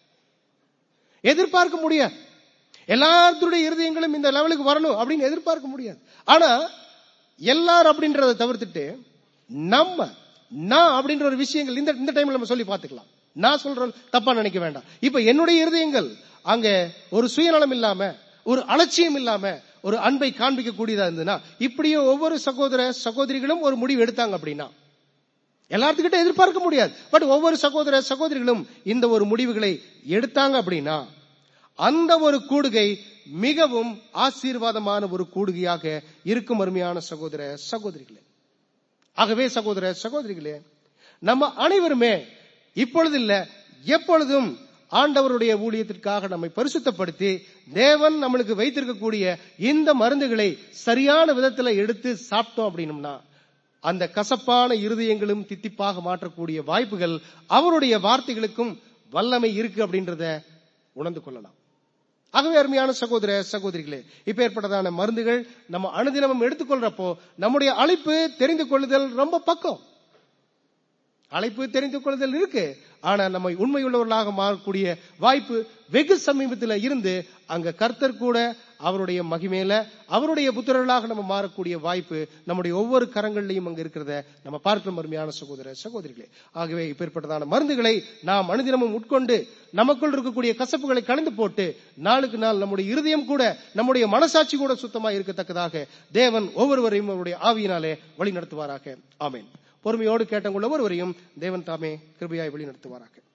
Speaker 1: எதிர்பார்க்க முடியாது. எல்லாருடைய இருதயங்களும் இந்த லெவலுக்கு வரணும் அப்படின்னு எதிர்பார்க்க முடியாது. ஆனா எல்லாரும் அப்படின்றத தவிர்த்துட்டு நம்ம நான் அப்படின்ற ஒரு விஷயங்கள் இந்த இந்த டைம்ல நம்ம சொல்லி பார்த்துக்கலாம். நான் சொல்றேன் தப்பா நினைக்க வேண்டாம். இப்ப என்னுடைய இருதயங்கள் அங்க ஒரு சுயநலம் இல்லாம ஒரு அலட்சியம் இல்லாம ஒரு அன்பை காண்பிக்க கூடியதா இருந்ததுன்னா, இப்படியே ஒவ்வொரு சகோதர சகோதரிகளும் ஒரு முடிவு எடுத்தாங்க அப்படின்னா, எல்லாத்துக்கிட்ட எதிர்பார்க்க முடியாது, பட் ஒவ்வொரு சகோதர சகோதரிகளும் இந்த ஒரு முடிவுகளை எடுத்தாங்க அப்படின்னா அந்த ஒரு கூடுகை மிகவும் ஆசீர்வாதமான ஒரு கூடுகையாக இருக்கும் அருமையான சகோதர சகோதரிகளே. ஆகவே சகோதர சகோதரிகளே, நம்ம அனைவருமே இப்பொழுது இல்ல எப்பொழுதும் ஆண்டவருடைய ஊழியத்திற்காக நம்மை பரிசுத்தப்படுத்தி தேவன் நம்மளுக்கு வைத்திருக்கக்கூடிய இந்த மருந்துகளை சரியான விதத்துல எடுத்து சாப்பிட்டோம் அப்படின்னம்னா அந்த கசப்பான இருதயங்களும் தித்திப்பாக மாற்றக்கூடிய வாய்ப்புகள் அவருடைய வார்த்தைகளுக்கும் வல்லமை இருக்கு அப்படின்றத உணர்ந்து கொள்ளலாம். ஆகவே அருமையான சகோதர சகோதரிகளே, இப்ப ஏற்பட்டதான மருந்துகள் நம்ம அனுதினமும் எடுத்துக்கொள்றப்போ நம்முடைய அழைப்பு தெரிந்து கொள்ளுதல் ரொம்ப பக்கம். அழைப்பு தெரிந்து கொள்ளுதல் இருக்கு, ஆனா நம்ம உண்மையுள்ளவர்களாக மாறக்கூடிய வாய்ப்பு வெகு சமீபத்தில் இருந்து அங்க கர்த்தர் கூட அவருடைய மகிமையில அவருடைய புத்திரர்களாக நம்ம மாறக்கூடிய வாய்ப்பு நம்முடைய ஒவ்வொரு கரங்களிலையும் அங்க இருக்கிறத நம்ம பார்க்கிறோம் அருமையான சகோதர சகோதரிகளே. ஆகவே இப்பேற்பட்டதான மருந்துகளை நாம் அனுதினமும் உட்கொண்டு நமக்குள் இருக்கக்கூடிய கசப்புகளை கலந்து போட்டு நாளுக்கு நாள் நம்முடைய இருதயம் கூட நம்முடைய மனசாட்சி கூட சுத்தமாக இருக்கத்தக்கதாக தேவன் ஒவ்வொருவரையும் அவருடைய ஆவியினாலே வழி நடத்துவாராக. ஆமென். பொறுமையோடு கேட்டவங்க ஒவ்வொருவரையும் தேவன் தாமே கிருபையாய் வழி நடத்துவாராக.